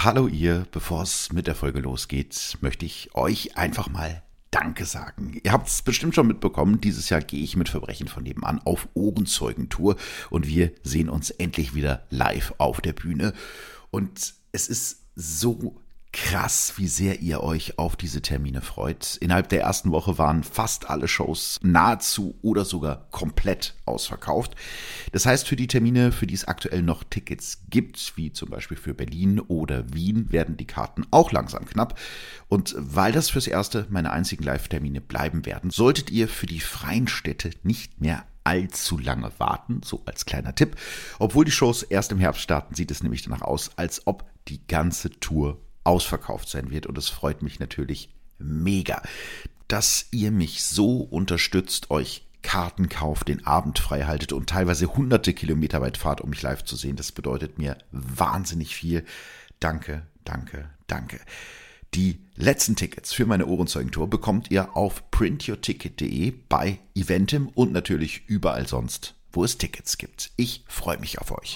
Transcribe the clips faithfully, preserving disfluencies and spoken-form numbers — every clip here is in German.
Hallo ihr, bevor es mit der Folge losgeht, möchte ich euch einfach mal Danke sagen. Ihr habt es bestimmt schon mitbekommen, dieses Jahr gehe ich mit Verbrechen von nebenan auf Ohrenzeugentour und wir sehen uns endlich wieder live auf der Bühne. Und es ist so krass, wie sehr ihr euch auf diese Termine freut. Innerhalb der ersten Woche waren fast alle Shows nahezu oder sogar komplett ausverkauft. Das heißt, für die Termine, für die es aktuell noch Tickets gibt, wie zum Beispiel für Berlin oder Wien, werden die Karten auch langsam knapp. Und weil das fürs Erste meine einzigen Live-Termine bleiben werden, solltet ihr für die freien Städte nicht mehr allzu lange warten, so als kleiner Tipp. Obwohl die Shows erst im Herbst starten, sieht es nämlich danach aus, als ob die ganze Tour ausverkauft sein wird, und es freut mich natürlich mega, dass ihr mich so unterstützt, euch Karten kauft, den Abend frei haltet und teilweise hunderte Kilometer weit fahrt, um mich live zu sehen. Das bedeutet mir wahnsinnig viel. Danke, danke, danke. Die letzten Tickets für meine Ohrenzeugentour bekommt ihr auf print your ticket punkt de, bei Eventim und natürlich überall sonst, wo es Tickets gibt. Ich freue mich auf euch.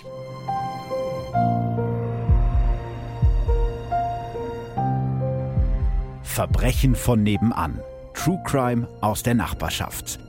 Verbrechen von nebenan. True Crime aus der Nachbarschaft.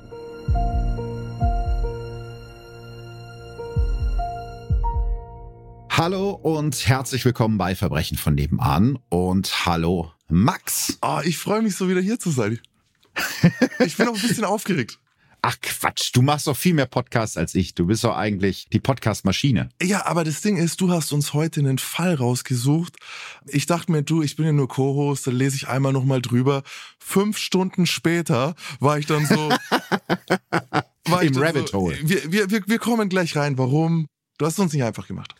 Hallo und herzlich willkommen bei Verbrechen von nebenan und hallo Max. Oh, ich freue mich so, wieder hier zu sein. Ich bin auch ein bisschen aufgeregt. Ach Quatsch, du machst doch viel mehr Podcasts als ich. Du bist doch eigentlich die Podcast-Maschine. Ja, aber das Ding ist, du hast uns heute einen Fall rausgesucht. Ich dachte mir, du, ich bin ja nur Co-Host, dann lese ich einmal nochmal drüber. Fünf Stunden später war ich dann so... war Im ich dann Rabbit so, Hole. Wir, wir, wir, wir kommen gleich rein. Warum? Du hast es uns nicht einfach gemacht.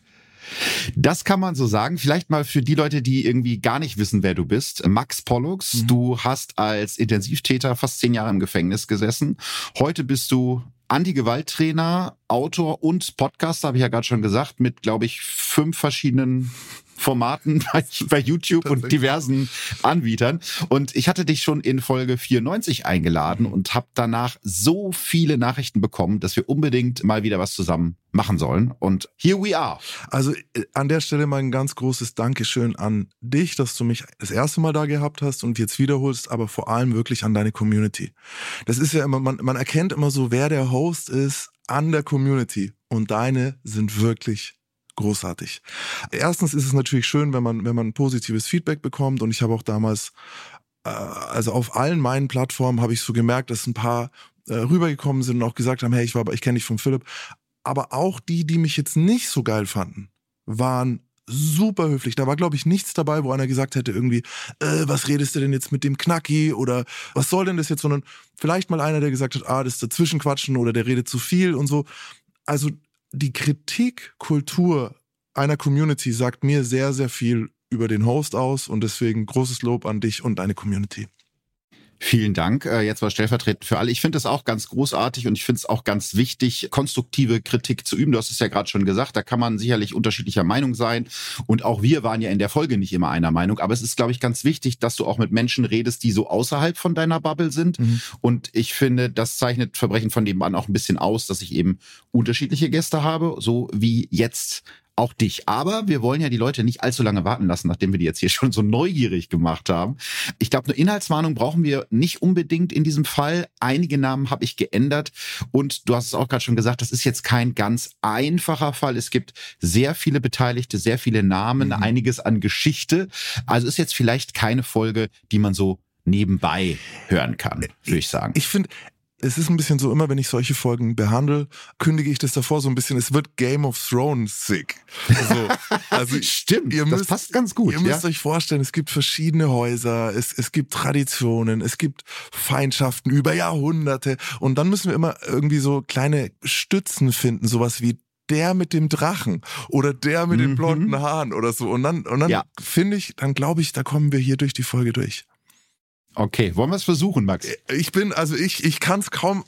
Das kann man so sagen. Vielleicht mal für die Leute, die irgendwie gar nicht wissen, wer du bist. Max Pollux, mhm. Du hast als Intensivtäter fast zehn Jahre im Gefängnis gesessen. Heute bist du Anti-Gewalt-Trainer, Autor und Podcaster, habe ich ja gerade schon gesagt, mit, glaube ich, fünf verschiedenen Formaten bei, bei YouTube und diversen Anbietern. Und ich hatte dich schon in Folge vierundneunzig eingeladen und habe danach so viele Nachrichten bekommen, dass wir unbedingt mal wieder was zusammen machen sollen. Und here we are. Also an der Stelle mal ein ganz großes Dankeschön an dich, dass du mich das erste Mal da gehabt hast und jetzt wiederholst, aber vor allem wirklich an deine Community. Das ist ja immer, man, man erkennt immer so, wer der Host ist an der Community. Und deine sind wirklich großartig. Erstens ist es natürlich schön, wenn man wenn man positives Feedback bekommt, und ich habe auch damals, äh, also auf allen meinen Plattformen habe ich so gemerkt, dass ein paar äh, rübergekommen sind und auch gesagt haben, hey, ich war, ich kenne dich von Philipp. Aber auch die, die mich jetzt nicht so geil fanden, waren super höflich. Da war, glaube ich, nichts dabei, wo einer gesagt hätte irgendwie, äh, was redest du denn jetzt mit dem Knacki oder was soll denn das jetzt, sondern vielleicht mal einer, der gesagt hat, ah, das ist dazwischenquatschen oder der redet zu viel und so. Also die Kritikkultur einer Community sagt mir sehr, sehr viel über den Host aus, und deswegen großes Lob an dich und deine Community. Vielen Dank. Jetzt war stellvertretend für alle. Ich finde das auch ganz großartig und ich finde es auch ganz wichtig, konstruktive Kritik zu üben. Du hast es ja gerade schon gesagt, da kann man sicherlich unterschiedlicher Meinung sein. Und auch wir waren ja in der Folge nicht immer einer Meinung. Aber es ist, glaube ich, ganz wichtig, dass du auch mit Menschen redest, die so außerhalb von deiner Bubble sind. Mhm. Und ich finde, das zeichnet Verbrechen von nebenan auch ein bisschen aus, dass ich eben unterschiedliche Gäste habe, so wie jetzt auch dich. Aber wir wollen ja die Leute nicht allzu lange warten lassen, nachdem wir die jetzt hier schon so neugierig gemacht haben. Ich glaube, eine Inhaltswarnung brauchen wir nicht unbedingt in diesem Fall. Einige Namen habe ich geändert und du hast es auch gerade schon gesagt, das ist jetzt kein ganz einfacher Fall. Es gibt sehr viele Beteiligte, sehr viele Namen, mhm. einiges an Geschichte. Also ist jetzt vielleicht keine Folge, die man so nebenbei hören kann, würde ich sagen. Ich finde... Es ist ein bisschen so, immer wenn ich solche Folgen behandle, kündige ich das davor so ein bisschen, es wird Game of Thrones sick. Also, also stimmt, ihr müsst, das passt ganz gut. Ihr müsst ja? euch vorstellen, es gibt verschiedene Häuser, es, es gibt Traditionen, es gibt Feindschaften über Jahrhunderte, und dann müssen wir immer irgendwie so kleine Stützen finden, sowas wie der mit dem Drachen oder der mit mhm. den blonden Haaren oder so. Und dann, und dann ja. finde ich, dann glaube ich, da kommen wir hier durch die Folge durch. Okay, wollen wir es versuchen, Max? Ich bin, also ich, ich kann es kaum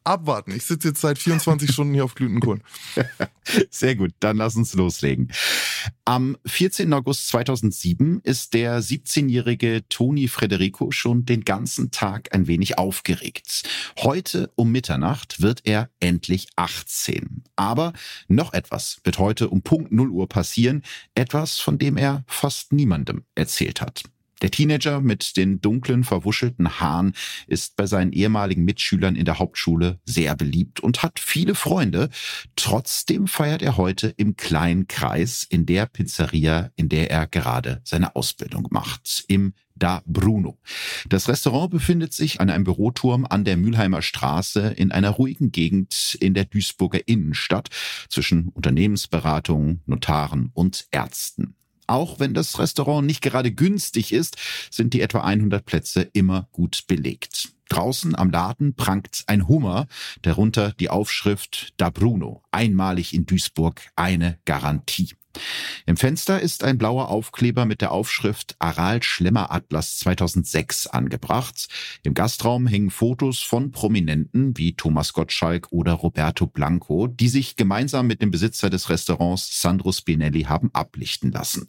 abwarten. Ich sitze jetzt seit vierundzwanzig Stunden hier auf glühenden Kohlen. Sehr gut, dann lass uns loslegen. Am vierzehnten August zweitausendsieben ist der siebzehnjährige Tony Frederico schon den ganzen Tag ein wenig aufgeregt. Heute um Mitternacht wird er endlich achtzehn. Aber noch etwas wird heute um Punkt null Uhr passieren. Etwas, von dem er fast niemandem erzählt hat. Der Teenager mit den dunklen, verwuschelten Haaren ist bei seinen ehemaligen Mitschülern in der Hauptschule sehr beliebt und hat viele Freunde. Trotzdem feiert er heute im kleinen Kreis in der Pizzeria, in der er gerade seine Ausbildung macht, im Da Bruno. Das Restaurant befindet sich an einem Büroturm an der Mülheimer Straße in einer ruhigen Gegend in der Duisburger Innenstadt zwischen Unternehmensberatung, Notaren und Ärzten. Auch wenn das Restaurant nicht gerade günstig ist, sind die etwa hundert Plätze immer gut belegt. Draußen am Laden prangt ein Hummer, darunter die Aufschrift Da Bruno, einmalig in Duisburg, eine Garantie. Im Fenster ist ein blauer Aufkleber mit der Aufschrift Aral Schlemmer Atlas zweitausendsechs angebracht. Im Gastraum hängen Fotos von Prominenten wie Thomas Gottschalk oder Roberto Blanco, die sich gemeinsam mit dem Besitzer des Restaurants Sandro Spinelli haben ablichten lassen.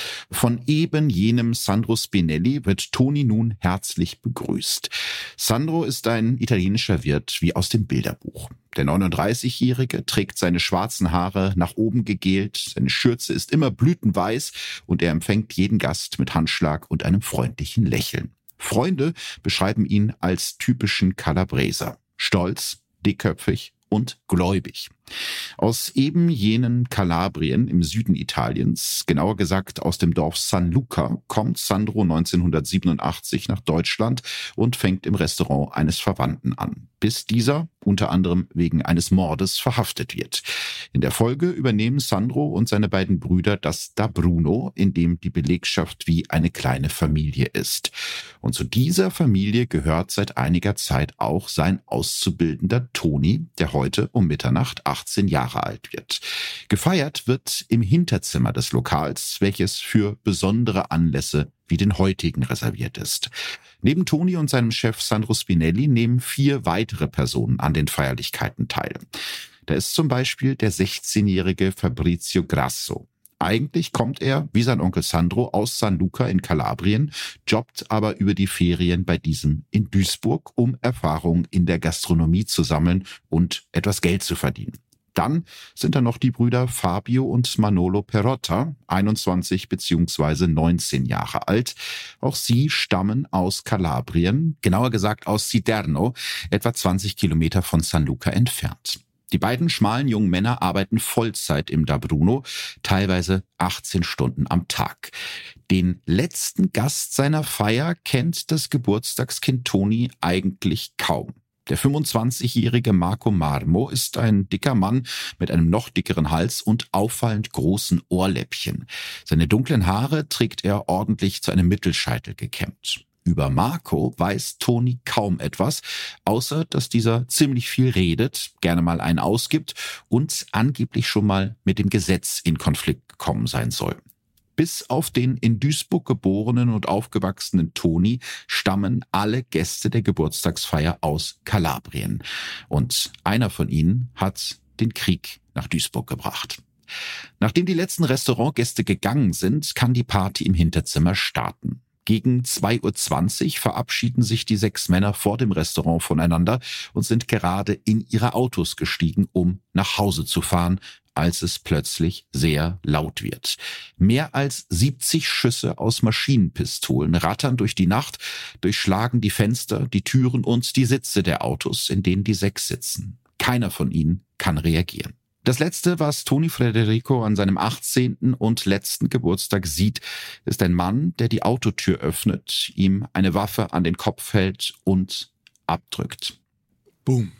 Von eben jenem Sandro Spinelli wird Toni nun herzlich begrüßt. Sandro ist ein italienischer Wirt wie aus dem Bilderbuch. Der neununddreißigjährige trägt seine schwarzen Haare nach oben gegelt, seine Schürze ist immer blütenweiß und er empfängt jeden Gast mit Handschlag und einem freundlichen Lächeln. Freunde beschreiben ihn als typischen Calabreser. Stolz, dickköpfig und gläubig. Aus eben jenen Kalabrien im Süden Italiens, genauer gesagt aus dem Dorf San Luca, kommt Sandro neunzehnhundertsiebenundachtzig nach Deutschland und fängt im Restaurant eines Verwandten an, bis dieser unter anderem wegen eines Mordes verhaftet wird. In der Folge übernehmen Sandro und seine beiden Brüder das Da Bruno, in dem die Belegschaft wie eine kleine Familie ist. Und zu dieser Familie gehört seit einiger Zeit auch sein Auszubildender Toni, der heute um Mitternacht achtzehn Jahre alt wird. Gefeiert wird im Hinterzimmer des Lokals, welches für besondere Anlässe wie den heutigen reserviert ist. Neben Toni und seinem Chef Sandro Spinelli nehmen vier weitere Personen an den Feierlichkeiten teil. Da ist zum Beispiel der sechzehnjährige Fabrizio Grasso. Eigentlich kommt er, wie sein Onkel Sandro, aus San Luca in Kalabrien, jobbt aber über die Ferien bei diesem in Duisburg, um Erfahrung in der Gastronomie zu sammeln und etwas Geld zu verdienen. Dann sind da noch die Brüder Fabio und Manolo Perotta, einundzwanzig bzw. neunzehn Jahre alt. Auch sie stammen aus Kalabrien, genauer gesagt aus Siderno, etwa zwanzig Kilometer von San Luca entfernt. Die beiden schmalen jungen Männer arbeiten Vollzeit im Da Bruno, teilweise achtzehn Stunden am Tag. Den letzten Gast seiner Feier kennt das Geburtstagskind Toni eigentlich kaum. Der fünfundzwanzigjährige Marco Marmo ist ein dicker Mann mit einem noch dickeren Hals und auffallend großen Ohrläppchen. Seine dunklen Haare trägt er ordentlich zu einem Mittelscheitel gekämmt. Über Marco weiß Toni kaum etwas, außer dass dieser ziemlich viel redet, gerne mal einen ausgibt und angeblich schon mal mit dem Gesetz in Konflikt gekommen sein soll. Bis auf den in Duisburg geborenen und aufgewachsenen Toni stammen alle Gäste der Geburtstagsfeier aus Kalabrien. Und einer von ihnen hat den Krieg nach Duisburg gebracht. Nachdem die letzten Restaurantgäste gegangen sind, kann die Party im Hinterzimmer starten. Gegen zwei Uhr zwanzig verabschieden sich die sechs Männer vor dem Restaurant voneinander und sind gerade in ihre Autos gestiegen, um nach Hause zu fahren, als es plötzlich sehr laut wird. Mehr als siebzig Schüsse aus Maschinenpistolen rattern durch die Nacht, durchschlagen die Fenster, die Türen und die Sitze der Autos, in denen die sechs sitzen. Keiner von ihnen kann reagieren. Das Letzte, was Toni Frederico an seinem achtzehnten und letzten Geburtstag sieht, ist ein Mann, der die Autotür öffnet, ihm eine Waffe an den Kopf hält und abdrückt. Boom.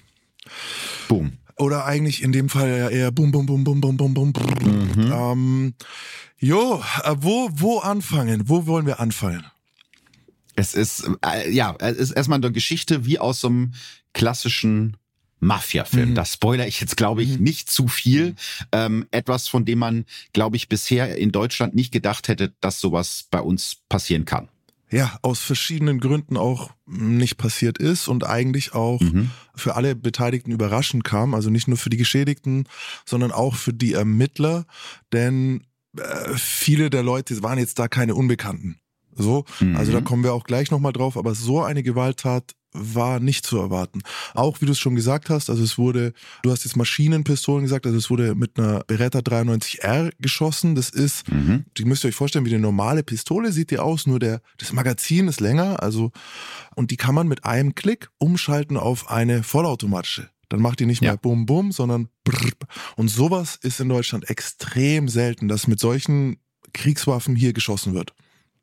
Boom. Oder eigentlich in dem Fall ja eher bum, bum, bum, bum, bum, bum, bum. Mhm. Ähm, jo, wo, wo anfangen? Wo wollen wir anfangen? Es ist, äh, ja, es ist erstmal eine Geschichte wie aus so einem klassischen Mafia-Film. Mhm. Da spoilere ich jetzt, glaube ich, nicht zu viel. Ähm, etwas, von dem man, glaube ich, bisher in Deutschland nicht gedacht hätte, dass sowas bei uns passieren kann. ja, aus verschiedenen Gründen auch nicht passiert ist und eigentlich auch mhm. für alle Beteiligten überraschend kam. Also nicht nur für die Geschädigten, sondern auch für die Ermittler, denn äh, viele der Leute waren jetzt da keine Unbekannten. So, mhm. also da kommen wir auch gleich nochmal drauf, aber so eine Gewalttat war nicht zu erwarten. Auch wie du es schon gesagt hast, also es wurde, du hast jetzt Maschinenpistolen gesagt, also es wurde mit einer Beretta dreiundneunzig R geschossen. Das ist, mhm. die müsst ihr euch vorstellen, wie eine normale Pistole sieht die aus, nur der, das Magazin ist länger, also, und die kann man mit einem Klick umschalten auf eine vollautomatische. Dann macht die nicht mehr ja. Bum Bum, sondern Brrr. Und sowas ist in Deutschland extrem selten, dass mit solchen Kriegswaffen hier geschossen wird.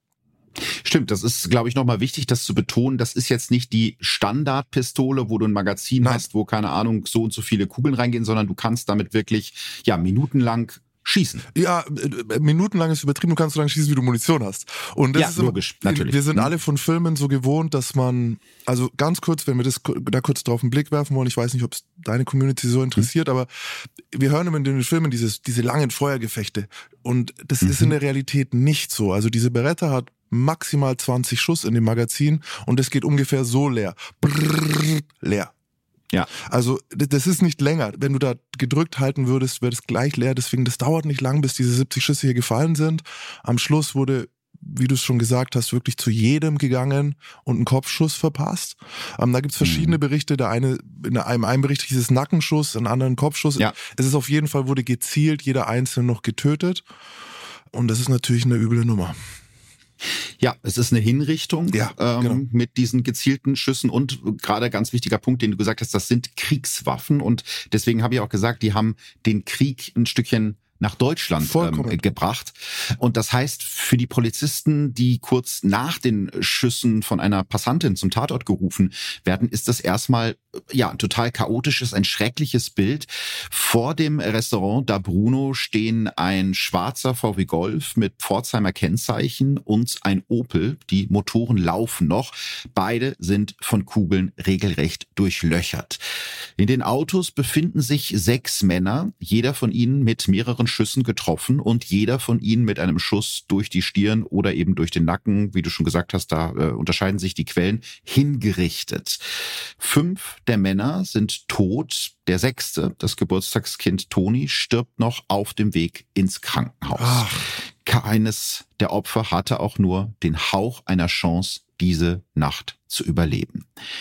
Stimmt, das ist, glaube ich, nochmal wichtig, das zu betonen. Das ist jetzt nicht die Standardpistole, wo du ein Magazin Nein. hast, wo, keine Ahnung, so und so viele Kugeln reingehen, sondern du kannst damit wirklich, ja, minutenlang schießen. Ja, minutenlang ist übertrieben, du kannst so lange schießen, wie du Munition hast. Und das ja, ist logisch, immer, natürlich. Wir sind alle von Filmen so gewohnt, dass man, also ganz kurz, wenn wir das da kurz drauf einen Blick werfen wollen, ich weiß nicht, ob es deine Community so interessiert, mhm. aber wir hören immer in den Filmen dieses, diese langen Feuergefechte. Und das mhm. ist in der Realität nicht so. Also diese Beretta hat maximal zwanzig Schuss in dem Magazin und es geht ungefähr so leer. Brrr, leer. Ja. Also das ist nicht länger. Wenn du da gedrückt halten würdest, wäre das gleich leer. Deswegen, das dauert nicht lang, bis diese siebzig Schüsse hier gefallen sind. Am Schluss wurde, wie du es schon gesagt hast, wirklich zu jedem gegangen und ein Kopfschuss verpasst. Ähm, da gibt's verschiedene mhm. Berichte. Der eine, in einem, einem Bericht hieß es Nackenschuss, in einem anderen Kopfschuss. Ja. Es ist auf jeden Fall, wurde gezielt, jeder Einzelne noch getötet. Und das ist natürlich eine üble Nummer. Ja, es ist eine Hinrichtung ja, ähm, genau. mit diesen gezielten Schüssen und gerade ganz wichtiger Punkt, den du gesagt hast, das sind Kriegswaffen und deswegen habe ich auch gesagt, die haben den Krieg ein Stückchen nach Deutschland ähm, gebracht. Und das heißt, für die Polizisten, die kurz nach den Schüssen von einer Passantin zum Tatort gerufen werden, ist das erstmal ja total chaotisches, ein schreckliches Bild. Vor dem Restaurant Da Bruno stehen ein schwarzer V W Golf mit Pforzheimer Kennzeichen und ein Opel. Die Motoren laufen noch. Beide sind von Kugeln regelrecht durchlöchert. In den Autos befinden sich sechs Männer, jeder von ihnen mit mehreren Schüssen getroffen und jeder von ihnen mit einem Schuss durch die Stirn oder eben durch den Nacken, wie du schon gesagt hast, da äh, unterscheiden sich die Quellen, hingerichtet. Fünf der Männer sind tot. Der sechste, das Geburtstagskind Toni, stirbt noch auf dem Weg ins Krankenhaus. Ach. Keines der Opfer hatte auch nur den Hauch einer Chance, diese Nacht zu überleben.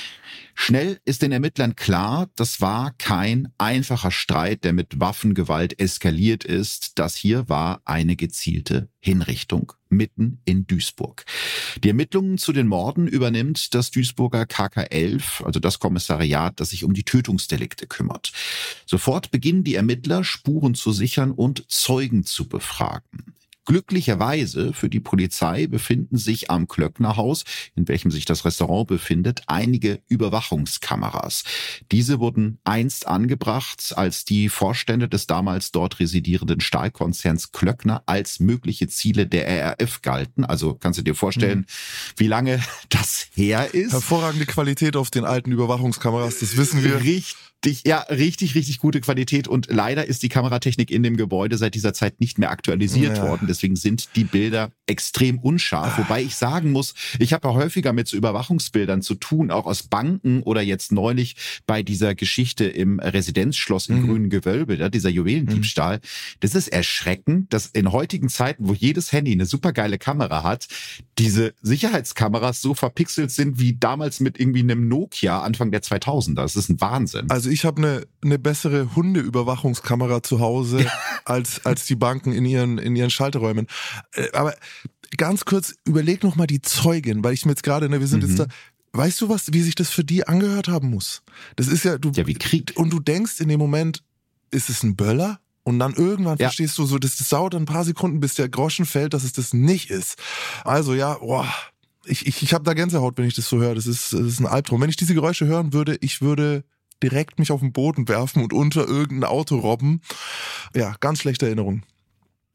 Schnell ist den Ermittlern klar, das war kein einfacher Streit, der mit Waffengewalt eskaliert ist. Das hier war eine gezielte Hinrichtung mitten in Duisburg. Die Ermittlungen zu den Morden übernimmt das Duisburger K K elf, also das Kommissariat, das sich um die Tötungsdelikte kümmert. Sofort beginnen die Ermittler, Spuren zu sichern und Zeugen zu befragen. Glücklicherweise für die Polizei befinden sich am Klöcknerhaus, in welchem sich das Restaurant befindet, einige Überwachungskameras. Diese wurden einst angebracht, als die Vorstände des damals dort residierenden Stahlkonzerns Klöckner als mögliche Ziele der R A F galten. Also kannst du dir vorstellen, mhm. wie lange das her ist. Hervorragende Qualität auf den alten Überwachungskameras, das wissen wir. Richtig, ja, richtig, richtig gute Qualität und leider ist die Kameratechnik in dem Gebäude seit dieser Zeit nicht mehr aktualisiert ja. worden. Deswegen sind die Bilder extrem unscharf. Wobei ich sagen muss, ich habe ja häufiger mit so Überwachungsbildern zu tun, auch aus Banken oder jetzt neulich bei dieser Geschichte im Residenzschloss im mhm. Grünen Gewölbe, ja, dieser Juwelendiebstahl. Mhm. Das ist erschreckend, dass in heutigen Zeiten, wo jedes Handy eine supergeile Kamera hat, diese Sicherheitskameras so verpixelt sind wie damals mit irgendwie einem Nokia Anfang der zweitausender. Das ist ein Wahnsinn. Also ich habe eine eine bessere Hundeüberwachungskamera zu Hause als als die Banken in ihren in ihren Schalterräumen. Aber ganz kurz, überleg noch mal die Zeugin, weil ich mir jetzt gerade, ne, wir sind mhm. jetzt da. Weißt du was, wie sich das für die angehört haben muss? Das ist ja du ja wie Krieg. Und du denkst in dem Moment, ist es ein Böller? Und dann irgendwann ja. verstehst du so, das, das dauert ein paar Sekunden, bis der Groschen fällt, dass es das nicht ist. Also ja, boah. Ich, ich, ich habe da Gänsehaut, wenn ich das so höre. Das ist, das ist ein Albtraum. Wenn ich diese Geräusche hören würde, ich würde direkt mich auf den Boden werfen und unter irgendein Auto robben. Ja, ganz schlechte Erinnerung.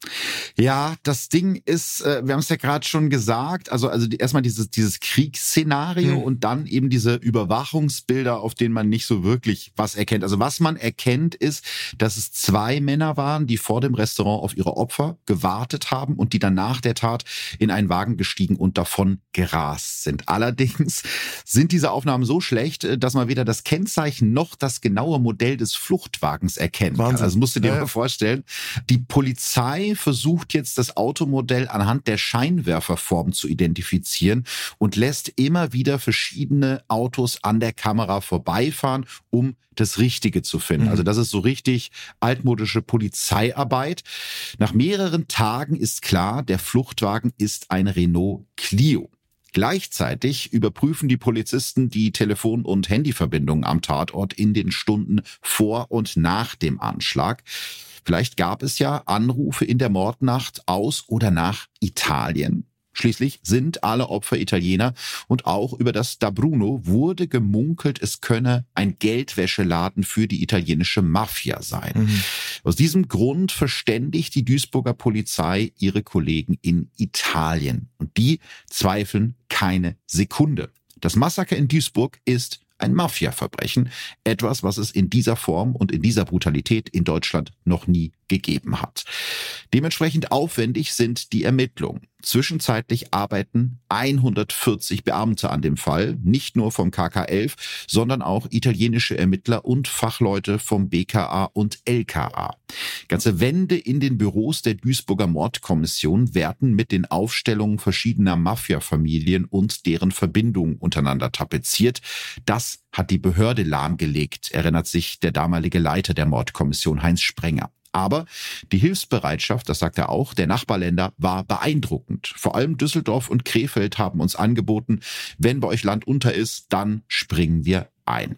Ja, das Ding ist, äh, wir haben es ja gerade schon gesagt, also also die, erstmal dieses dieses Kriegsszenario Mhm. und dann eben diese Überwachungsbilder, auf denen man nicht so wirklich was erkennt. Also was man erkennt ist, dass es zwei Männer waren, die vor dem Restaurant auf ihre Opfer gewartet haben und die dann nach der Tat in einen Wagen gestiegen und davon gerast sind. Allerdings sind diese Aufnahmen so schlecht, äh, dass man weder das Kennzeichen noch das genaue Modell des Fluchtwagens erkennen kann. Wahnsinn. Also musst du dir Ja, ja. mal vorstellen, die Polizei versucht jetzt das Automodell anhand der Scheinwerferform zu identifizieren und lässt immer wieder verschiedene Autos an der Kamera vorbeifahren, um das Richtige zu finden. Mhm. Also das ist so richtig altmodische Polizeiarbeit. Nach mehreren Tagen ist klar, der Fluchtwagen ist ein Renault Clio. Gleichzeitig überprüfen die Polizisten die Telefon- und Handyverbindungen am Tatort in den Stunden vor und nach dem Anschlag. Vielleicht gab es ja Anrufe in der Mordnacht aus oder nach Italien. Schließlich sind alle Opfer Italiener und auch über das Da Bruno wurde gemunkelt, es könne ein Geldwäscheladen für die italienische Mafia sein. Mhm. Aus diesem Grund verständigt die Duisburger Polizei ihre Kollegen in Italien. Und die zweifeln keine Sekunde. Das Massaker in Duisburg ist ein Mafia-Verbrechen. Etwas, was es in dieser Form und in dieser Brutalität in Deutschland noch nie gegeben hat. Dementsprechend aufwendig sind die Ermittlungen. Zwischenzeitlich arbeiten hundertvierzig Beamte an dem Fall, nicht nur vom K K elf, sondern auch italienische Ermittler und Fachleute vom B K A und L K A. Ganze Wände in den Büros der Duisburger Mordkommission werden mit den Aufstellungen verschiedener Mafia-Familien und deren Verbindungen untereinander tapeziert. Das hat die Behörde lahmgelegt, erinnert sich der damalige Leiter der Mordkommission Heinz Sprenger. Aber die Hilfsbereitschaft, das sagt er auch, der Nachbarländer war beeindruckend. Vor allem Düsseldorf und Krefeld haben uns angeboten, wenn bei euch Land unter ist, dann springen wir ein.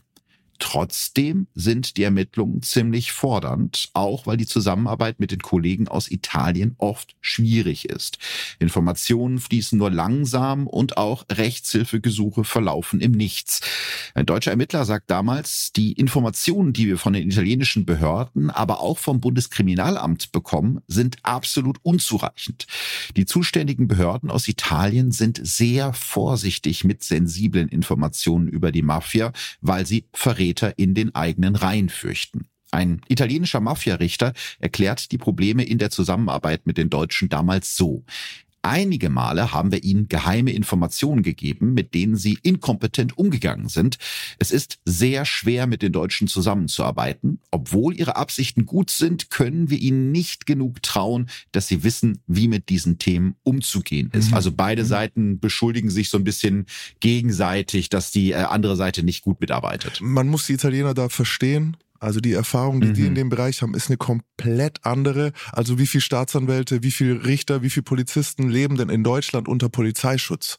Trotzdem sind die Ermittlungen ziemlich fordernd, auch weil die Zusammenarbeit mit den Kollegen aus Italien oft schwierig ist. Informationen fließen nur langsam und auch Rechtshilfegesuche verlaufen im Nichts. Ein deutscher Ermittler sagt damals, die Informationen, die wir von den italienischen Behörden, aber auch vom Bundeskriminalamt bekommen, sind absolut unzureichend. Die zuständigen Behörden aus Italien sind sehr vorsichtig mit sensiblen Informationen über die Mafia, weil sie Verräter in den eigenen Reihen fürchten. Ein italienischer Mafia-Richter erklärt die Probleme in der Zusammenarbeit mit den Deutschen damals so: Einige Male haben wir ihnen geheime Informationen gegeben, mit denen sie inkompetent umgegangen sind. Es ist sehr schwer, mit den Deutschen zusammenzuarbeiten. Obwohl ihre Absichten gut sind, können wir ihnen nicht genug trauen, dass sie wissen, wie mit diesen Themen umzugehen ist. Mhm. Also beide Seiten beschuldigen sich so ein bisschen gegenseitig, dass die äh, andere Seite nicht gut mitarbeitet. Man muss die Italiener da verstehen. Also die Erfahrung, die Mhm. die in dem Bereich haben, ist eine komplett andere. Also wie viele Staatsanwälte, wie viele Richter, wie viele Polizisten leben denn in Deutschland unter Polizeischutz?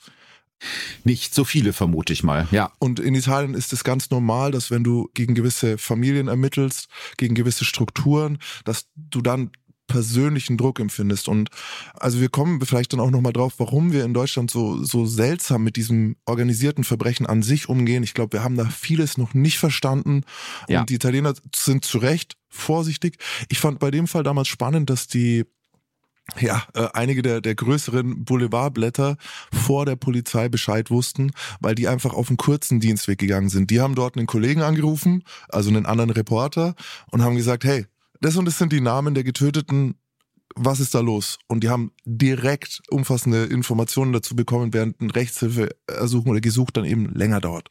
Nicht so viele, vermute ich mal. Ja. Und in Italien ist es ganz normal, dass wenn du gegen gewisse Familien ermittelst, gegen gewisse Strukturen, dass du dann persönlichen Druck empfindest. Und also wir kommen vielleicht dann auch nochmal drauf, warum wir in Deutschland so, so seltsam mit diesem organisierten Verbrechen an sich umgehen. Ich glaube, wir haben da vieles noch nicht verstanden. Ja. Und die Italiener sind zu Recht vorsichtig. Ich fand bei dem Fall damals spannend, dass die ja, äh, einige der, der größeren Boulevardblätter vor der Polizei Bescheid wussten, weil die einfach auf einen kurzen Dienstweg gegangen sind. Die haben dort einen Kollegen angerufen, also einen anderen Reporter, und haben gesagt, hey, das und das sind die Namen der Getöteten, was ist da los? Und die haben direkt umfassende Informationen dazu bekommen, während ein Rechtshilfeersuchen oder Gesuch dann eben länger dauert.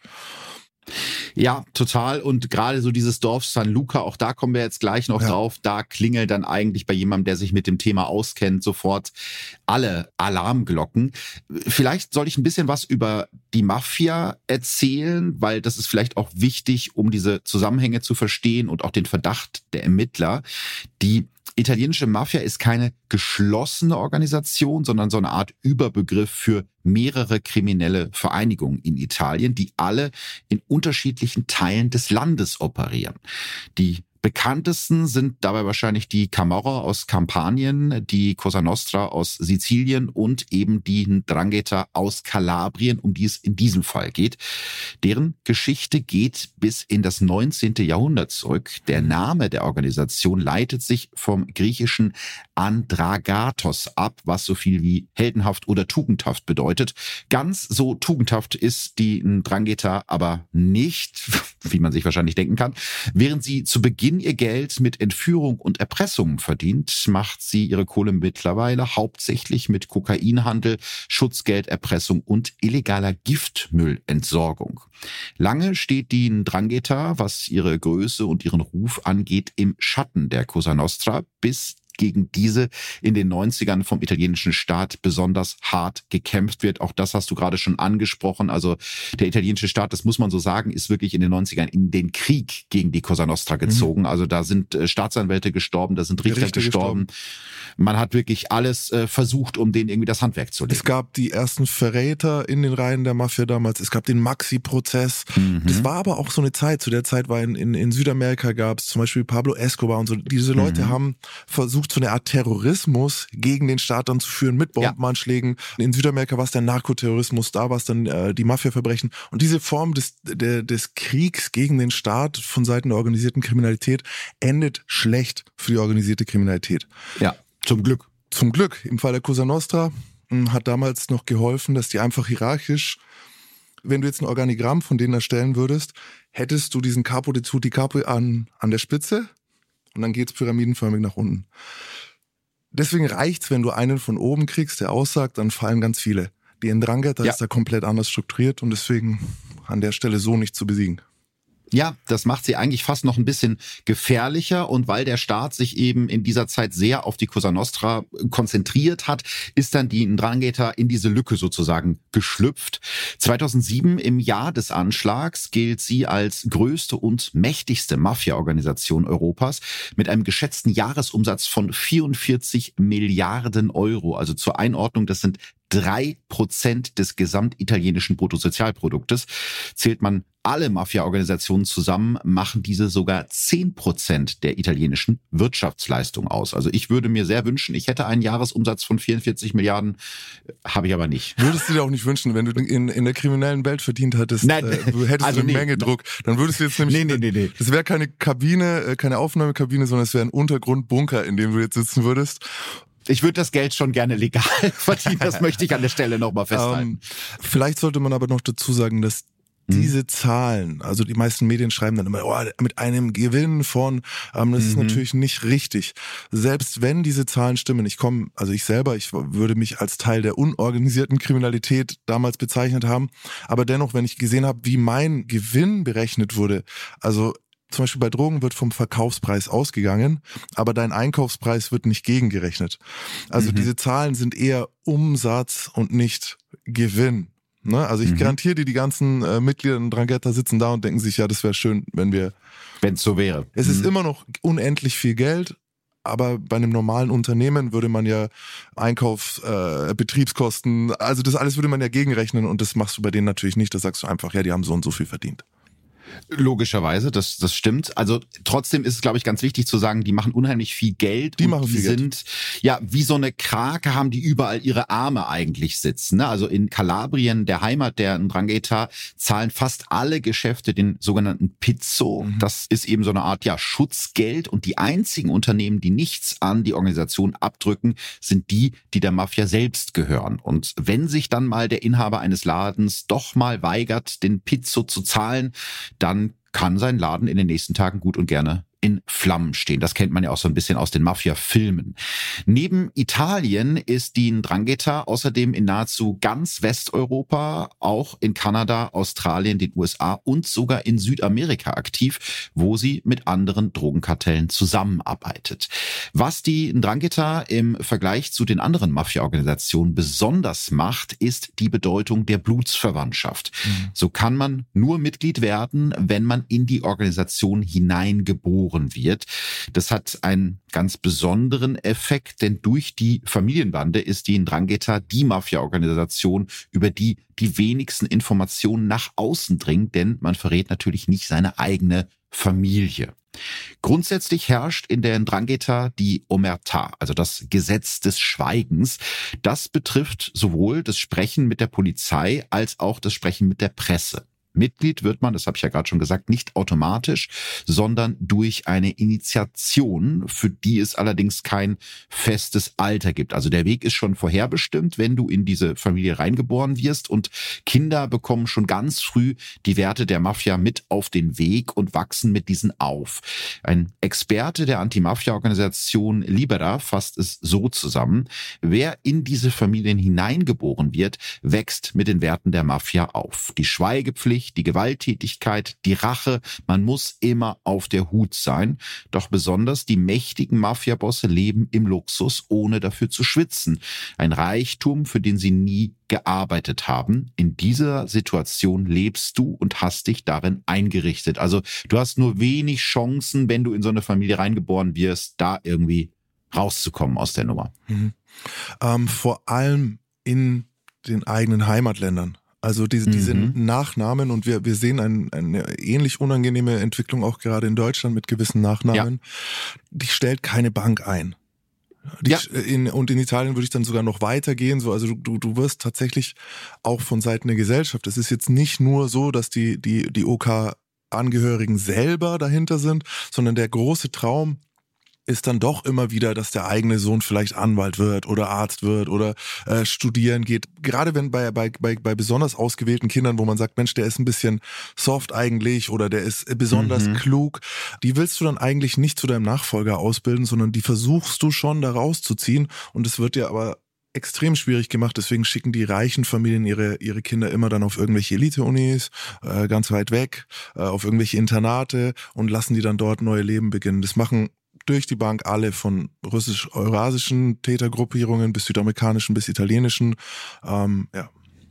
Ja, total. Und gerade so dieses Dorf San Luca, auch da kommen wir jetzt gleich noch Ja. drauf, da klingeln dann eigentlich bei jemandem, der sich mit dem Thema auskennt, sofort alle Alarmglocken. Vielleicht soll ich ein bisschen was über die Mafia erzählen, weil das ist vielleicht auch wichtig, um diese Zusammenhänge zu verstehen und auch den Verdacht der Ermittler. Die italienische Mafia ist keine geschlossene Organisation, sondern so eine Art Überbegriff für mehrere kriminelle Vereinigungen in Italien, die alle in unterschiedlichen Teilen des Landes operieren. Die bekanntesten sind dabei wahrscheinlich die Camorra aus Kampanien, die Cosa Nostra aus Sizilien und eben die 'Ndrangheta aus Kalabrien, um die es in diesem Fall geht. Deren Geschichte geht bis in das neunzehnte Jahrhundert zurück. Der Name der Organisation leitet sich vom griechischen Andragathos ab, was so viel wie heldenhaft oder tugendhaft bedeutet. Ganz so tugendhaft ist die 'Ndrangheta aber nicht, wie man sich wahrscheinlich denken kann. Während sie zu Beginn ihr Geld mit Entführung und Erpressung verdient, macht sie ihre Kohle mittlerweile hauptsächlich mit Kokainhandel, Schutzgelderpressung und illegaler Giftmüllentsorgung. Lange steht die 'Ndrangheta, was ihre Größe und ihren Ruf angeht, im Schatten der Cosa Nostra, bis gegen diese in den neunzigern vom italienischen Staat besonders hart gekämpft wird. Auch das hast du gerade schon angesprochen. Also der italienische Staat, das muss man so sagen, ist wirklich in den neunzigern in den Krieg gegen die Cosa Nostra gezogen. Mhm. Also da sind äh, Staatsanwälte gestorben, da sind Richter, Richter gestorben. gestorben. Man hat wirklich alles äh, versucht, um denen irgendwie das Handwerk zu legen. Es gab die ersten Verräter in den Reihen der Mafia damals. Es gab den Maxi-Prozess. Mhm. Das war aber auch so eine Zeit. Zu der Zeit war in, in, in Südamerika gab es zum Beispiel Pablo Escobar und so. Diese Leute mhm. haben versucht, so eine Art Terrorismus gegen den Staat dann zu führen mit Bombenanschlägen. Ja. In Südamerika war es der Narkoterrorismus, da war es dann äh, die Mafia-Verbrechen. Und diese Form des, der, des Kriegs gegen den Staat von Seiten der organisierten Kriminalität endet schlecht für die organisierte Kriminalität. Ja, zum Glück. Zum Glück. Im Fall der Cosa Nostra mh, hat damals noch geholfen, dass die einfach hierarchisch, wenn du jetzt ein Organigramm von denen erstellen würdest, hättest du diesen Capo de tutti Capi an, an der Spitze und dann geht's pyramidenförmig nach unten. Deswegen reicht's, wenn du einen von oben kriegst, der aussagt, dann fallen ganz viele. Die 'Ndrangheta ja. ist da komplett anders strukturiert und deswegen an der Stelle so nicht zu besiegen. Ja, das macht sie eigentlich fast noch ein bisschen gefährlicher, und weil der Staat sich eben in dieser Zeit sehr auf die Cosa Nostra konzentriert hat, ist dann die 'Ndrangheta in diese Lücke sozusagen geschlüpft. zweitausendsieben, im Jahr des Anschlags, gilt sie als größte und mächtigste Mafia-Organisation Europas mit einem geschätzten Jahresumsatz von vierundvierzig Milliarden Euro. Also zur Einordnung, das sind drei Prozent des gesamtitalienischen Bruttosozialproduktes. Zählt man alle Mafia-Organisationen zusammen, machen diese sogar zehn Prozent der italienischen Wirtschaftsleistung aus. Also ich würde mir sehr wünschen, ich hätte einen Jahresumsatz von vierundvierzig Milliarden, habe ich aber nicht. Würdest du dir auch nicht wünschen, wenn du in, in der kriminellen Welt verdient hättest, Nein, äh, du hättest also eine nee, Menge Druck, dann würdest du jetzt nämlich, nee, nee, nee, nee. das wäre keine Kabine, keine Aufnahmekabine, sondern es wäre ein Untergrundbunker, in dem du jetzt sitzen würdest. Ich würde das Geld schon gerne legal verdienen, das möchte ich an der Stelle nochmal festhalten. Um, vielleicht sollte man aber noch dazu sagen, dass diese mhm. Zahlen, also die meisten Medien schreiben dann immer, oh, mit einem Gewinn von, ähm, das mhm. ist natürlich nicht richtig. Selbst wenn diese Zahlen stimmen, ich komme, also ich selber, ich würde mich als Teil der unorganisierten Kriminalität damals bezeichnet haben, aber dennoch, wenn ich gesehen habe, wie mein Gewinn berechnet wurde, also zum Beispiel bei Drogen wird vom Verkaufspreis ausgegangen, aber dein Einkaufspreis wird nicht gegengerechnet. Also mhm. diese Zahlen sind eher Umsatz und nicht Gewinn. Ne? Also ich mhm. garantiere dir, die ganzen äh, Mitglieder in 'Ndrangheta sitzen da und denken sich, ja, das wäre schön, wenn wir... Wenn es so wäre. Es mhm. ist immer noch unendlich viel Geld, aber bei einem normalen Unternehmen würde man ja Einkaufs-, äh, Betriebskosten, also das alles würde man ja gegenrechnen, und das machst du bei denen natürlich nicht. Da sagst du einfach, ja, die haben so und so viel verdient. Logischerweise, das das stimmt. Also trotzdem ist es, glaube ich, ganz wichtig zu sagen, die machen unheimlich viel Geld. Die und machen die viel sind, Geld. Ja, wie so eine Krake haben die überall ihre Arme eigentlich sitzen. Ne? Also in Kalabrien, der Heimat der 'Ndrangheta, zahlen fast alle Geschäfte den sogenannten Pizzo. Mhm. Das ist eben so eine Art ja Schutzgeld, und die einzigen Unternehmen, die nichts an die Organisation abdrücken, sind die, die der Mafia selbst gehören. Und wenn sich dann mal der Inhaber eines Ladens doch mal weigert, den Pizzo zu zahlen, dann kann sein Laden in den nächsten Tagen gut und gerne in Flammen stehen. Das kennt man ja auch so ein bisschen aus den Mafia-Filmen. Neben Italien ist die 'Ndrangheta außerdem in nahezu ganz Westeuropa, auch in Kanada, Australien, den U S A und sogar in Südamerika aktiv, wo sie mit anderen Drogenkartellen zusammenarbeitet. Was die 'Ndrangheta im Vergleich zu den anderen Mafia-Organisationen besonders macht, ist die Bedeutung der Blutsverwandtschaft. Mhm. So kann man nur Mitglied werden, wenn man in die Organisation hineingeboren wird. Das hat einen ganz besonderen Effekt, denn durch die Familienbande ist die 'Ndrangheta die Mafia-Organisation, über die die wenigsten Informationen nach außen dringen, denn man verrät natürlich nicht seine eigene Familie. Grundsätzlich herrscht in der 'Ndrangheta die Omertà, also das Gesetz des Schweigens. Das betrifft sowohl das Sprechen mit der Polizei als auch das Sprechen mit der Presse. Mitglied wird man, das habe ich ja gerade schon gesagt, nicht automatisch, sondern durch eine Initiation, für die es allerdings kein festes Alter gibt. Also der Weg ist schon vorherbestimmt, wenn du in diese Familie reingeboren wirst, und Kinder bekommen schon ganz früh die Werte der Mafia mit auf den Weg und wachsen mit diesen auf. Ein Experte der Anti-Mafia-Organisation Libera fasst es so zusammen: Wer in diese Familien hineingeboren wird, wächst mit den Werten der Mafia auf. Die Schweigepflicht, die Gewalttätigkeit, die Rache, man muss immer auf der Hut sein. Doch besonders die mächtigen Mafiabosse leben im Luxus, ohne dafür zu schwitzen. Ein Reichtum, für den sie nie gearbeitet haben. In dieser Situation lebst du und hast dich darin eingerichtet. Also du hast nur wenig Chancen, wenn du in so eine Familie reingeboren wirst, da irgendwie rauszukommen aus der Nummer. Mhm. Ähm, vor allem in den eigenen Heimatländern. Also diese, diese mhm. Nachnamen, und wir, wir sehen ein, eine ähnlich unangenehme Entwicklung auch gerade in Deutschland mit gewissen Nachnamen. Ja. Die stellt keine Bank ein. Die, ja. in, und in Italien würde ich dann sogar noch weitergehen. So, also du, du wirst tatsächlich auch von Seiten der Gesellschaft. Es ist jetzt nicht nur so, dass die, die, die O K-Angehörigen selber dahinter sind, sondern der große Traum ist dann doch immer wieder, dass der eigene Sohn vielleicht Anwalt wird oder Arzt wird oder äh, studieren geht. Gerade wenn bei, bei, bei, bei besonders ausgewählten Kindern, wo man sagt, Mensch, der ist ein bisschen soft eigentlich oder der ist besonders mhm. klug, die willst du dann eigentlich nicht zu deinem Nachfolger ausbilden, sondern die versuchst du schon da rauszuziehen, und es wird dir aber extrem schwierig gemacht. Deswegen schicken die reichen Familien ihre ihre Kinder immer dann auf irgendwelche Elite-Unis, äh, ganz weit weg, äh, auf irgendwelche Internate, und lassen die dann dort neue Leben beginnen. Das machen durch die Bank alle, von russisch-eurasischen Tätergruppierungen bis südamerikanischen bis italienischen. Ähm, ja.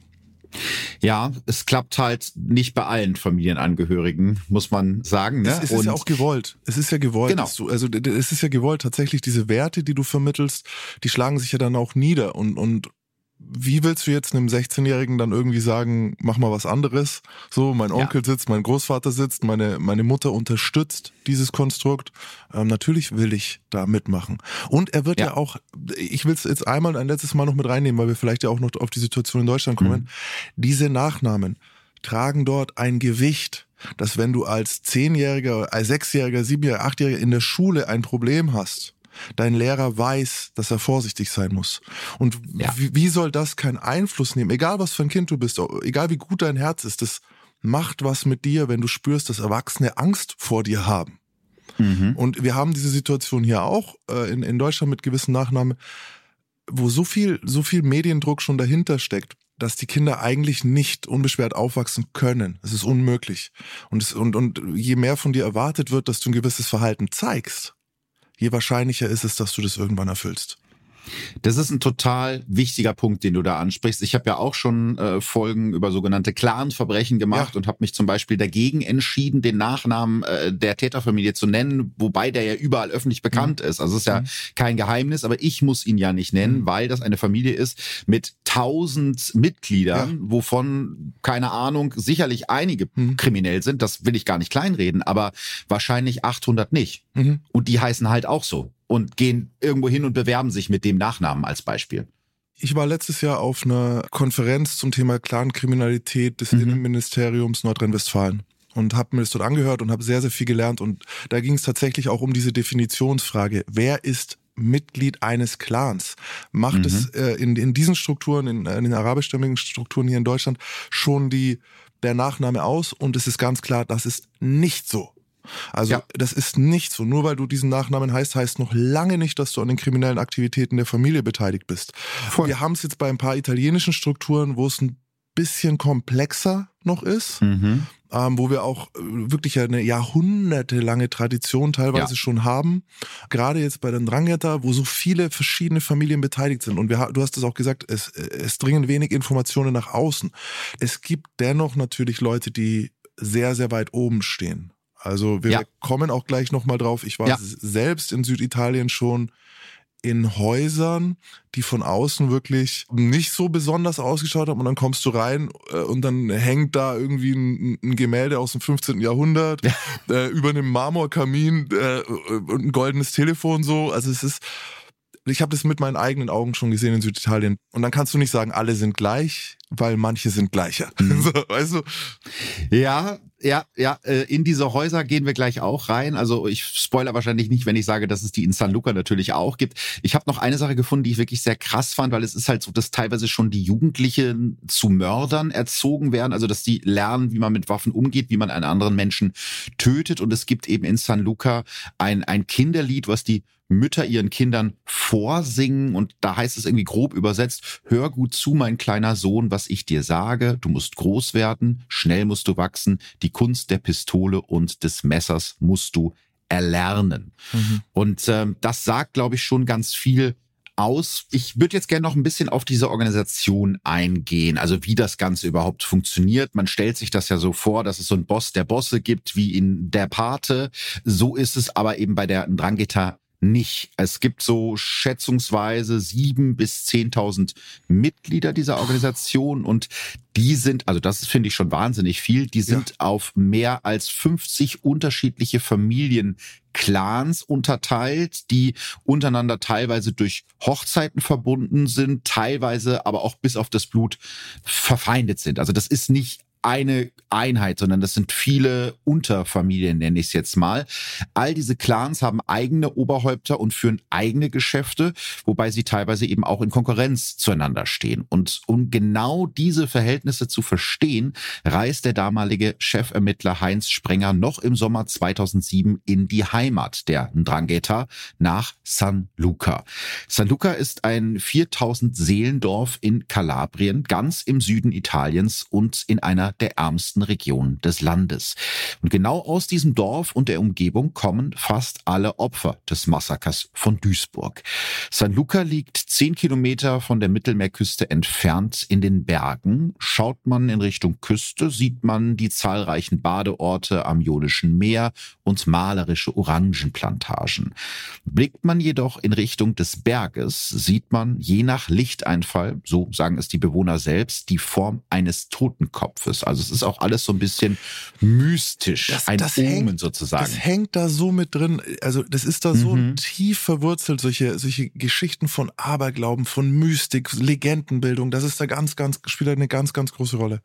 Ja, es klappt halt nicht bei allen Familienangehörigen, muss man sagen. Ne? Es, es ist Und ja auch gewollt. Es ist ja gewollt. Genau. Dass du, also es ist ja gewollt. Tatsächlich diese Werte, die du vermittelst, die schlagen sich ja dann auch nieder. Und und wie willst du jetzt einem sechzehnjährigen dann irgendwie sagen, mach mal was anderes? So, mein Onkel ja. sitzt, mein Großvater sitzt, meine meine Mutter unterstützt dieses Konstrukt. Ähm, natürlich will ich da mitmachen. Und er wird ja, ja auch, ich will es jetzt einmal ein letztes Mal noch mit reinnehmen, weil wir vielleicht ja auch noch auf die Situation in Deutschland kommen. Mhm. Diese Nachnamen tragen dort ein Gewicht, dass wenn du als Zehnjähriger, als Sechsjähriger, Siebenjähriger, Achtjähriger in der Schule ein Problem hast, dein Lehrer weiß, dass er vorsichtig sein muss. Und ja. wie, wie soll das keinen Einfluss nehmen? Egal was für ein Kind du bist, egal wie gut dein Herz ist, das macht was mit dir, wenn du spürst, dass Erwachsene Angst vor dir haben. Mhm. Und wir haben diese Situation hier auch äh, in, in Deutschland mit gewissen Nachnamen, wo so viel, so viel Mediendruck schon dahinter steckt, dass die Kinder eigentlich nicht unbeschwert aufwachsen können. Es ist unmöglich. Und, es, und, und je mehr von dir erwartet wird, dass du ein gewisses Verhalten zeigst, je wahrscheinlicher ist es, dass du das irgendwann erfüllst. Das ist ein total wichtiger Punkt, den du da ansprichst. Ich habe ja auch schon äh, Folgen über sogenannte Clanverbrechen gemacht ja. und habe mich zum Beispiel dagegen entschieden, den Nachnamen äh, der Täterfamilie zu nennen, wobei der ja überall öffentlich bekannt mhm. ist. Also es ist ja mhm. kein Geheimnis, aber ich muss ihn ja nicht nennen, mhm. weil das eine Familie ist mit tausend Mitgliedern, ja. wovon, keine Ahnung, sicherlich einige mhm. kriminell sind. Das will ich gar nicht kleinreden, aber wahrscheinlich achthundert nicht. Mhm. Und die heißen halt auch so. Und gehen irgendwo hin und bewerben sich mit dem Nachnamen als Beispiel. Ich war letztes Jahr auf einer Konferenz zum Thema Clankriminalität des mhm. Innenministeriums Nordrhein-Westfalen und habe mir das dort angehört und habe sehr, sehr viel gelernt. Und da ging es tatsächlich auch um diese Definitionsfrage. Wer ist Mitglied eines Clans? Macht mhm. es äh, in, in diesen Strukturen, in, in den arabischstämmigen Strukturen hier in Deutschland schon die, der Nachname aus? Und es ist ganz klar, das ist nicht so. Also ja. das ist nicht so. Nur weil du diesen Nachnamen heißt, heißt noch lange nicht, dass du an den kriminellen Aktivitäten der Familie beteiligt bist. Voll. Wir haben es jetzt bei ein paar italienischen Strukturen, wo es ein bisschen komplexer noch ist, mhm. ähm, wo wir auch wirklich eine jahrhundertelange Tradition teilweise ja. schon haben. Gerade jetzt bei der 'Ndrangheta, wo so viele verschiedene Familien beteiligt sind. Und wir, du hast es auch gesagt, es, es dringen wenig Informationen nach außen. Es gibt dennoch natürlich Leute, die sehr, sehr weit oben stehen. Also wir ja. kommen auch gleich nochmal drauf. Ich war ja. selbst in Süditalien schon. in Häusern, die von außen wirklich nicht so besonders ausgeschaut haben und dann kommst du rein äh, und dann hängt da irgendwie ein, ein Gemälde aus dem fünfzehnten Jahrhundert ja. äh, über einem Marmorkamin äh, und ein goldenes Telefon so. Also es ist, ich habe das mit meinen eigenen Augen schon gesehen in Süditalien und dann kannst du nicht sagen, alle sind gleich, weil manche sind gleicher. Mhm. So, weißt du? Ja, ja, ja, in diese Häuser gehen wir gleich auch rein. Also ich spoiler wahrscheinlich nicht, wenn ich sage, dass es die in San Luca natürlich auch gibt. Ich habe noch eine Sache gefunden, die ich wirklich sehr krass fand, weil es ist halt so, dass teilweise schon die Jugendlichen zu Mördern erzogen werden. Also dass die lernen, wie man mit Waffen umgeht, wie man einen anderen Menschen tötet. Und es gibt eben in San Luca ein, ein Kinderlied, was die Mütter ihren Kindern vorsingen und da heißt es irgendwie grob übersetzt, hör gut zu, mein kleiner Sohn, was ich dir sage, du musst groß werden, schnell musst du wachsen, die Kunst der Pistole und des Messers musst du erlernen. Mhm. Und ähm, das sagt, glaube ich, schon ganz viel aus. Ich würde jetzt gerne noch ein bisschen auf diese Organisation eingehen, also wie das Ganze überhaupt funktioniert. Man stellt sich das ja so vor, dass es so einen Boss der Bosse gibt, wie in Der Pate. So ist es aber eben bei der Ndrangheta nicht. Es gibt so schätzungsweise sieben bis zehntausend Mitglieder dieser Organisation und die sind, also das finde ich schon wahnsinnig viel, die sind ja. auf mehr als fünfzig unterschiedliche Familienclans unterteilt, die untereinander teilweise durch Hochzeiten verbunden sind, teilweise aber auch bis auf das Blut verfeindet sind. Also das ist nicht eine Einheit, sondern das sind viele Unterfamilien, nenne ich es jetzt mal. All diese Clans haben eigene Oberhäupter und führen eigene Geschäfte, wobei sie teilweise eben auch in Konkurrenz zueinander stehen. Und um genau diese Verhältnisse zu verstehen, reist der damalige Chefermittler Heinz Sprenger noch im Sommer zweitausendsieben in die Heimat der Ndrangheta nach San Luca. San Luca ist ein viertausend Seelendorf in Kalabrien, ganz im Süden Italiens und in einer der ärmsten Regionen des Landes. Und genau aus diesem Dorf und der Umgebung kommen fast alle Opfer des Massakers von Duisburg. San Luca liegt zehn Kilometer von der Mittelmeerküste entfernt in den Bergen. Schaut man in Richtung Küste, sieht man die zahlreichen Badeorte am Ionischen Meer und malerische Orangenplantagen. Blickt man jedoch in Richtung des Berges, sieht man je nach Lichteinfall, so sagen es die Bewohner selbst, die Form eines Totenkopfes. Also es ist auch alles so ein bisschen mystisch, das, ein das Omen hängt, sozusagen. Das hängt da so mit drin, also das ist da so mhm. tief verwurzelt, solche, solche Geschichten von Aberglauben, von Mystik, Legendenbildung, das ist da ganz, ganz, spielt eine ganz, ganz große Rolle.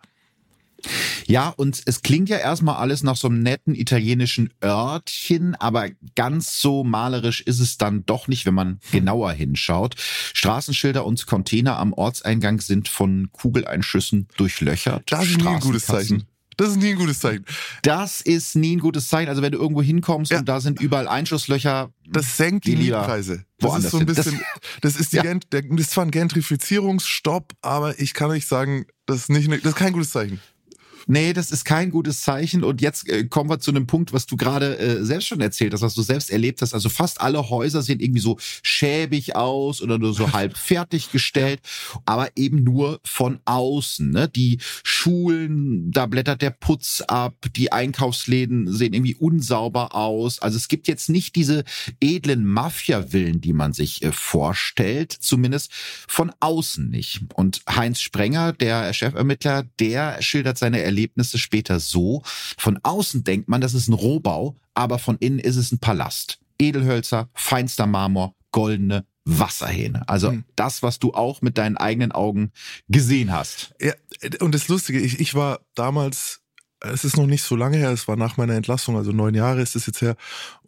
Ja, und es klingt ja erstmal alles nach so einem netten italienischen Örtchen, aber ganz so malerisch ist es dann doch nicht, wenn man genauer hinschaut. Straßenschilder und Container am Ortseingang sind von Kugeleinschüssen durchlöchert. Das ist nie ein gutes Zeichen. Das ist nie ein gutes Zeichen. Das ist nie ein gutes Zeichen. Also wenn du irgendwo hinkommst ja. und da sind überall Einschusslöcher. Das senkt die, die Mietpreise. Das ist so ein bisschen, das, das ist die, ja. Gent, der, das ist zwar ein Gentrifizierungsstopp, aber ich kann euch sagen, das ist nicht, das ist kein gutes Zeichen. Nee, das ist kein gutes Zeichen. Und jetzt äh, kommen wir zu einem Punkt, was du gerade äh, selbst schon erzählt hast, was du selbst erlebt hast. Also fast alle Häuser sehen irgendwie so schäbig aus oder nur so halb fertiggestellt, aber eben nur von außen. Ne? Die Schulen, da blättert der Putz ab, die Einkaufsläden sehen irgendwie unsauber aus. Also es gibt jetzt nicht diese edlen Mafia-Villen, die man sich äh, vorstellt, zumindest von außen nicht. Und Heinz Sprenger, der Chefermittler, der schildert seine Erlebnisse Erlebnisse später so. Von außen denkt man, das ist ein Rohbau, aber von innen ist es ein Palast. Edelhölzer, feinster Marmor, goldene Wasserhähne. Also hm. das, was du auch mit deinen eigenen Augen gesehen hast. Ja, und das Lustige, ich, ich war damals, es ist noch nicht so lange her, es war nach meiner Entlassung, also neun Jahre ist es jetzt her.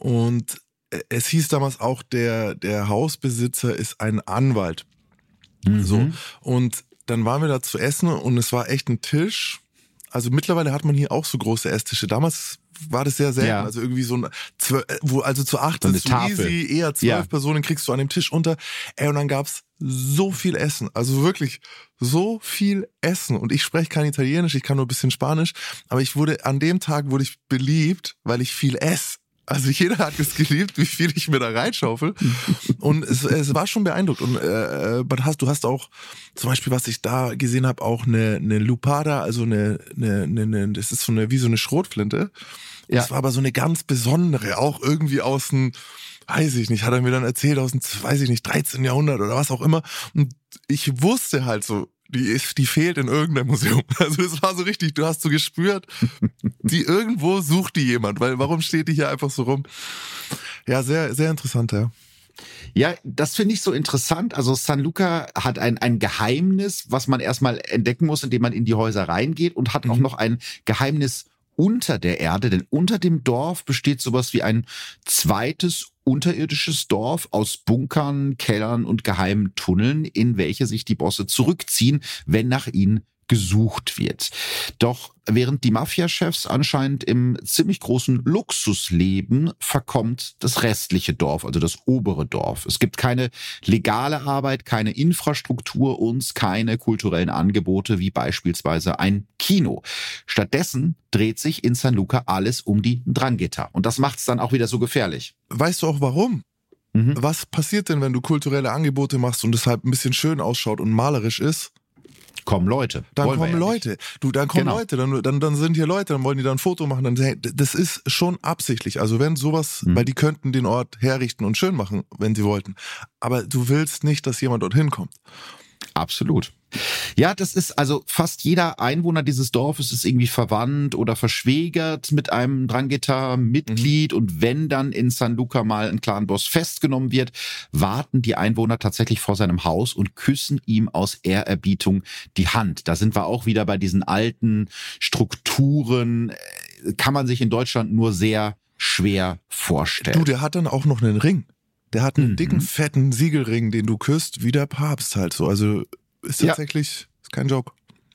Und es hieß damals auch, der, der Hausbesitzer ist ein Anwalt. Mhm. So. Und dann waren wir da zu essen und es war echt ein Tisch. Also mittlerweile hat man hier auch so große Esstische. Damals war das sehr selten. Ja. Also irgendwie so ein, zwölf, wo also zu acht so sitzt du easy, eher zwölf ja. Personen kriegst du an dem Tisch unter. Ey, und dann gab's so viel Essen. Also wirklich so viel Essen. Und ich spreche kein Italienisch, ich kann nur ein bisschen Spanisch. Aber ich wurde, an dem Tag wurde ich beliebt, weil ich viel esse. Also jeder hat es geliebt, wie viel ich mir da reinschaufel. Und es, es war schon beeindruckt. Und äh, du hast auch, zum Beispiel, was ich da gesehen habe, auch eine, eine Lupada, also eine, eine, eine, das ist so eine, wie so eine Schrotflinte. Ja. Das war aber so eine ganz besondere, auch irgendwie aus dem weiß ich nicht, hat er mir dann erzählt aus dem, weiß ich nicht, dreizehnten Jahrhundert oder was auch immer. Und ich wusste halt so, die ist, die fehlt in irgendeinem Museum. Also das war so richtig, du hast so gespürt, die irgendwo sucht die jemand, weil warum steht die hier einfach so rum? Ja, sehr, sehr interessant, ja. Ja, das finde ich so interessant. Also San Luca hat ein, ein Geheimnis, was man erstmal entdecken muss, indem man in die Häuser reingeht, und hat mhm. auch noch ein Geheimnis unter der Erde, denn unter dem Dorf besteht sowas wie ein zweites unterirdisches Dorf aus Bunkern, Kellern und geheimen Tunneln, in welche sich die Bosse zurückziehen, wenn nach ihnen gesucht wird. Doch während die Mafia-Chefs anscheinend im ziemlich großen Luxus leben, verkommt das restliche Dorf, also das obere Dorf. Es gibt keine legale Arbeit, keine Infrastruktur und keine kulturellen Angebote, wie beispielsweise ein Kino. Stattdessen dreht sich in San Luca alles um die Ndrangheta. Und das macht es dann auch wieder so gefährlich. Weißt du auch warum? Mhm. Was passiert denn, wenn du kulturelle Angebote machst und es halt ein bisschen schön ausschaut und malerisch ist? Kommen Leute. Dann Wollen kommen ja Leute. nicht. Du, dann kommen Genau. Leute. Dann, dann, dann sind hier Leute, dann wollen die da ein Foto machen. Dann, das ist schon absichtlich. Also wenn sowas, mhm. weil die könnten den Ort herrichten und schön machen, wenn sie wollten. Aber du willst nicht, dass jemand dorthin kommt. Absolut. Ja, das ist also fast jeder Einwohner dieses Dorfes ist irgendwie verwandt oder verschwägert mit einem Ndrangheta-Mitglied. Mhm. Und wenn dann in San Luca mal ein Clanboss festgenommen wird, warten die Einwohner tatsächlich vor seinem Haus und küssen ihm aus Ehrerbietung die Hand. Da sind wir auch wieder bei diesen alten Strukturen. Kann man sich in Deutschland nur sehr schwer vorstellen. Du, der hat dann auch noch einen Ring. Der hat einen mhm. dicken, fetten Siegelring, den du küsst, wie der Papst halt so. Also ist tatsächlich, ja. ist kein Joke.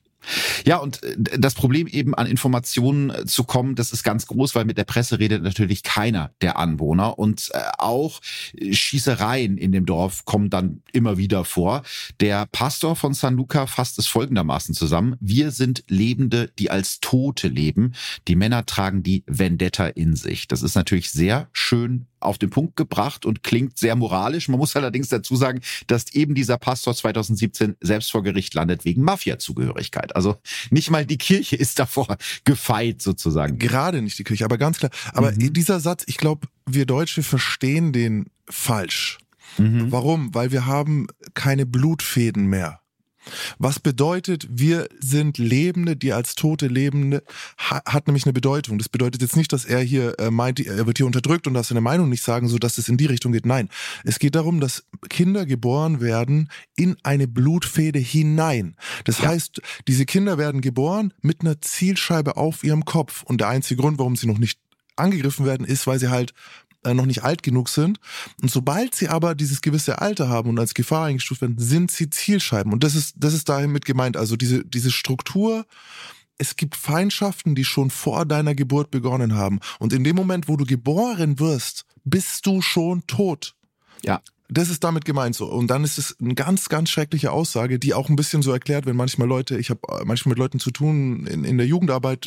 Ja, und das Problem eben an Informationen zu kommen, das ist ganz groß, weil mit der Presse redet natürlich keiner der Anwohner, und auch Schießereien in dem Dorf kommen dann immer wieder vor. Der Pastor von San Luca fasst es folgendermaßen zusammen: Wir sind Lebende, die als Tote leben. Die Männer tragen die Vendetta in sich. Das ist natürlich sehr schön auf den Punkt gebracht und klingt sehr moralisch. Man muss allerdings dazu sagen, dass eben dieser Pastor zweitausendsiebzehn selbst vor Gericht landet wegen Mafia-Zugehörigkeit. Also nicht mal die Kirche ist davor gefeit sozusagen. Gerade nicht die Kirche, aber ganz klar. Aber mhm. dieser Satz, ich glaube, wir Deutsche verstehen den falsch. Mhm. Warum? Weil wir haben keine Blutfäden mehr. Was bedeutet, wir sind Lebende, die als tote Lebende, hat nämlich eine Bedeutung. Das bedeutet jetzt nicht, dass er hier äh, meint, er wird hier unterdrückt und darf seine Meinung nicht sagen, so dass es in die Richtung geht. Nein, es geht darum, dass Kinder geboren werden in eine Blutfäde hinein. Das ja. heißt, diese Kinder werden geboren mit einer Zielscheibe auf ihrem Kopf. Und der einzige Grund, warum sie noch nicht angegriffen werden, ist, weil sie halt noch nicht alt genug sind. Und sobald sie aber dieses gewisse Alter haben und als Gefahr eingestuft werden, sind sie Zielscheiben. Und das ist, das ist damit gemeint. Also diese, diese Struktur, es gibt Feindschaften, die schon vor deiner Geburt begonnen haben. Und in dem Moment, wo du geboren wirst, bist du schon tot. Ja. Das ist damit gemeint so. Und dann ist es eine ganz, ganz schreckliche Aussage, die auch ein bisschen so erklärt, wenn manchmal Leute, ich habe manchmal mit Leuten zu tun in, in der Jugendarbeit,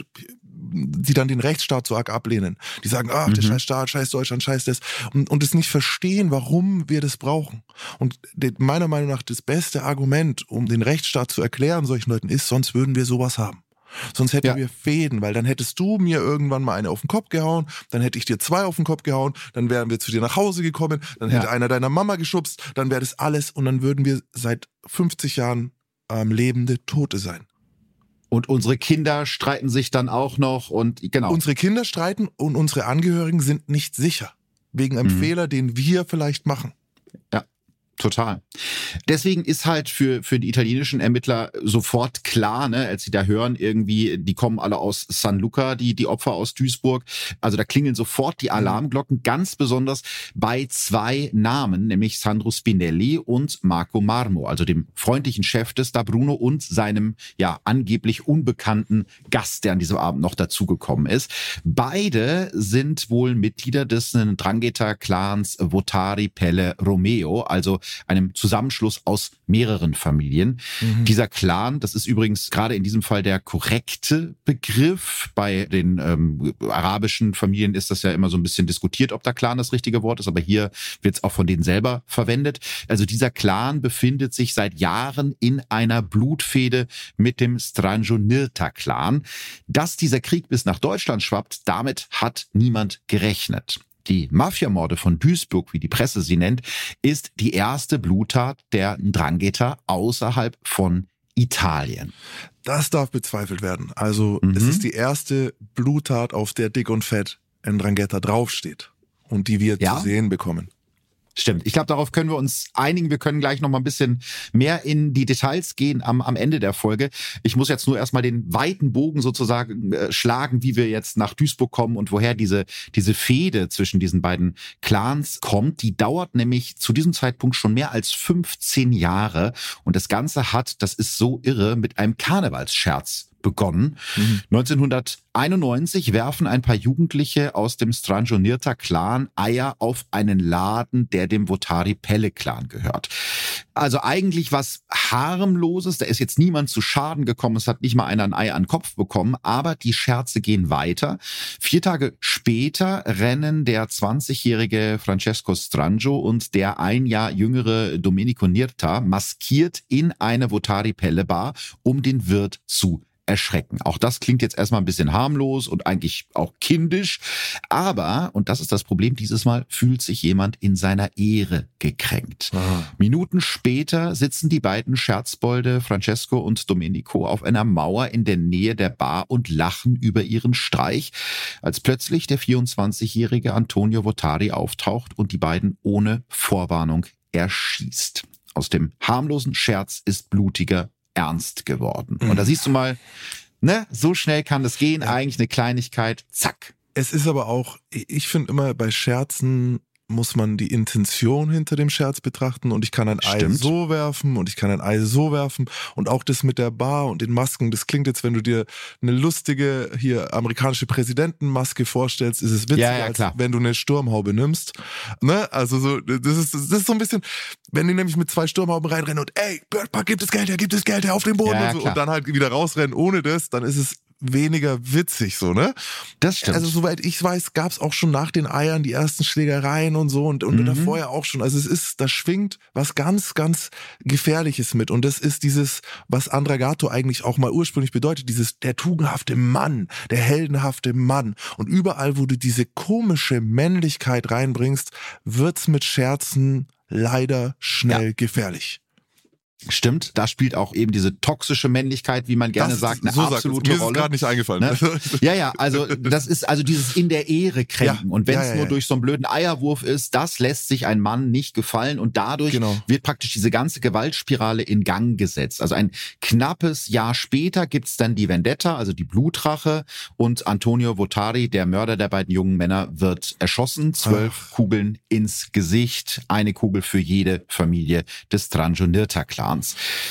die dann den Rechtsstaat so arg ablehnen. Die sagen, ach, der mhm. scheiß Staat, scheiß Deutschland, scheiß das. Und, und es nicht verstehen, warum wir das brauchen. Und meiner Meinung nach das beste Argument, um den Rechtsstaat zu erklären solchen Leuten ist, sonst würden wir sowas haben. Sonst hätten ja. wir Fäden, weil dann hättest du mir irgendwann mal eine auf den Kopf gehauen, dann hätte ich dir zwei auf den Kopf gehauen, dann wären wir zu dir nach Hause gekommen, dann hätte ja. einer deiner Mama geschubst, dann wäre das alles und dann würden wir seit fünfzig Jahren ähm, lebende Tote sein. Und unsere Kinder streiten sich dann auch noch und genau. Unsere Kinder streiten und unsere Angehörigen sind nicht sicher. Wegen einem mhm. Fehler, den wir vielleicht machen. Ja, total. Deswegen ist halt für für die italienischen Ermittler sofort klar, ne, als sie da hören, irgendwie, die kommen alle aus San Luca, die die Opfer aus Duisburg. Also da klingeln sofort die Alarmglocken, ganz besonders bei zwei Namen, nämlich Sandro Spinelli und Marco Marmo, also dem freundlichen Chef des Da Bruno und seinem ja angeblich unbekannten Gast, der an diesem Abend noch dazugekommen ist. Beide sind wohl Mitglieder des Ndrangheta-Clans Votari Pelle Romeo, also einem Zusammenschluss aus mehreren Familien. Mhm. Dieser Clan, das ist übrigens gerade in diesem Fall der korrekte Begriff. Bei den ähm, arabischen Familien ist das ja immer so ein bisschen diskutiert, ob der Clan das richtige Wort ist, aber hier wird es auch von denen selber verwendet. Also dieser Clan befindet sich seit Jahren in einer Blutfehde mit dem Stranjonirta-Clan. Dass dieser Krieg bis nach Deutschland schwappt, damit hat niemand gerechnet. Die Mafiamorde von Duisburg, wie die Presse sie nennt, ist die erste Bluttat der Ndrangheta außerhalb von Italien. Das darf bezweifelt werden. Also Mhm. es ist die erste Bluttat, auf der dick und fett Ndrangheta draufsteht und die wir Ja? zu sehen bekommen. Stimmt. Ich glaube, darauf können wir uns einigen. Wir können gleich noch mal ein bisschen mehr in die Details gehen am, am Ende der Folge. Ich muss jetzt nur erstmal den weiten Bogen sozusagen äh, schlagen, wie wir jetzt nach Duisburg kommen und woher diese, diese Fehde zwischen diesen beiden Clans kommt. Die dauert nämlich zu diesem Zeitpunkt schon mehr als fünfzehn Jahre. Und das Ganze hat, das ist so irre, mit einem Karnevalsscherz begonnen. Mhm. neunzehnhunderteinundneunzig werfen ein paar Jugendliche aus dem Stranjonirta-Clan Eier auf einen Laden, der dem Votari-Pelle-Clan gehört. Also eigentlich was harmloses, da ist jetzt niemand zu Schaden gekommen, es hat nicht mal einer ein Ei an den Kopf bekommen, aber die Scherze gehen weiter. Vier Tage später rennen der zwanzigjährige Francesco Strangio und der ein Jahr jüngere Domenico Nirta maskiert in eine Votari-Pelle-Bar, um den Wirt zu erschrecken. Auch das klingt jetzt erstmal ein bisschen harmlos und eigentlich auch kindisch. Aber, und das ist das Problem, dieses Mal fühlt sich jemand in seiner Ehre gekränkt. Ah. Minuten später sitzen die beiden Scherzbolde Francesco und Domenico auf einer Mauer in der Nähe der Bar und lachen über ihren Streich, als plötzlich der vierundzwanzigjährige Antonio Votari auftaucht und die beiden ohne Vorwarnung erschießt. Aus dem harmlosen Scherz ist blutiger ernst geworden. Und da siehst du mal, ne, so schnell kann das gehen, Ja. eigentlich eine Kleinigkeit, zack. Es ist aber auch, ich finde immer, bei Scherzen muss man die Intention hinter dem Scherz betrachten und ich kann ein Ei Stimmt. so werfen und ich kann ein Ei so werfen und auch das mit der Bar und den Masken, das klingt jetzt, wenn du dir eine lustige hier amerikanische Präsidentenmaske vorstellst, ist es witziger, Ja, ja, klar. als wenn du eine Sturmhaube nimmst. Ne? Also so, das ist, das ist so ein bisschen, wenn die nämlich mit zwei Sturmhauben reinrennen und ey, Bird Park, gib das Geld her, gib das Geld her auf den Boden Ja, ja, und so klar. und dann halt wieder rausrennen ohne das, dann ist es weniger witzig so, ne? Das stimmt. Also soweit ich weiß, gab es auch schon nach den Eiern die ersten Schlägereien und so und, und Mhm. davor ja auch schon. Also es ist, da schwingt was ganz, ganz Gefährliches mit und das ist dieses, was Ndrangheta eigentlich auch mal ursprünglich bedeutet, dieses der tugendhafte Mann, der heldenhafte Mann. Und überall, wo du diese komische Männlichkeit reinbringst, wird's mit Scherzen leider schnell Ja. gefährlich. Stimmt, da spielt auch eben diese toxische Männlichkeit, wie man gerne Das- sagt, eine so sagt es. absolute Mir ist es Rolle. gerade nicht eingefallen. Ne? Ja, ja, also das ist also dieses in der Ehre kränken. Ja, Und wenn es ja, ja, nur ja. durch so einen blöden Eierwurf ist, das lässt sich ein Mann nicht gefallen und dadurch Genau. wird praktisch diese ganze Gewaltspirale in Gang gesetzt. Also ein knappes Jahr später gibt's dann die Vendetta, also die Blutrache und Antonio Votari, der Mörder der beiden jungen Männer, wird erschossen. Zwölf Kugeln ins Gesicht, eine Kugel für jede Familie des Stranjonirta-Clans.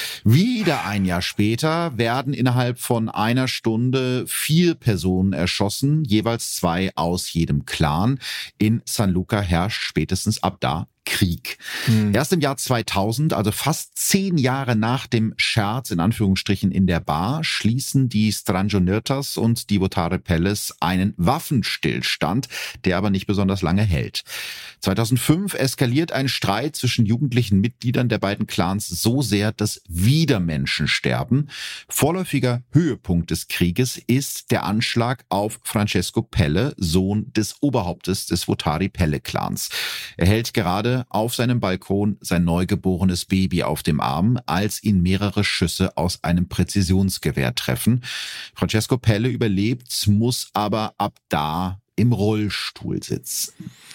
Wieder ein Jahr später werden innerhalb von einer Stunde vier Personen erschossen, jeweils zwei aus jedem Clan. In San Luca herrscht spätestens ab da Krieg. Hm. Erst im Jahr zweitausend, also fast zehn Jahre nach dem Scherz in Anführungsstrichen in der Bar, schließen die Stranjonirtas und die Votari Pelles einen Waffenstillstand, der aber nicht besonders lange hält. zweitausendfünf eskaliert ein Streit zwischen jugendlichen Mitgliedern der beiden Clans so sehr, dass wieder Menschen sterben. Vorläufiger Höhepunkt des Krieges ist der Anschlag auf Francesco Pelle, Sohn des Oberhauptes des Votari Pelle Clans. Er hält gerade auf seinem Balkon sein neugeborenes Baby auf dem Arm, als ihn mehrere Schüsse aus einem Präzisionsgewehr treffen. Francesco Pelle überlebt, muss aber ab da im Rollstuhl sitzen.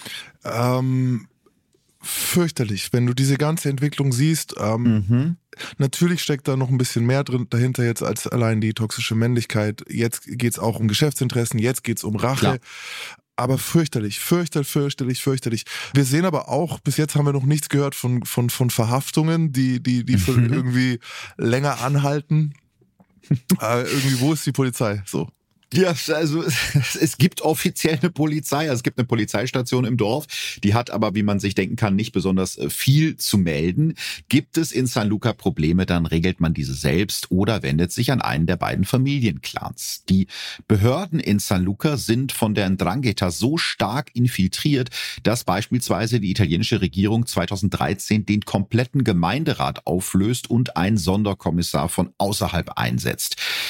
Ähm, fürchterlich, wenn du diese ganze Entwicklung siehst. Ähm, Mhm. Natürlich steckt da noch ein bisschen mehr drin dahinter jetzt als allein die toxische Männlichkeit. Jetzt geht's auch um Geschäftsinteressen, jetzt geht's um Rache. Klar. Aber fürchterlich, fürchterlich, fürchterlich, fürchterlich. Wir sehen aber auch, bis jetzt haben wir noch nichts gehört von, von, von Verhaftungen, die, die, die für Mhm. irgendwie länger anhalten. äh, irgendwie, wo ist die Polizei? So. Ja, also es gibt offiziell eine Polizei, also es gibt eine Polizeistation im Dorf, die hat aber, wie man sich denken kann, nicht besonders viel zu melden. Gibt es in San Luca Probleme, dann regelt man diese selbst oder wendet sich an einen der beiden Familienclans. Die Behörden in San Luca sind von der Ndrangheta so stark infiltriert, dass beispielsweise die italienische Regierung zweitausenddreizehn den kompletten Gemeinderat auflöst und einen Sonderkommissar von außerhalb einsetzt.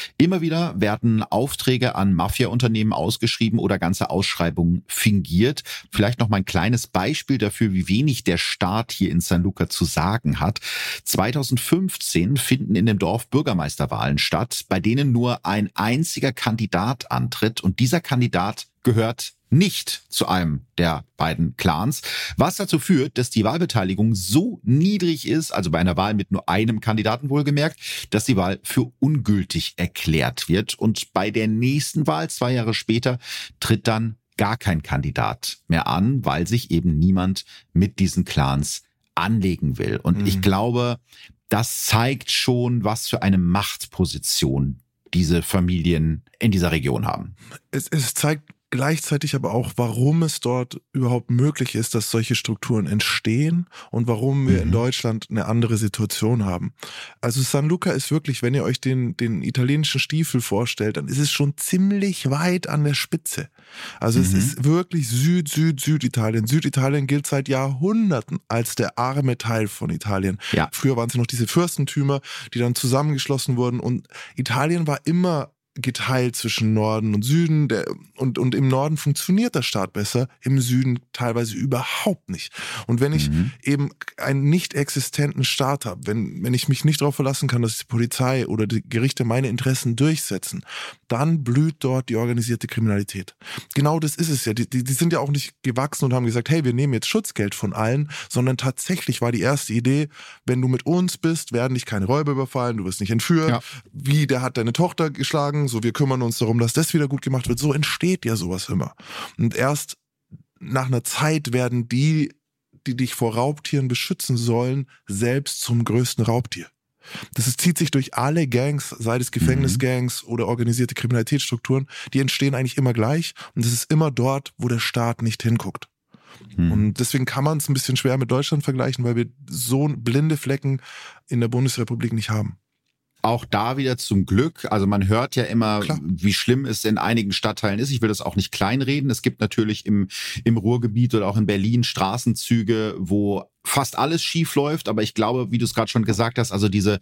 Immer wieder werden Aufträge an Mafia-Unternehmen ausgeschrieben oder ganze Ausschreibungen fingiert. Vielleicht noch mal ein kleines Beispiel dafür, wie wenig der Staat hier in San Luca zu sagen hat. zweitausendfünfzehn finden in dem Dorf Bürgermeisterwahlen statt, bei denen nur ein einziger Kandidat antritt. Und dieser Kandidat gehört nicht zu einem der beiden Clans, was dazu führt, dass die Wahlbeteiligung so niedrig ist, also bei einer Wahl mit nur einem Kandidaten wohlgemerkt, dass die Wahl für ungültig erklärt wird. Und bei der nächsten Wahl, zwei Jahre später, tritt dann gar kein Kandidat mehr an, weil sich eben niemand mit diesen Clans anlegen will. Und mhm. ich glaube, das zeigt schon, was für eine Machtposition diese Familien in dieser Region haben. Es, es zeigt gleichzeitig aber auch, warum es dort überhaupt möglich ist, dass solche Strukturen entstehen und warum wir mhm. in Deutschland eine andere Situation haben. Also San Luca ist wirklich, wenn ihr euch den, den italienischen Stiefel vorstellt, dann ist es schon ziemlich weit an der Spitze. Also mhm. es ist wirklich Süd, Süd, Süditalien. Süditalien gilt seit Jahrhunderten als der arme Teil von Italien. Ja. Früher waren es noch diese Fürstentümer, die dann zusammengeschlossen wurden, und Italien war immer geteilt zwischen Norden und Süden, der, und, und im Norden funktioniert der Staat besser, im Süden teilweise überhaupt nicht. Und wenn ich mhm. eben einen nicht existenten Staat habe, wenn, wenn ich mich nicht darauf verlassen kann, dass die Polizei oder die Gerichte meine Interessen durchsetzen, dann blüht dort die organisierte Kriminalität. Genau das ist es ja. Die, die, die sind ja auch nicht gewachsen und haben gesagt, hey, wir nehmen jetzt Schutzgeld von allen, sondern tatsächlich war die erste Idee, wenn du mit uns bist, werden dich keine Räuber überfallen, du wirst nicht entführt. Ja. Wie, der hat deine Tochter geschlagen, so, wir kümmern uns darum, dass das wieder gut gemacht wird. So entsteht ja sowas immer. Und erst nach einer Zeit werden die, die dich vor Raubtieren beschützen sollen, selbst zum größten Raubtier. Das ist, zieht sich durch alle Gangs, sei es Gefängnisgangs oder organisierte Kriminalitätsstrukturen, die entstehen eigentlich immer gleich, und es ist immer dort, wo der Staat nicht hinguckt. Mhm. Und deswegen kann man es ein bisschen schwer mit Deutschland vergleichen, weil wir so blinde Flecken in der Bundesrepublik nicht haben. Auch da wieder zum Glück, also man hört ja immer, Klar. wie schlimm es in einigen Stadtteilen ist. Ich will das auch nicht kleinreden. Es gibt natürlich im, im Ruhrgebiet oder auch in Berlin Straßenzüge, wo fast alles schief läuft, aber ich glaube, wie du es gerade schon gesagt hast, also diese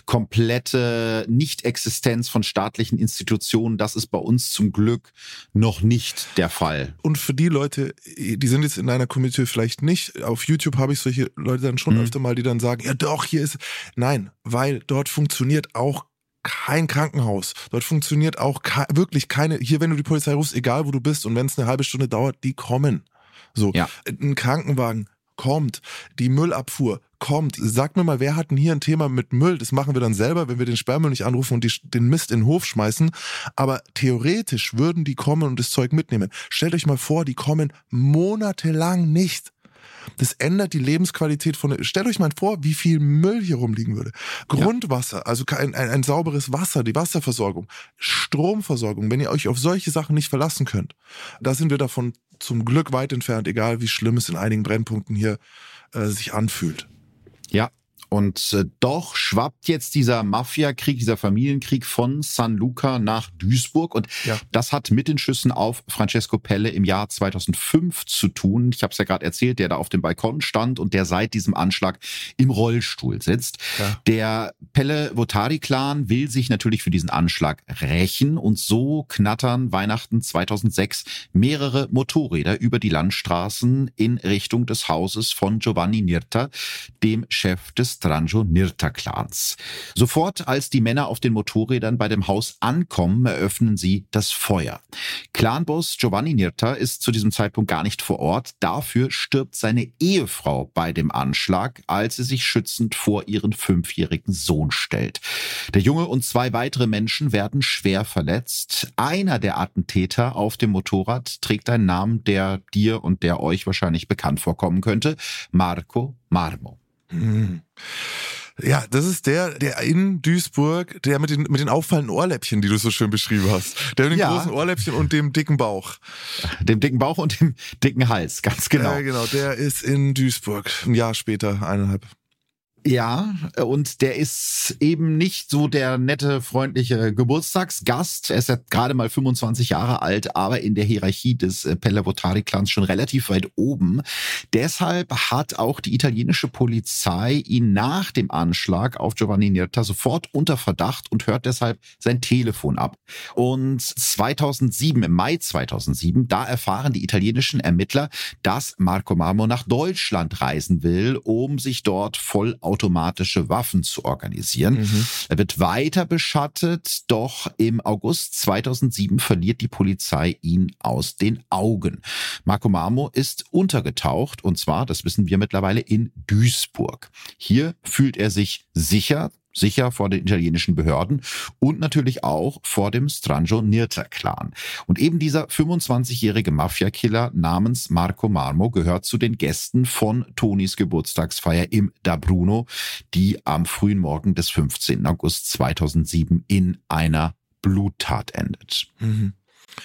komplette Nicht-Existenz von staatlichen Institutionen, das ist bei uns zum Glück noch nicht der Fall. Und für die Leute, die sind jetzt in deiner Community vielleicht nicht, auf YouTube habe ich solche Leute dann schon mhm. öfter mal, die dann sagen, ja doch, hier ist, nein, weil dort funktioniert auch kein Krankenhaus. Dort funktioniert auch ke- wirklich keine, hier, wenn du die Polizei rufst, egal wo du bist, und wenn es eine halbe Stunde dauert, die kommen. So, ja. Ein Krankenwagen kommt, die Müllabfuhr kommt. Sag mir mal, wer hat denn hier ein Thema mit Müll? Das machen wir dann selber, wenn wir den Sperrmüll nicht anrufen und die, den Mist in den Hof schmeißen. Aber theoretisch würden die kommen und das Zeug mitnehmen. Stellt euch mal vor, die kommen monatelang nicht. Das ändert die Lebensqualität von... Stellt euch mal vor, wie viel Müll hier rumliegen würde. Grundwasser, also ein, ein, ein sauberes Wasser, die Wasserversorgung, Stromversorgung, wenn ihr euch auf solche Sachen nicht verlassen könnt, da sind wir davon zum Glück weit entfernt, egal wie schlimm es in einigen Brennpunkten hier äh, sich anfühlt. Ja. Und äh, doch schwappt jetzt dieser Mafia-Krieg, dieser Familienkrieg von San Luca nach Duisburg. Und ja. das hat mit den Schüssen auf Francesco Pelle im Jahr zweitausendfünf zu tun. Ich habe es ja gerade erzählt, der da auf dem Balkon stand und der seit diesem Anschlag im Rollstuhl sitzt. Ja. Der Pelle-Votari-Clan will sich natürlich für diesen Anschlag rächen. Und so knattern Weihnachten zweitausendsechs mehrere Motorräder über die Landstraßen in Richtung des Hauses von Giovanni Nirta, dem Chef des Ndrangheta-Clans. Sofort, als die Männer auf den Motorrädern bei dem Haus ankommen, eröffnen sie das Feuer. Clanboss Giovanni Nirta ist zu diesem Zeitpunkt gar nicht vor Ort. Dafür stirbt seine Ehefrau bei dem Anschlag, als sie sich schützend vor ihren fünfjährigen Sohn stellt. Der Junge und zwei weitere Menschen werden schwer verletzt. Einer der Attentäter auf dem Motorrad trägt einen Namen, der dir und der euch wahrscheinlich bekannt vorkommen könnte: Marco Marmo. Ja, das ist der, der in Duisburg, der mit den, mit den auffallenden Ohrläppchen, die du so schön beschrieben hast. Der mit den ja. großen Ohrläppchen und dem dicken Bauch. Dem dicken Bauch und dem dicken Hals, ganz genau. Ja, genau, der ist in Duisburg, ein Jahr später, eineinhalb. Ja, und der ist eben nicht so der nette, freundliche Geburtstagsgast. Er ist ja gerade mal fünfundzwanzig Jahre alt, aber in der Hierarchie des Pelle-Votari-Clans schon relativ weit oben. Deshalb hat auch die italienische Polizei ihn nach dem Anschlag auf Giovanni Nirta sofort unter Verdacht und hört deshalb sein Telefon ab. Und zweitausendsieben, im Mai zweitausendsieben, da erfahren die italienischen Ermittler, dass Marco Marmo nach Deutschland reisen will, um sich dort voll automatische Waffen zu organisieren. Mhm. Er wird weiter beschattet, doch im August zweitausendsieben verliert die Polizei ihn aus den Augen. Marco Marmo ist untergetaucht und zwar, das wissen wir mittlerweile, in Duisburg. Hier fühlt er sich sicher, sicher vor den italienischen Behörden und natürlich auch vor dem Strangio-Nirta-Clan. Und eben dieser fünfundzwanzigjährige Mafia-Killer namens Marco Marmo gehört zu den Gästen von Tonis Geburtstagsfeier im Da Bruno, die am frühen Morgen des fünfzehnten August zweitausendsieben in einer Bluttat endet. Mhm.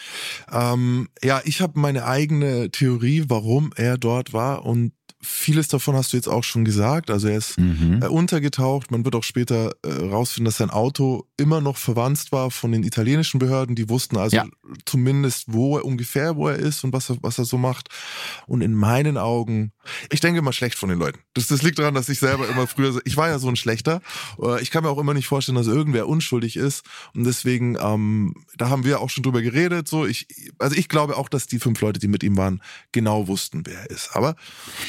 Ähm, ja, ich habe meine eigene Theorie, warum er dort war, und vieles davon hast du jetzt auch schon gesagt. Also er ist mhm. äh, untergetaucht. Man wird auch später äh, rausfinden, dass sein Auto immer noch verwandt war von den italienischen Behörden. Die wussten also ja. zumindest, wo er ungefähr, wo er ist und was er, was er so macht. Und in meinen Augen, ich denke immer schlecht von den Leuten. Das, das liegt daran, dass ich selber immer früher, ich war ja so ein Schlechter. Äh, ich kann mir auch immer nicht vorstellen, dass irgendwer unschuldig ist. Und deswegen, ähm, da haben wir auch schon drüber geredet. So, ich, also ich glaube auch, dass die fünf Leute, die mit ihm waren, genau wussten, wer er ist. Aber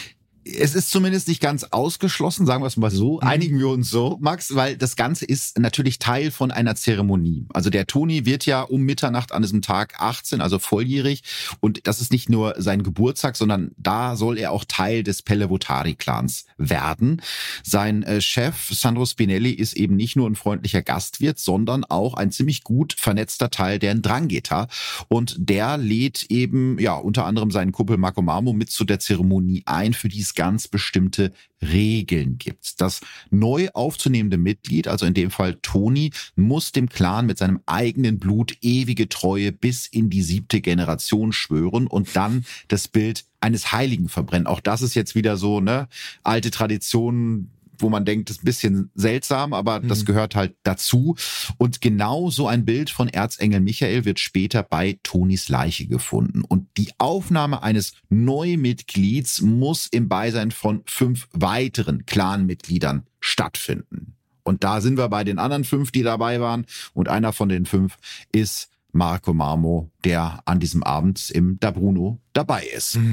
es ist zumindest nicht ganz ausgeschlossen, sagen wir es mal so, einigen wir uns so, Max, weil das Ganze ist natürlich Teil von einer Zeremonie. Also der Toni wird ja um Mitternacht an diesem Tag achtzehn, also volljährig, und das ist nicht nur sein Geburtstag, sondern da soll er auch Teil des Pelle-Votari-Clans werden. Sein äh, Chef Sandro Spinelli ist eben nicht nur ein freundlicher Gastwirt, sondern auch ein ziemlich gut vernetzter Teil der Ndrangheta, und der lädt eben ja unter anderem seinen Kumpel Marco Marmo mit zu der Zeremonie ein, für die es ganz bestimmte Regeln gibt. Das neu aufzunehmende Mitglied, also in dem Fall Toni, muss dem Clan mit seinem eigenen Blut ewige Treue bis in die siebte Generation schwören und dann das Bild eines Heiligen verbrennen. Auch das ist jetzt wieder so, ne, alte Tradition, wo man denkt, das ist ein bisschen seltsam, aber mhm. das gehört halt dazu. Und genau so ein Bild von Erzengel Michael wird später bei Tonis Leiche gefunden. Und die Aufnahme eines Neumitglieds muss im Beisein von fünf weiteren Clanmitgliedern stattfinden. Und da sind wir bei den anderen fünf, die dabei waren. Und einer von den fünf ist Marco Marmo, der an diesem Abend im Da Bruno dabei ist. Mhm.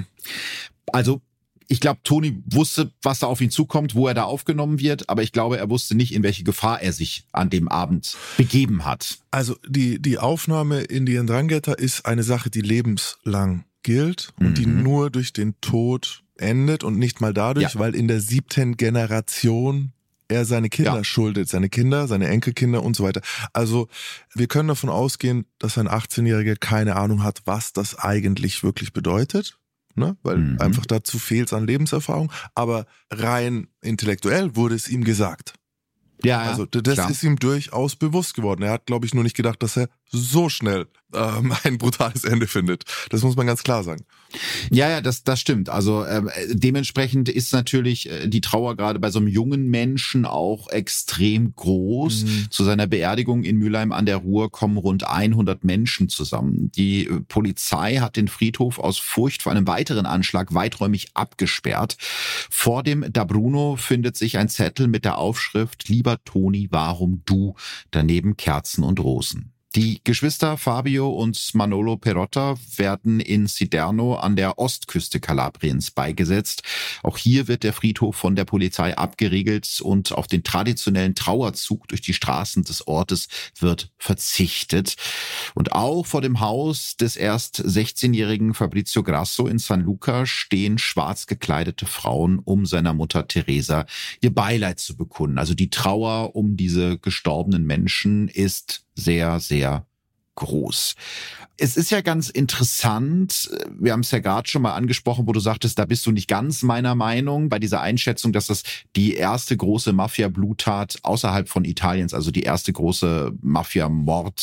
Also ich glaube, Toni wusste, was da auf ihn zukommt, wo er da aufgenommen wird, aber ich glaube, er wusste nicht, in welche Gefahr er sich an dem Abend begeben hat. Also die, die Aufnahme in die Ndrangheta ist eine Sache, die lebenslang gilt und mhm. die nur durch den Tod endet und nicht mal dadurch, ja. weil in der siebten Generation er seine Kinder ja. schuldet, seine Kinder, seine Enkelkinder und so weiter. Also wir können davon ausgehen, dass ein achtzehnjähriger keine Ahnung hat, was das eigentlich wirklich bedeutet. Ne? Weil mhm. einfach dazu fehlt es an Lebenserfahrung, aber rein intellektuell wurde es ihm gesagt. Ja, also das klar. ist ihm durchaus bewusst geworden. Er hat, glaube ich, nur nicht gedacht, dass er so schnell ähm, ein brutales Ende findet. Das muss man ganz klar sagen. Ja, ja, das das stimmt. Also äh, dementsprechend ist natürlich äh, die Trauer gerade bei so einem jungen Menschen auch extrem groß. Mhm. Zu seiner Beerdigung in Mülheim an der Ruhr kommen rund hundert Menschen zusammen. Die äh, Polizei hat den Friedhof aus Furcht vor einem weiteren Anschlag weiträumig abgesperrt. Vor dem Da Bruno findet sich ein Zettel mit der Aufschrift: Lieber Toni, warum du? Daneben Kerzen und Rosen. Die Geschwister Fabio und Manolo Perotta werden in Siderno an der Ostküste Kalabriens beigesetzt. Auch hier wird der Friedhof von der Polizei abgeriegelt und auf den traditionellen Trauerzug durch die Straßen des Ortes wird verzichtet. Und auch vor dem Haus des erst sechzehnjährigen Fabrizio Grasso in San Luca stehen schwarz gekleidete Frauen, um seiner Mutter Teresa ihr Beileid zu bekunden. Also die Trauer um diese gestorbenen Menschen ist sehr, sehr groß. Es ist ja ganz interessant, wir haben es ja gerade schon mal angesprochen, wo du sagtest, da bist du nicht ganz meiner Meinung, bei dieser Einschätzung, dass das die erste große Mafia-Bluttat außerhalb von Italiens, also die erste große Mafia-Mord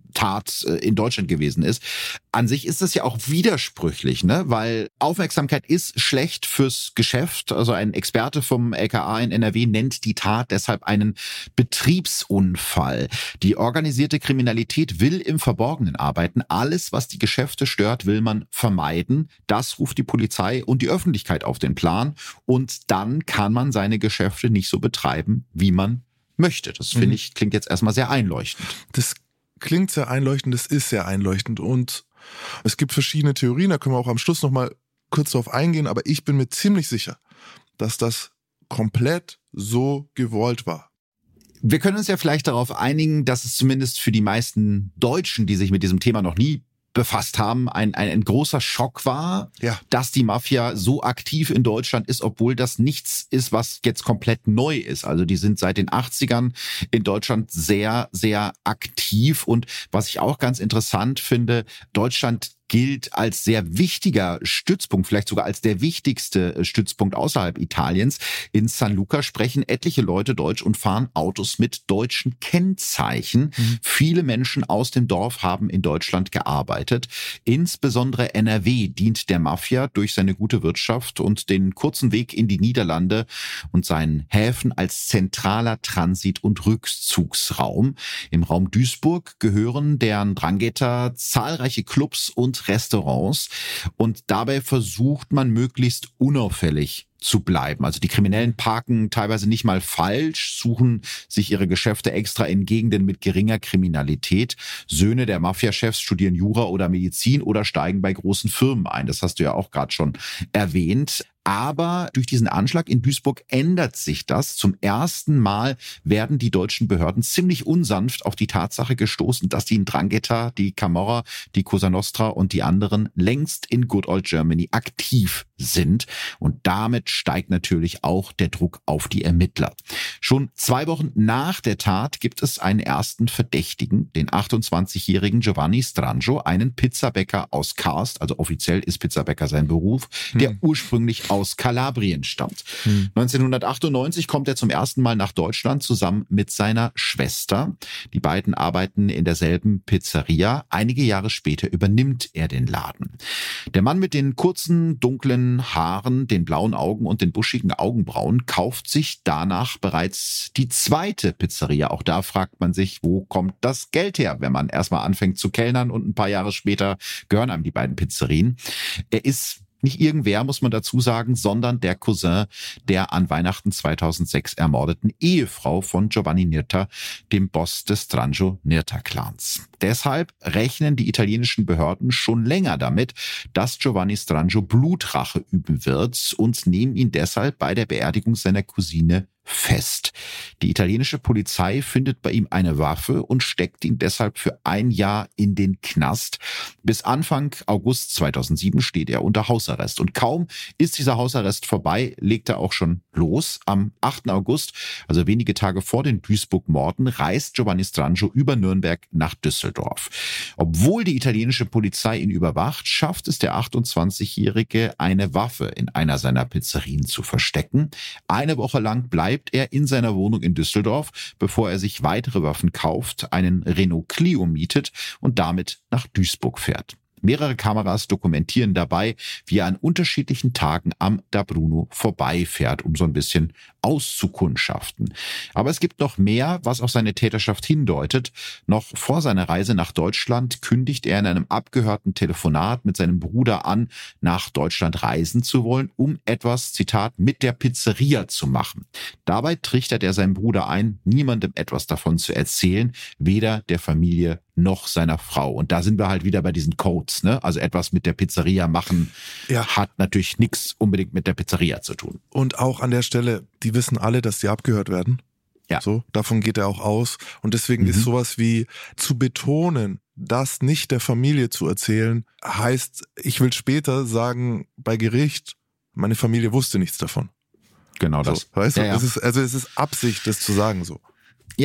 Tat in Deutschland gewesen ist. An sich ist das ja auch widersprüchlich, ne? Weil Aufmerksamkeit ist schlecht fürs Geschäft. Also ein Experte vom L K A in N R W nennt die Tat deshalb einen Betriebsunfall. Die organisierte Kriminalität will im Verborgenen arbeiten. Alles, was die Geschäfte stört, will man vermeiden. Das ruft die Polizei und die Öffentlichkeit auf den Plan. Und dann kann man seine Geschäfte nicht so betreiben, wie man möchte. Das finde ich, klingt jetzt erstmal sehr einleuchtend. Das klingt sehr einleuchtend, das ist sehr einleuchtend und es gibt verschiedene Theorien, da können wir auch am Schluss nochmal kurz drauf eingehen, aber ich bin mir ziemlich sicher, dass das komplett so gewollt war. Wir können uns ja vielleicht darauf einigen, dass es zumindest für die meisten Deutschen, die sich mit diesem Thema noch nie befasst haben, ein, ein, ein großer Schock war, ja. dass die Mafia so aktiv in Deutschland ist, obwohl das nichts ist, was jetzt komplett neu ist. Also die sind seit den achtzigern in Deutschland sehr, sehr aktiv. Und was ich auch ganz interessant finde, Deutschland gilt als sehr wichtiger Stützpunkt, vielleicht sogar als der wichtigste Stützpunkt außerhalb Italiens. In San Luca sprechen etliche Leute Deutsch und fahren Autos mit deutschen Kennzeichen. Mhm. Viele Menschen aus dem Dorf haben in Deutschland gearbeitet. Insbesondere N R W dient der Mafia durch seine gute Wirtschaft und den kurzen Weg in die Niederlande und seinen Häfen als zentraler Transit- und Rückzugsraum. Im Raum Duisburg gehören der 'Ndrangheta zahlreiche Clubs und Restaurants und dabei versucht man möglichst unauffällig zu bleiben. Also die Kriminellen parken teilweise nicht mal falsch, suchen sich ihre Geschäfte extra in Gegenden mit geringer Kriminalität. Söhne der Mafiachefs studieren Jura oder Medizin oder steigen bei großen Firmen ein. Das hast du ja auch gerade schon erwähnt. Aber durch diesen Anschlag in Duisburg ändert sich das. Zum ersten Mal werden die deutschen Behörden ziemlich unsanft auf die Tatsache gestoßen, dass die 'Ndrangheta, die Camorra, die Cosa Nostra und die anderen längst in Good Old Germany aktiv sind. Und damit steigt natürlich auch der Druck auf die Ermittler. Schon zwei Wochen nach der Tat gibt es einen ersten Verdächtigen, den achtundzwanzigjährigen Giovanni Strangio, einen Pizzabäcker aus Karst, also offiziell ist Pizzabäcker sein Beruf, der hm. ursprünglich aus Kalabrien stammt. Hm. neunzehnhundertachtundneunzig kommt er zum ersten Mal nach Deutschland zusammen mit seiner Schwester. Die beiden arbeiten in derselben Pizzeria. Einige Jahre später übernimmt er den Laden. Der Mann mit den kurzen, dunklen Haaren, den blauen Augen und den buschigen Augenbrauen kauft sich danach bereits die zweite Pizzeria. Auch da fragt man sich, wo kommt das Geld her, wenn man erstmal anfängt zu kellnern und ein paar Jahre später gehören einem die beiden Pizzerien. Er ist nicht irgendwer, muss man dazu sagen, sondern der Cousin der an Weihnachten zweitausendsechs ermordeten Ehefrau von Giovanni Nirta, dem Boss des Strangio-Nirta-Clans. Deshalb rechnen die italienischen Behörden schon länger damit, dass Giovanni Strangio Blutrache üben wird und nehmen ihn deshalb bei der Beerdigung seiner Cousine fest. Die italienische Polizei findet bei ihm eine Waffe und steckt ihn deshalb für ein Jahr in den Knast. Bis Anfang August zweitausendsieben steht er unter Hausarrest. Und kaum ist dieser Hausarrest vorbei, legt er auch schon los. Am achten August, also wenige Tage vor den Duisburg-Morden, reist Giovanni Strangio über Nürnberg nach Düsseldorf. Obwohl die italienische Polizei ihn überwacht, schafft es der achtundzwanzigjährige, eine Waffe in einer seiner Pizzerien zu verstecken. Eine Woche lang bleibt er in seiner Wohnung in Düsseldorf, bevor er sich weitere Waffen kauft, einen Renault Clio mietet und damit nach Duisburg fährt. Mehrere Kameras dokumentieren dabei, wie er an unterschiedlichen Tagen am Da Bruno vorbeifährt, um so ein bisschen auszukundschaften. Aber es gibt noch mehr, was auf seine Täterschaft hindeutet. Noch vor seiner Reise nach Deutschland kündigt er in einem abgehörten Telefonat mit seinem Bruder an, nach Deutschland reisen zu wollen, um etwas, Zitat, mit der Pizzeria zu machen. Dabei trichtert er seinem Bruder ein, niemandem etwas davon zu erzählen, weder der Familie noch seiner Frau. Und da sind wir halt wieder bei diesen Codes, ne? Also etwas mit der Pizzeria machen, ja, hat natürlich nichts unbedingt mit der Pizzeria zu tun. Und auch an der Stelle, die wissen alle, dass sie abgehört werden. Ja. So, davon geht er auch aus. Und deswegen mhm. ist sowas wie zu betonen, das nicht der Familie zu erzählen, heißt, ich will später sagen, bei Gericht, meine Familie wusste nichts davon. Genau das. So, weißt du, ja, ja. Es ist, also es ist Absicht, das zu sagen so. Ja,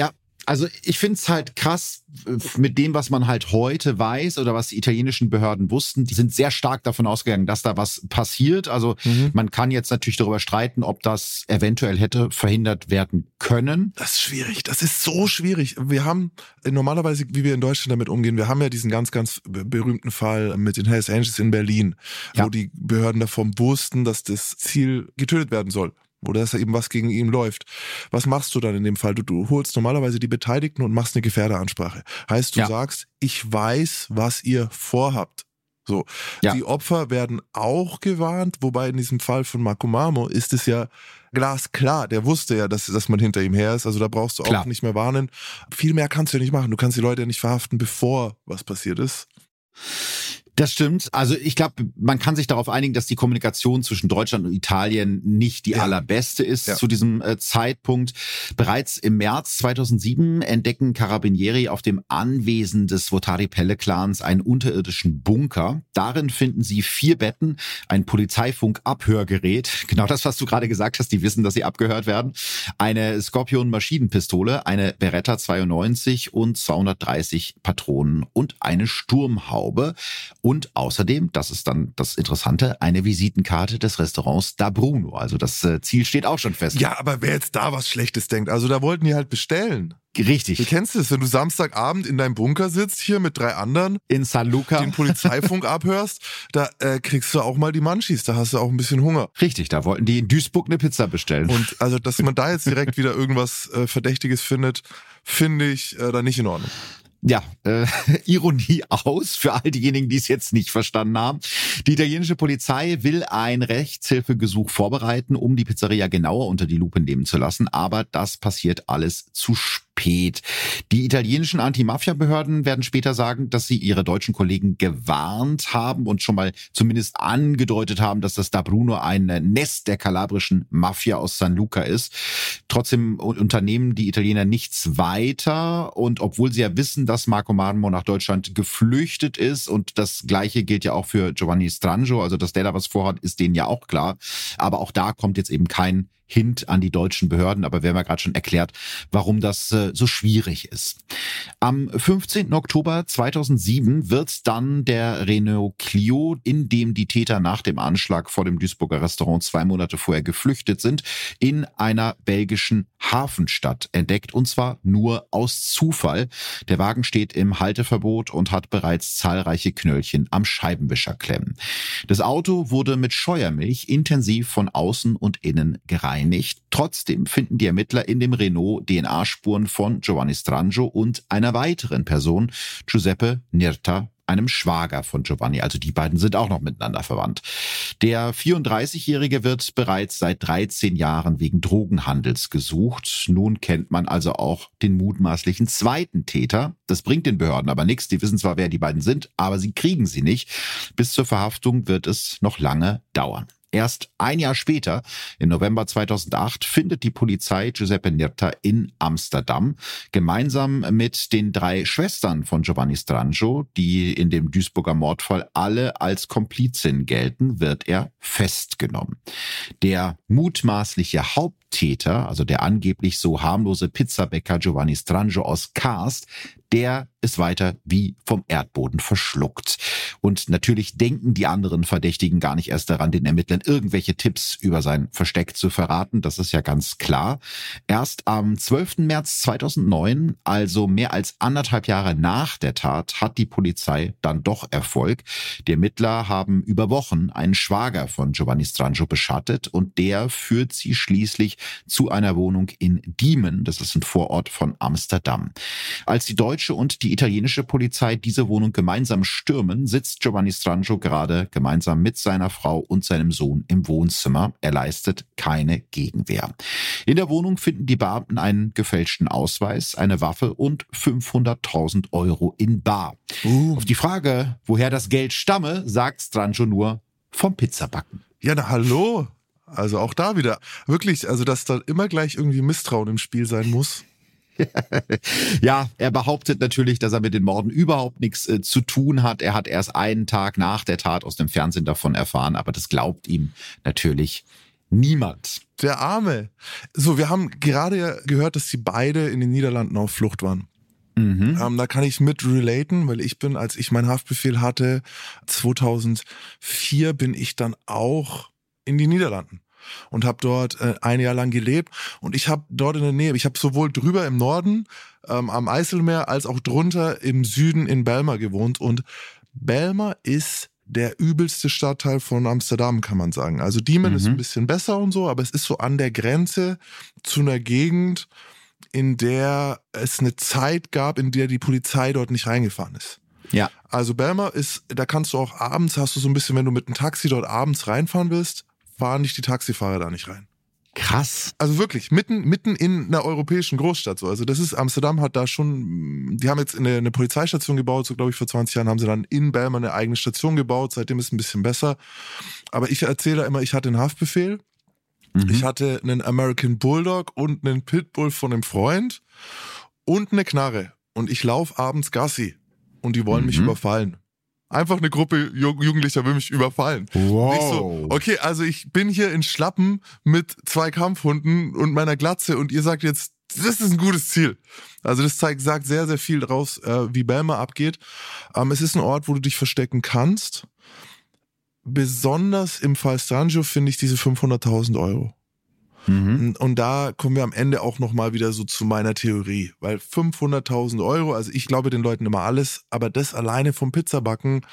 Also ich finde es halt krass, mit dem, was man halt heute weiß oder was die italienischen Behörden wussten. Die sind sehr stark davon ausgegangen, dass da was passiert. Also mhm. man kann jetzt natürlich darüber streiten, ob das eventuell hätte verhindert werden können. Das ist schwierig. Das ist so schwierig. Wir haben normalerweise, wie wir in Deutschland damit umgehen, wir haben ja diesen ganz, ganz berühmten Fall mit den Hells Angels in Berlin, ja. wo die Behörden davon wussten, dass das Ziel getötet werden soll. Oder dass da eben was gegen ihn läuft. Was machst du dann in dem Fall? Du, du holst normalerweise die Beteiligten und machst eine Gefährderansprache. Heißt, du ja. sagst, ich weiß, was ihr vorhabt. So. Ja. Die Opfer werden auch gewarnt, wobei in diesem Fall von Marco Marmo ist es ja glasklar. Der wusste ja, dass, dass man hinter ihm her ist. Also da brauchst du auch Klar. nicht mehr warnen. Viel mehr kannst du ja nicht machen. Du kannst die Leute ja nicht verhaften, bevor was passiert ist. Das stimmt. Also ich glaube, man kann sich darauf einigen, dass die Kommunikation zwischen Deutschland und Italien nicht die ja. allerbeste ist ja. zu diesem äh, Zeitpunkt. Bereits im März zweitausendsieben entdecken Carabinieri auf dem Anwesen des Votari-Pelle-Clans einen unterirdischen Bunker. Darin finden sie vier Betten, ein Polizeifunk-Abhörgerät, genau das, was du gerade gesagt hast, die wissen, dass sie abgehört werden, eine Skorpion-Maschinenpistole, eine Beretta zweiundneunzig und zweihundertdreißig Patronen und eine Sturmhaube. Und außerdem, das ist dann das Interessante, eine Visitenkarte des Restaurants Da Bruno. Also das Ziel steht auch schon fest. Ja, aber wer jetzt da was Schlechtes denkt, also da wollten die halt bestellen. Richtig. Du kennst es, wenn du Samstagabend in deinem Bunker sitzt, hier mit drei anderen, in San Luca, den Polizeifunk abhörst, da äh, kriegst du auch mal die Munchies, da hast du auch ein bisschen Hunger. Richtig, da wollten die in Duisburg eine Pizza bestellen. Und also, dass man da jetzt direkt wieder irgendwas äh, Verdächtiges findet, finde ich äh, da nicht in Ordnung. Ja, äh, Ironie aus für all diejenigen, die es jetzt nicht verstanden haben. Die italienische Polizei will ein Rechtshilfegesuch vorbereiten, um die Pizzeria genauer unter die Lupe nehmen zu lassen, aber das passiert alles zu spät. Die italienischen Anti-Mafia-Behörden werden später sagen, dass sie ihre deutschen Kollegen gewarnt haben und schon mal zumindest angedeutet haben, dass das Da Bruno ein Nest der kalabrischen Mafia aus San Luca ist. Trotzdem unternehmen die Italiener nichts weiter und obwohl sie ja wissen, dass Marco Marmo nach Deutschland geflüchtet ist und das Gleiche gilt ja auch für Giovanni Strangio, also dass der da was vorhat, ist denen ja auch klar. Aber auch da kommt jetzt eben kein Hint an die deutschen Behörden, aber wir haben ja gerade schon erklärt, warum das äh, so schwierig ist. Am fünfzehnten Oktober zweitausendsieben wird dann der Renault Clio, in dem die Täter nach dem Anschlag vor dem Duisburger Restaurant zwei Monate vorher geflüchtet sind, in einer belgischen Hafenstadt entdeckt und zwar nur aus Zufall. Der Wagen steht im Halteverbot und hat bereits zahlreiche Knöllchen am Scheibenwischer klemmen. Das Auto wurde mit Scheuermilch intensiv von außen und innen gereinigt. Nicht. Trotzdem finden die Ermittler in dem Renault D N A-Spuren von Giovanni Strangio und einer weiteren Person, Giuseppe Nirta, einem Schwager von Giovanni. Also die beiden sind auch noch miteinander verwandt. Der vierunddreißigjährige wird bereits seit dreizehn Jahren wegen Drogenhandels gesucht. Nun kennt man also auch den mutmaßlichen zweiten Täter. Das bringt den Behörden aber nichts. Die wissen zwar, wer die beiden sind, aber sie kriegen sie nicht. Bis zur Verhaftung wird es noch lange dauern. Erst ein Jahr später, im November zweitausendacht, findet die Polizei Giuseppe Nirta in Amsterdam. Gemeinsam mit den drei Schwestern von Giovanni Strangio, die in dem Duisburger Mordfall alle als Komplizin gelten, wird er festgenommen. Der mutmaßliche Haupttäter, also der angeblich so harmlose Pizzabäcker Giovanni Strangio aus Kaast, der ist weiter wie vom Erdboden verschluckt. Und natürlich denken die anderen Verdächtigen gar nicht erst daran, den Ermittlern irgendwelche Tipps über sein Versteck zu verraten. Das ist ja ganz klar. Erst am zwölften März zweitausendneun, also mehr als anderthalb Jahre nach der Tat, hat die Polizei dann doch Erfolg. Die Ermittler haben über Wochen einen Schwager von Giovanni Strangio beschattet und der führt sie schließlich zu einer Wohnung in Diemen. Das ist ein Vorort von Amsterdam. Als die deutsche und die italienische Polizei diese Wohnung gemeinsam stürmen, sitzt Giovanni Strangio gerade gemeinsam mit seiner Frau und seinem Sohn im Wohnzimmer. Er leistet keine Gegenwehr. In der Wohnung finden die Beamten einen gefälschten Ausweis, eine Waffe und fünfhunderttausend Euro in bar. Uh. Auf die Frage, woher das Geld stamme, sagt Strangio nur, vom Pizzabacken. Ja, na hallo. Also auch da wieder. Wirklich, also dass da immer gleich irgendwie Misstrauen im Spiel sein muss. Ja, er behauptet natürlich, dass er mit den Morden überhaupt nichts äh, zu tun hat. Er hat erst einen Tag nach der Tat aus dem Fernsehen davon erfahren, aber das glaubt ihm natürlich Niemand. Der Arme. So, wir haben gerade gehört, dass sie beide in den Niederlanden auf Flucht waren. Mhm. Ähm, da kann ich mit relaten, weil ich bin, als ich meinen Haftbefehl hatte, zweitausendvier bin ich dann auch in die Niederlanden und habe dort äh, ein Jahr lang gelebt. Und ich habe dort in der Nähe, ich habe sowohl drüber im Norden ähm, am Eiselmeer als auch drunter im Süden in Bijlmer gewohnt. Und Bijlmer ist der übelste Stadtteil von Amsterdam, kann man sagen. Also Diemen mhm. ist ein bisschen besser und so, aber es ist so an der Grenze zu einer Gegend, in der es eine Zeit gab, in der die Polizei dort nicht reingefahren ist. Ja. Also Bijlmer ist, da kannst du auch abends, hast du so ein bisschen, wenn du mit einem Taxi dort abends reinfahren willst, fahren dich die Taxifahrer da nicht rein. Krass. Also wirklich, mitten, mitten in einer europäischen Großstadt so. Also das ist, Amsterdam hat da schon, die haben jetzt eine, eine Polizeistation gebaut, so glaube ich vor zwanzig Jahren haben sie dann in Bijlmer eine eigene Station gebaut, seitdem ist es ein bisschen besser. Aber ich erzähle da immer, ich hatte einen Haftbefehl, mhm. ich hatte einen American Bulldog und einen Pitbull von einem Freund und eine Knarre. Und ich laufe abends Gassi und die wollen mhm. mich überfallen. Einfach eine Gruppe Jugendlicher will mich überfallen. Wow. Ich so, okay, also ich bin hier in Schlappen mit zwei Kampfhunden und meiner Glatze und ihr sagt jetzt, das ist ein gutes Ziel. Also das zeigt, sagt sehr, sehr viel draus, äh, wie Bijlmer abgeht. Ähm, es ist ein Ort, wo du dich verstecken kannst. Besonders im Fall Stranjo finde ich diese fünfhunderttausend Euro. Mhm. Und da kommen wir am Ende auch nochmal wieder so zu meiner Theorie, weil fünfhunderttausend Euro, also ich glaube den Leuten immer alles, aber das alleine vom Pizzabacken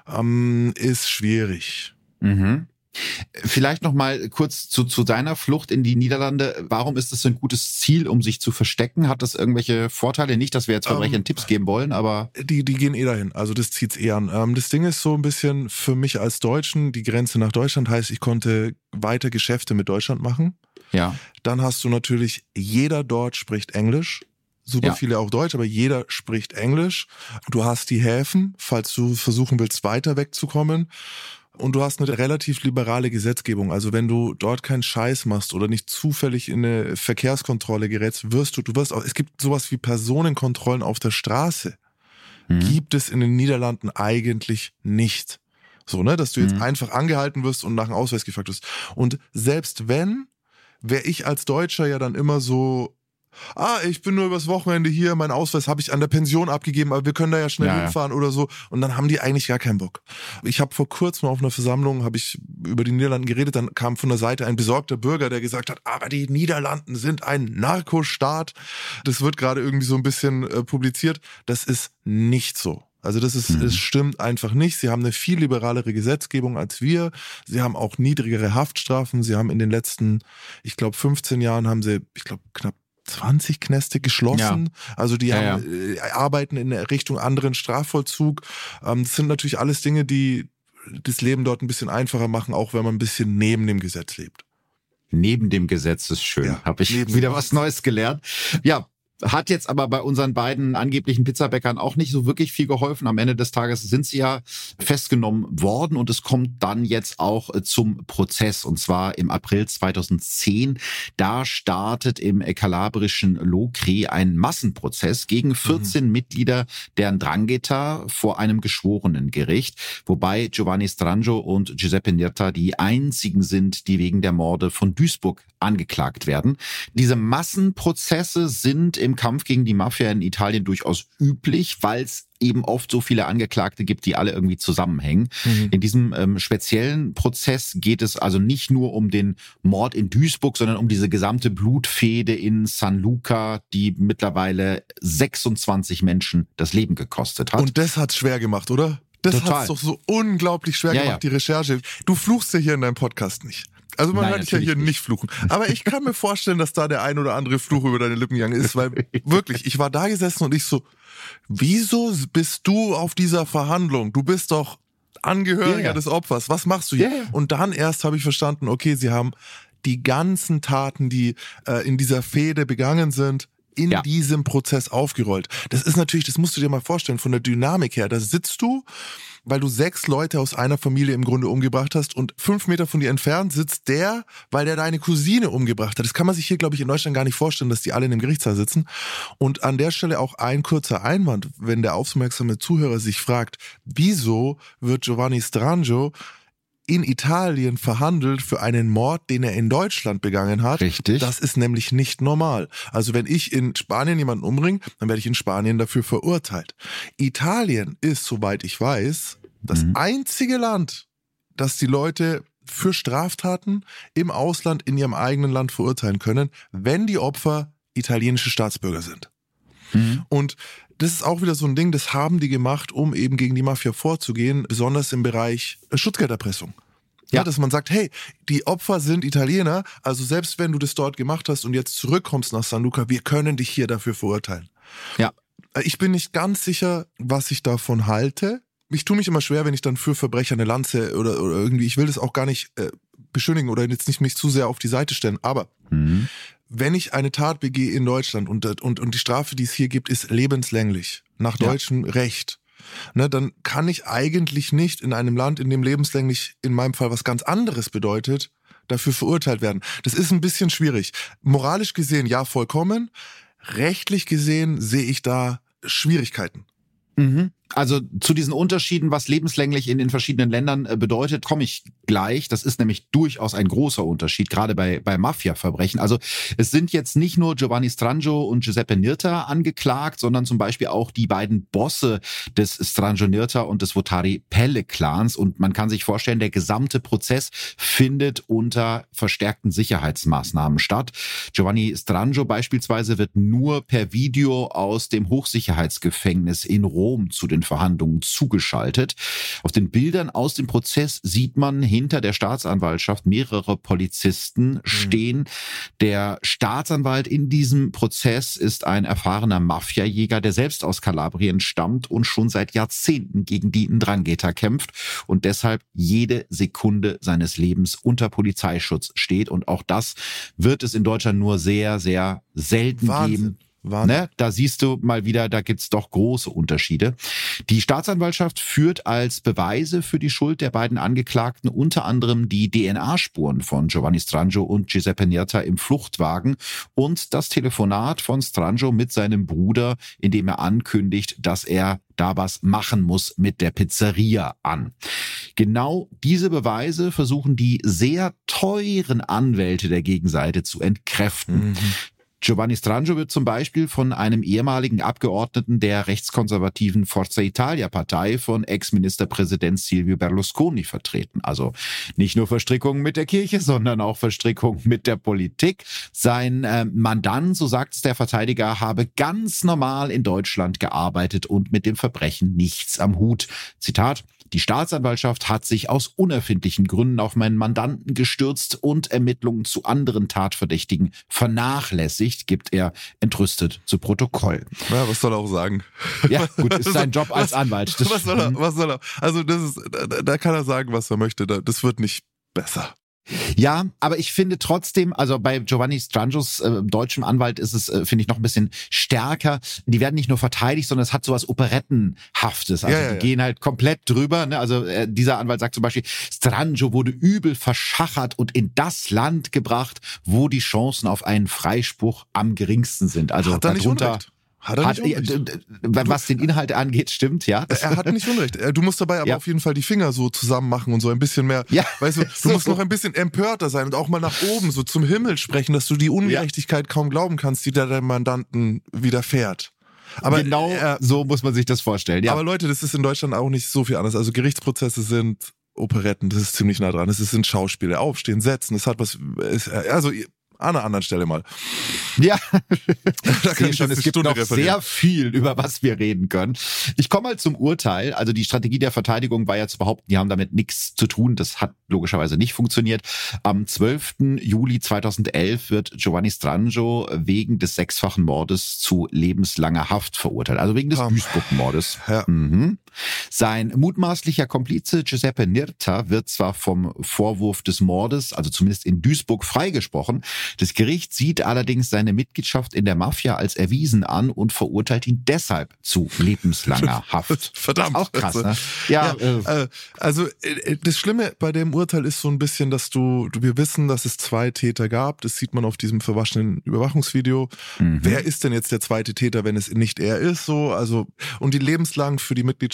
ähm, ist schwierig. Mhm. Vielleicht noch mal kurz zu, zu deiner Flucht in die Niederlande. Warum ist das ein gutes Ziel, um sich zu verstecken? Hat das irgendwelche Vorteile? Nicht, dass wir jetzt Verbrechern ähm, Tipps geben wollen, aber... Die, die gehen eh dahin, also das zieht's eh an. Ähm, das Ding ist so ein bisschen für mich als Deutschen, die Grenze nach Deutschland heißt, ich konnte weiter Geschäfte mit Deutschland machen. Ja. Dann hast du natürlich, jeder dort spricht Englisch. Super ja. viele auch Deutsch, aber jeder spricht Englisch. Du hast die Häfen, falls du versuchen willst, weiter wegzukommen. Und du hast eine relativ liberale Gesetzgebung. Also wenn du dort keinen Scheiß machst oder nicht zufällig in eine Verkehrskontrolle gerätst, wirst du, du wirst auch, es gibt sowas wie Personenkontrollen auf der Straße. Mhm. Gibt es in den Niederlanden eigentlich nicht. So, ne, dass du jetzt mhm. einfach angehalten wirst und nach einem Ausweis gefragt wirst. Und selbst wenn, wäre ich als Deutscher ja dann immer so, ah, ich bin nur übers Wochenende hier, mein Ausweis habe ich an der Pension abgegeben, aber wir können da ja schnell ja, hinfahren ja. oder so. Und dann haben die eigentlich gar keinen Bock. Ich habe vor kurzem auf einer Versammlung, habe ich über die Niederlande geredet, dann kam von der Seite ein besorgter Bürger, der gesagt hat, aber die Niederlanden sind ein Narkostaat. Das wird gerade irgendwie so ein bisschen äh, publiziert. Das ist nicht so. Also das ist, mhm. es stimmt einfach nicht. Sie haben eine viel liberalere Gesetzgebung als wir. Sie haben auch niedrigere Haftstrafen. Sie haben in den letzten, ich glaube, fünfzehn Jahren haben sie, ich glaube, knapp zwanzig Knäste geschlossen. Ja. Also die ja, haben, ja. Äh, arbeiten in Richtung anderen Strafvollzug. Ähm, das sind natürlich alles Dinge, die das Leben dort ein bisschen einfacher machen, auch wenn man ein bisschen neben dem Gesetz lebt. Neben dem Gesetz ist schön. Ja, habe ich wieder was Neues gelernt. Ja. Hat jetzt aber bei unseren beiden angeblichen Pizzabäckern auch nicht so wirklich viel geholfen. Am Ende des Tages sind sie ja festgenommen worden und es kommt dann jetzt auch zum Prozess und zwar im April zweitausendzehn. Da startet im kalabrischen Lokri ein Massenprozess gegen vierzehn mhm. Mitglieder der Ndrangheta vor einem Geschworenengericht, wobei Giovanni Stranjo und Giuseppe Nirta die einzigen sind, die wegen der Morde von Duisburg angeklagt werden. Diese Massenprozesse sind im Kampf gegen die Mafia in Italien durchaus üblich, weil es eben oft so viele Angeklagte gibt, die alle irgendwie zusammenhängen. Mhm. In diesem ähm, speziellen Prozess geht es also nicht nur um den Mord in Duisburg, sondern um diese gesamte Blutfehde in San Luca, die mittlerweile sechsundzwanzig Menschen das Leben gekostet hat. Und das hat's schwer gemacht, oder? Das hat's doch so unglaublich schwer ja, gemacht, ja. die Recherche. Du fluchst ja hier in deinem Podcast nicht. Also man Nein, hört dich ja hier nicht. nicht fluchen. Aber ich kann mir vorstellen, dass da der ein oder andere Fluch über deine Lippen gegangen ist, weil wirklich, ich war da gesessen und ich so, wieso bist du auf dieser Verhandlung? Du bist doch Angehöriger yeah. des Opfers. Was machst du hier? Yeah. Und dann erst habe ich verstanden, okay, sie haben die ganzen Taten, die äh, in dieser Fehde begangen sind, in ja. diesem Prozess aufgerollt. Das ist natürlich, das musst du dir mal vorstellen, von der Dynamik her. Da sitzt du, weil du sechs Leute aus einer Familie im Grunde umgebracht hast und fünf Meter von dir entfernt sitzt der, weil der deine Cousine umgebracht hat. Das kann man sich hier, glaube ich, in Deutschland gar nicht vorstellen, dass die alle in dem Gerichtssaal sitzen. Und an der Stelle auch ein kurzer Einwand, wenn der aufmerksame Zuhörer sich fragt, wieso wird Giovanni Stranjo in Italien verhandelt für einen Mord, den er in Deutschland begangen hat. Richtig. Das ist nämlich nicht normal. Also wenn ich in Spanien jemanden umbringe, dann werde ich in Spanien dafür verurteilt. Italien ist, soweit ich weiß, das mhm. einzige Land, das die Leute für Straftaten im Ausland in ihrem eigenen Land verurteilen können, wenn die Opfer italienische Staatsbürger sind. Mhm. Und das ist auch wieder so ein Ding, das haben die gemacht, um eben gegen die Mafia vorzugehen, besonders im Bereich Schutzgelderpressung. Ja. Ja, dass man sagt, hey, die Opfer sind Italiener, also selbst wenn du das dort gemacht hast und jetzt zurückkommst nach San Luca, wir können dich hier dafür verurteilen. Ja. Ich bin nicht ganz sicher, was ich davon halte. Ich tue mich immer schwer, wenn ich dann für Verbrecher eine Lanze oder, oder irgendwie, ich will das auch gar nicht äh, beschönigen oder jetzt nicht mich zu sehr auf die Seite stellen, aber mhm. wenn ich eine Tat begehe in Deutschland und, und, und die Strafe, die es hier gibt, ist lebenslänglich, nach deutschem ja. Recht, ne, dann kann ich eigentlich nicht in einem Land, in dem lebenslänglich in meinem Fall was ganz anderes bedeutet, dafür verurteilt werden. Das ist ein bisschen schwierig. Moralisch gesehen ja vollkommen, rechtlich gesehen sehe ich da Schwierigkeiten. Mhm. Also zu diesen Unterschieden, was lebenslänglich in den verschiedenen Ländern äh, bedeutet, komme ich gleich. Das ist nämlich durchaus ein großer Unterschied, gerade bei bei Mafia-Verbrechen. Also es sind jetzt nicht nur Giovanni Strangio und Giuseppe Nirta angeklagt, sondern zum Beispiel auch die beiden Bosse des Strangio Nirta und des Votari Pelle-Clans. Und man kann sich vorstellen, der gesamte Prozess findet unter verstärkten Sicherheitsmaßnahmen statt. Giovanni Strangio beispielsweise wird nur per Video aus dem Hochsicherheitsgefängnis in Rom zu den Verhandlungen zugeschaltet. Auf den Bildern aus dem Prozess sieht man hinter der Staatsanwaltschaft mehrere Polizisten stehen. Der Staatsanwalt in diesem Prozess ist ein erfahrener Mafiajäger, der selbst aus Kalabrien stammt und schon seit Jahrzehnten gegen die Ndrangheta kämpft und deshalb jede Sekunde seines Lebens unter Polizeischutz steht. Und auch das wird es in Deutschland nur sehr, sehr selten Wahnsinn. geben. Ne? Da siehst du mal wieder, da gibt's doch große Unterschiede. Die Staatsanwaltschaft führt als Beweise für die Schuld der beiden Angeklagten unter anderem die D N A-Spuren von Giovanni Strangio und Giuseppe Nirta im Fluchtwagen und das Telefonat von Strangio mit seinem Bruder, in dem er ankündigt, dass er da was machen muss mit der Pizzeria an. Genau diese Beweise versuchen die sehr teuren Anwälte der Gegenseite zu entkräften. Mhm. Giovanni Strangio wird zum Beispiel von einem ehemaligen Abgeordneten der rechtskonservativen Forza Italia-Partei von Ex-Ministerpräsident Silvio Berlusconi vertreten. Also nicht nur Verstrickungen mit der Kirche, sondern auch Verstrickungen mit der Politik. Sein äh, Mandant, so sagt es der Verteidiger, habe ganz normal in Deutschland gearbeitet und mit dem Verbrechen nichts am Hut. Zitat: Die Staatsanwaltschaft hat sich aus unerfindlichen Gründen auf meinen Mandanten gestürzt und Ermittlungen zu anderen Tatverdächtigen vernachlässigt, gibt er entrüstet zu Protokoll. Ja, was soll er auch sagen? Ja, gut, ist sein Job als Anwalt. Was, was soll er? Was soll er? Also das ist, da, da kann er sagen, was er möchte. Das wird nicht besser. Ja, aber ich finde trotzdem, also bei Giovanni Strangios äh, deutschem Anwalt ist es, äh, finde ich, noch ein bisschen stärker. Die werden nicht nur verteidigt, sondern es hat sowas Operettenhaftes. Also ja, ja, die ja. gehen halt komplett drüber. Ne? Also äh, dieser Anwalt sagt zum Beispiel, Strangio wurde übel verschachert und in das Land gebracht, wo die Chancen auf einen Freispruch am geringsten sind. Also hat er nicht darunter. Unrecht. Hat er nicht hat, Unrecht. Was den Inhalt angeht, stimmt, ja. Er hat nicht Unrecht. Du musst dabei aber ja. auf jeden Fall die Finger so zusammen machen und so ein bisschen mehr, ja. weißt du, du so, musst so. noch ein bisschen empörter sein und auch mal nach oben so zum Himmel sprechen, dass du die Ungerechtigkeit ja. kaum glauben kannst, die da deinem Mandanten widerfährt. Aber, genau äh, so muss man sich das vorstellen, ja. Aber Leute, das ist in Deutschland auch nicht so viel anders. Also Gerichtsprozesse sind Operetten, das ist ziemlich nah dran. Es sind Schauspiele, Aufstehen, Setzen, es hat was, es, also an einer anderen Stelle mal. Ja, da kann ich schon, es gibt Stunde noch referieren. sehr viel, über was wir reden können. Ich komme mal zum Urteil. Also die Strategie der Verteidigung war ja zu behaupten, die haben damit nichts zu tun. Das hat logischerweise nicht funktioniert. Am zwölften Juli zweitausendelf wird Giovanni Strangio wegen des sechsfachen Mordes zu lebenslanger Haft verurteilt. Also wegen des um. Duisburg-Mordes. Ja. Mhm. Sein mutmaßlicher Komplize Giuseppe Nirta wird zwar vom Vorwurf des Mordes, also zumindest in Duisburg, freigesprochen. Das Gericht sieht allerdings seine Mitgliedschaft in der Mafia als erwiesen an und verurteilt ihn deshalb zu lebenslanger Haft. Verdammt. Auch krass, ne? Ja, ja äh, also das Schlimme bei dem Urteil ist so ein bisschen, dass du, wir wissen, dass es zwei Täter gab. Das sieht man auf diesem verwaschenen Überwachungsvideo. Mhm. Wer ist denn jetzt der zweite Täter, wenn es nicht er ist? So, also und die lebenslang für die Mitgliedschaft in der Kriminalität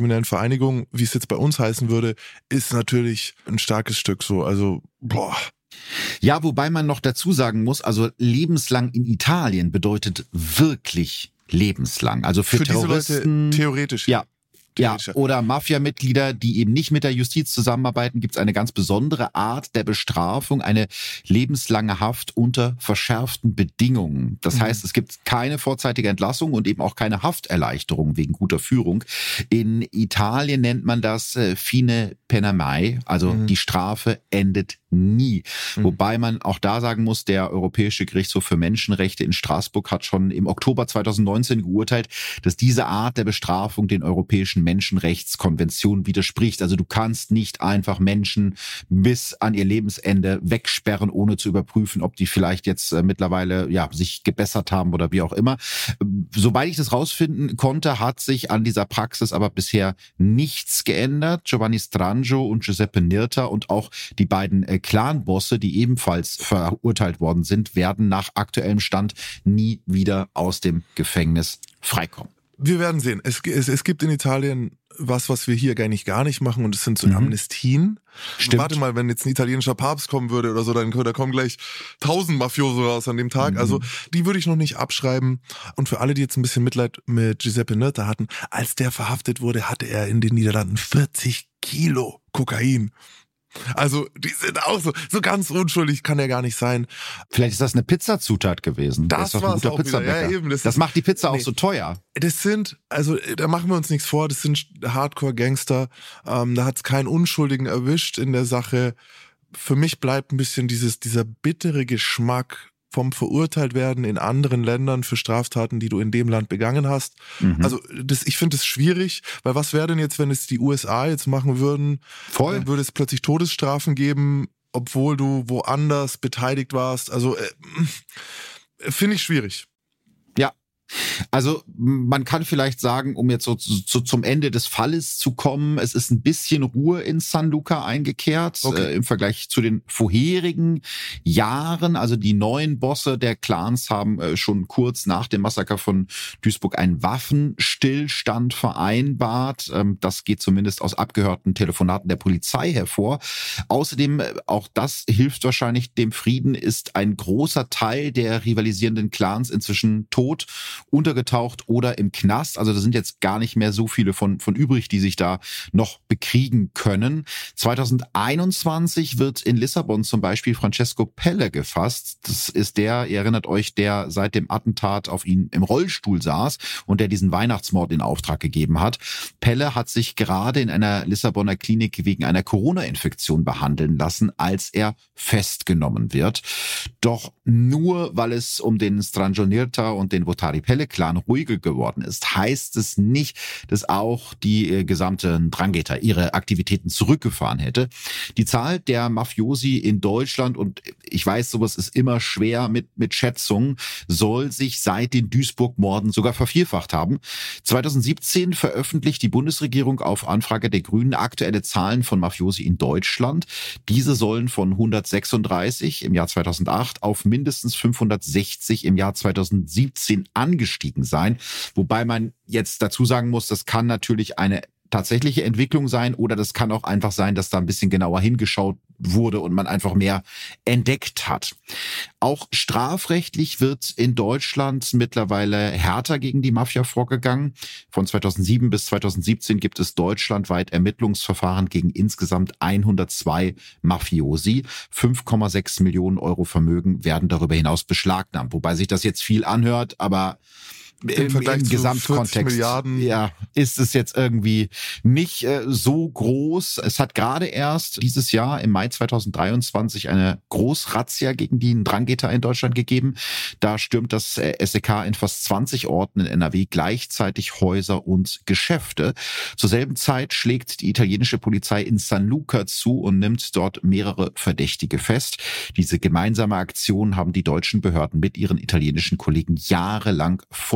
kriminellen Vereinigung, wie es jetzt bei uns heißen würde, ist natürlich ein starkes Stück so. Also, boah. Ja, wobei man noch dazu sagen muss, also lebenslang in Italien bedeutet wirklich lebenslang. Also für, für Terroristen, diese Leute theoretisch. Ja. Ja, oder Mafia-Mitglieder, die eben nicht mit der Justiz zusammenarbeiten, gibt es eine ganz besondere Art der Bestrafung, eine lebenslange Haft unter verschärften Bedingungen. Das mhm. heißt, es gibt keine vorzeitige Entlassung und eben auch keine Hafterleichterung wegen guter Führung. In Italien nennt man das äh, fine pena mai, also mhm. die Strafe endet nie. Mhm. Wobei man auch da sagen muss, der Europäische Gerichtshof für Menschenrechte in Straßburg hat schon im Oktober zweitausendneunzehn geurteilt, dass diese Art der Bestrafung den europäischen Menschenrechtskonvention widerspricht. Also du kannst nicht einfach Menschen bis an ihr Lebensende wegsperren, ohne zu überprüfen, ob die vielleicht jetzt äh, mittlerweile ja sich gebessert haben oder wie auch immer. Soweit ich das rausfinden konnte, hat sich an dieser Praxis aber bisher nichts geändert. Giovanni Strangio und Giuseppe Nirta und auch die beiden äh, Clan-Bosse, die ebenfalls verurteilt worden sind, werden nach aktuellem Stand nie wieder aus dem Gefängnis freikommen. Wir werden sehen. Es, es, es gibt in Italien was, was wir hier gar nicht gar nicht machen, und es sind so mhm. Amnestien. Stimmt. Warte mal, wenn jetzt ein italienischer Papst kommen würde oder so, dann da kommen gleich tausend Mafioso raus an dem Tag. Mhm. Also die würde ich noch nicht abschreiben. Und für alle, die jetzt ein bisschen Mitleid mit Giuseppe Nirta hatten, als der verhaftet wurde, hatte er in den Niederlanden vierzig Kilo Kokain. Also die sind auch so so ganz unschuldig, kann er gar nicht sein. Vielleicht ist das eine Pizzazutat gewesen. Das, das war ein guter Pizzabäcker. Ja, eben, das, das ist, macht die Pizza nee, auch so teuer. Das sind, also da machen wir uns nichts vor, das sind Hardcore-Gangster. Ähm, da hat's keinen Unschuldigen erwischt in der Sache. Für mich bleibt ein bisschen dieses dieser bittere Geschmack vom Verurteiltwerden in anderen Ländern für Straftaten, die du in dem Land begangen hast. Mhm. Also das, ich finde es schwierig, weil was wäre denn jetzt, wenn es die U S A jetzt machen würden? Voll. Dann würde es plötzlich Todesstrafen geben, obwohl du woanders beteiligt warst. Also äh, finde ich schwierig. Ja. Also man kann vielleicht sagen, um jetzt so zu, zum Ende des Falles zu kommen, es ist ein bisschen Ruhe in San Luca eingekehrt, okay. äh, im Vergleich zu den vorherigen Jahren. Also die neuen Bosse der Clans haben äh, schon kurz nach dem Massaker von Duisburg einen Waffenstillstand vereinbart. Ähm, das geht zumindest aus abgehörten Telefonaten der Polizei hervor. Außerdem, äh, auch das hilft wahrscheinlich dem Frieden, ist ein großer Teil der rivalisierenden Clans inzwischen tot, untergetaucht oder im Knast. Also da sind jetzt gar nicht mehr so viele von, von übrig, die sich da noch bekriegen können. zweitausendeinundzwanzig wird in Lissabon zum Beispiel Francesco Pelle gefasst. Das ist der, ihr erinnert euch, der seit dem Attentat auf ihn im Rollstuhl saß und der diesen Weihnachtsmord in Auftrag gegeben hat. Pelle hat sich gerade in einer Lissabonner Klinik wegen einer Corona-Infektion behandeln lassen, als er festgenommen wird. Doch nur weil es um den Strangio Nirta und den Votari Pelle-Clan ruhiger geworden ist, heißt es nicht, dass auch die äh, gesamte Ndrangheta ihre Aktivitäten zurückgefahren hätte. Die Zahl der Mafiosi in Deutschland, und ich weiß, sowas ist immer schwer mit, mit Schätzungen, soll sich seit den Duisburg-Morden sogar vervierfacht haben. zweitausendsiebzehn veröffentlicht die Bundesregierung auf Anfrage der Grünen aktuelle Zahlen von Mafiosi in Deutschland. Diese sollen von hundertsechsunddreißig im Jahr zweitausendacht auf mindestens fünfhundertsechzig im Jahr zweitausendsiebzehn angestiegen sein. Wobei man jetzt dazu sagen muss, das kann natürlich eine tatsächliche Entwicklung sein oder das kann auch einfach sein, dass da ein bisschen genauer hingeschaut wurde und man einfach mehr entdeckt hat. Auch strafrechtlich wird in Deutschland mittlerweile härter gegen die Mafia vorgegangen. Von zweitausendsieben bis zweitausendsiebzehn gibt es deutschlandweit Ermittlungsverfahren gegen insgesamt hundertzwei Mafiosi. fünf Komma sechs Millionen Euro Vermögen werden darüber hinaus beschlagnahmt. Wobei sich das jetzt viel anhört, aber Im, Vergleich im zu Gesamtkontext Milliarden. Ja, ist es jetzt irgendwie nicht äh, so groß. Es hat gerade erst dieses Jahr im Mai zweitausenddreiundzwanzig eine Großrazzia gegen die Ndrangheta in Deutschland gegeben. Da stürmt das äh, S E K in fast zwanzig Orten in N R W gleichzeitig Häuser und Geschäfte. Zur selben Zeit schlägt die italienische Polizei in San Luca zu und nimmt dort mehrere Verdächtige fest. Diese gemeinsame Aktion haben die deutschen Behörden mit ihren italienischen Kollegen jahrelang vor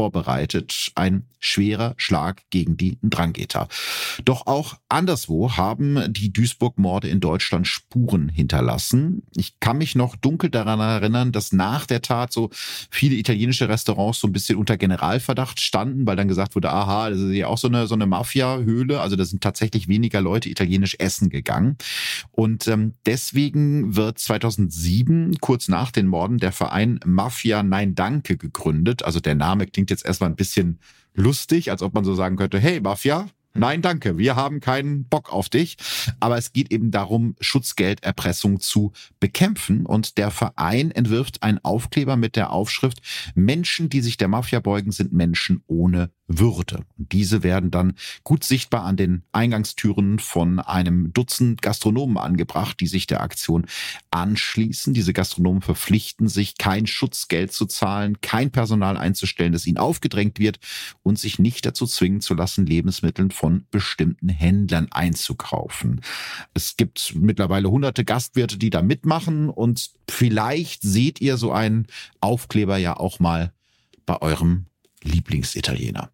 vorbereitet. Ein schwerer Schlag gegen die Ndrangheta. Doch auch anderswo haben die Duisburg-Morde in Deutschland Spuren hinterlassen. Ich kann mich noch dunkel daran erinnern, dass nach der Tat so viele italienische Restaurants so ein bisschen unter Generalverdacht standen, weil dann gesagt wurde, aha, das ist ja auch so eine, so eine Mafia-Höhle. Also da sind tatsächlich weniger Leute italienisch essen gegangen. Und ähm, deswegen wird zweitausendsieben, kurz nach den Morden, der Verein Mafia Nein Danke gegründet. Also der Name klingt jetzt erstmal ein bisschen lustig, als ob man so sagen könnte, hey Mafia, nein, danke, wir haben keinen Bock auf dich. Aber es geht eben darum, Schutzgelderpressung zu bekämpfen. Und der Verein entwirft einen Aufkleber mit der Aufschrift: Menschen, die sich der Mafia beugen, sind Menschen ohne Würde. Und diese werden dann gut sichtbar an den Eingangstüren von einem Dutzend Gastronomen angebracht, die sich der Aktion anschließen. Diese Gastronomen verpflichten sich, kein Schutzgeld zu zahlen, kein Personal einzustellen, das ihnen aufgedrängt wird, und sich nicht dazu zwingen zu lassen, Lebensmittel von bestimmten Händlern einzukaufen. Es gibt mittlerweile hunderte Gastwirte, die da mitmachen, und vielleicht seht ihr so einen Aufkleber ja auch mal bei eurem Lieblingsitaliener.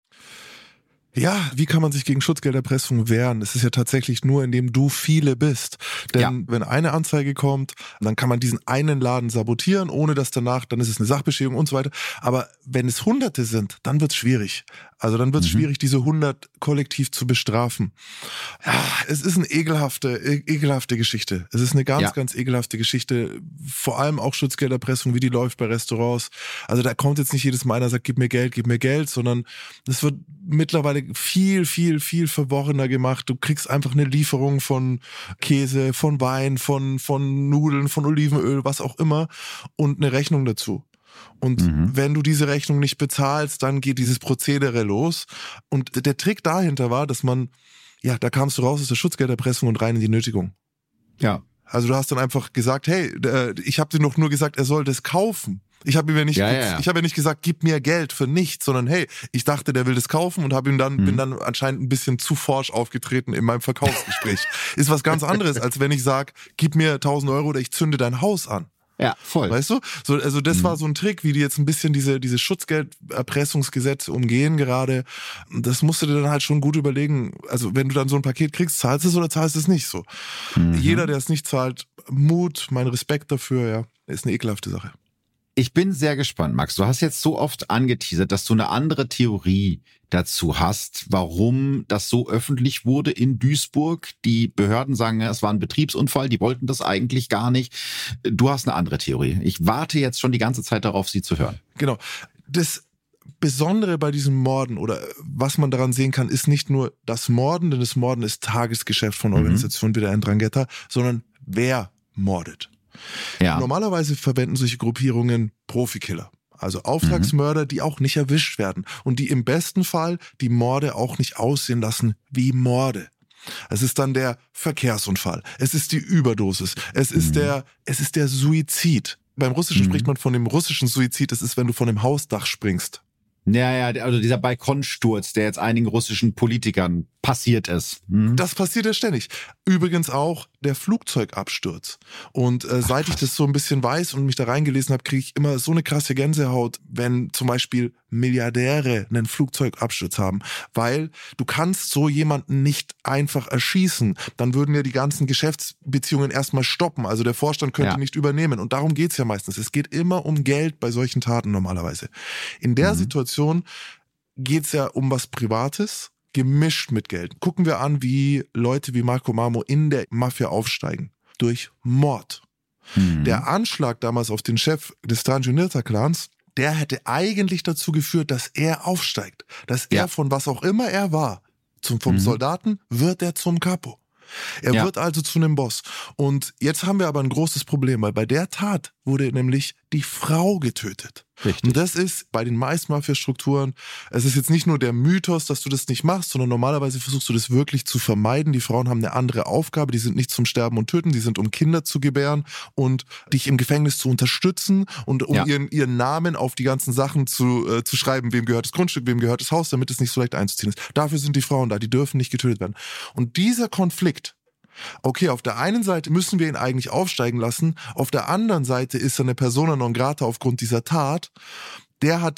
Ja, wie kann man sich gegen Schutzgelderpressung wehren? Es ist ja tatsächlich nur, indem du viele bist. Denn ja. wenn eine Anzeige kommt, dann kann man diesen einen Laden sabotieren, ohne dass danach, dann ist es eine Sachbeschädigung und so weiter. Aber wenn es Hunderte sind, dann wird es schwierig. Also dann wird es mhm. schwierig, diese hundert kollektiv zu bestrafen. Ja, es ist eine ekelhafte, e- ekelhafte Geschichte. Es ist eine ganz, ja. ganz ekelhafte Geschichte. Vor allem auch Schutzgelderpressung, wie die läuft bei Restaurants. Also da kommt jetzt nicht jedes Mal einer, sagt, gib mir Geld, gib mir Geld, sondern es wird mittlerweile viel, viel, viel verworrener gemacht. Du kriegst einfach eine Lieferung von Käse, von Wein, von, von Nudeln, von Olivenöl, was auch immer, und eine Rechnung dazu. Und mhm. wenn du diese Rechnung nicht bezahlst, dann geht dieses Prozedere los. Und der Trick dahinter war, dass man, ja, da kamst du raus aus der Schutzgelderpressung und rein in die Nötigung. Ja. Also du hast dann einfach gesagt, hey, ich habe dir noch nur gesagt, er soll das kaufen. Ich habe ihm ja nicht, ja, ja. ich habe ja nicht gesagt, gib mir Geld für nichts, sondern hey, ich dachte, der will das kaufen, und habe ihm dann mhm. bin dann anscheinend ein bisschen zu forsch aufgetreten in meinem Verkaufsgespräch. Ist was ganz anderes, als wenn ich sage, gib mir tausend Euro oder ich zünde dein Haus an. Ja, voll. Weißt du? So, also das mhm. war so ein Trick, wie die jetzt ein bisschen diese, diese Schutzgelderpressungsgesetze umgehen gerade. Das musst du dir dann halt schon gut überlegen. Also wenn du dann so ein Paket kriegst, zahlst du es oder zahlst du es nicht so. Mhm. Jeder, der es nicht zahlt, Mut, mein Respekt dafür, ja, ist eine ekelhafte Sache. Ich bin sehr gespannt, Max. Du hast jetzt so oft angeteasert, dass du eine andere Theorie dazu hast, warum das so öffentlich wurde in Duisburg. Die Behörden sagen, es war ein Betriebsunfall, die wollten das eigentlich gar nicht. Du hast eine andere Theorie. Ich warte jetzt schon die ganze Zeit darauf, sie zu hören. Genau. Das Besondere bei diesen Morden, oder was man daran sehen kann, ist nicht nur das Morden, denn das Morden ist Tagesgeschäft von Organisationen mhm. wie der Ndrangheta, sondern wer mordet. Ja. Normalerweise verwenden solche Gruppierungen Profikiller, also Auftragsmörder, mhm. die auch nicht erwischt werden und die im besten Fall die Morde auch nicht aussehen lassen wie Morde. Es ist dann der Verkehrsunfall, es ist die Überdosis, es ist mhm. der, es ist der Suizid. Beim Russischen mhm. spricht man von dem russischen Suizid, das ist, wenn du von dem Hausdach springst. Ja, ja, also dieser Balkonsturz, der jetzt einigen russischen Politikern passiert ist. Hm. Das passiert ja ständig. Übrigens auch der Flugzeugabsturz. Und äh, seit Ach, ich das so ein bisschen weiß und mich da reingelesen habe, kriege ich immer so eine krasse Gänsehaut, wenn zum Beispiel Milliardäre einen Flugzeugabsturz haben. Weil du kannst so jemanden nicht einfach erschießen. Dann würden ja die ganzen Geschäftsbeziehungen erstmal stoppen. Also der Vorstand könnte ja. nicht übernehmen. Und darum geht's ja meistens. Es geht immer um Geld bei solchen Taten normalerweise. In der mhm. Situation geht's ja um was Privates, gemischt mit Geld. Gucken wir an, wie Leute wie Marco Marmo in der Mafia aufsteigen. Durch Mord. Mhm. Der Anschlag damals auf den Chef des Ndrangheta-Clans, der hätte eigentlich dazu geführt, dass er aufsteigt. Dass ja. er von was auch immer er war, zum, vom mhm. Soldaten, wird er zum Capo. Er ja. wird also zu einem Boss. Und jetzt haben wir aber ein großes Problem, weil bei der Tat wurde nämlich die Frau getötet. Richtig. Und das ist bei den meisten Mafia-Strukturen, es ist jetzt nicht nur der Mythos, dass du das nicht machst, sondern normalerweise versuchst du das wirklich zu vermeiden. Die Frauen haben eine andere Aufgabe, die sind nicht zum Sterben und Töten, die sind um Kinder zu gebären und dich im Gefängnis zu unterstützen und um ja. ihren, ihren Namen auf die ganzen Sachen zu, äh, zu schreiben, wem gehört das Grundstück, wem gehört das Haus, damit es nicht so leicht einzuziehen ist. Dafür sind die Frauen da, die dürfen nicht getötet werden. Und dieser Konflikt, okay, auf der einen Seite müssen wir ihn eigentlich aufsteigen lassen, auf der anderen Seite ist er eine Persona non grata aufgrund dieser Tat. Der hat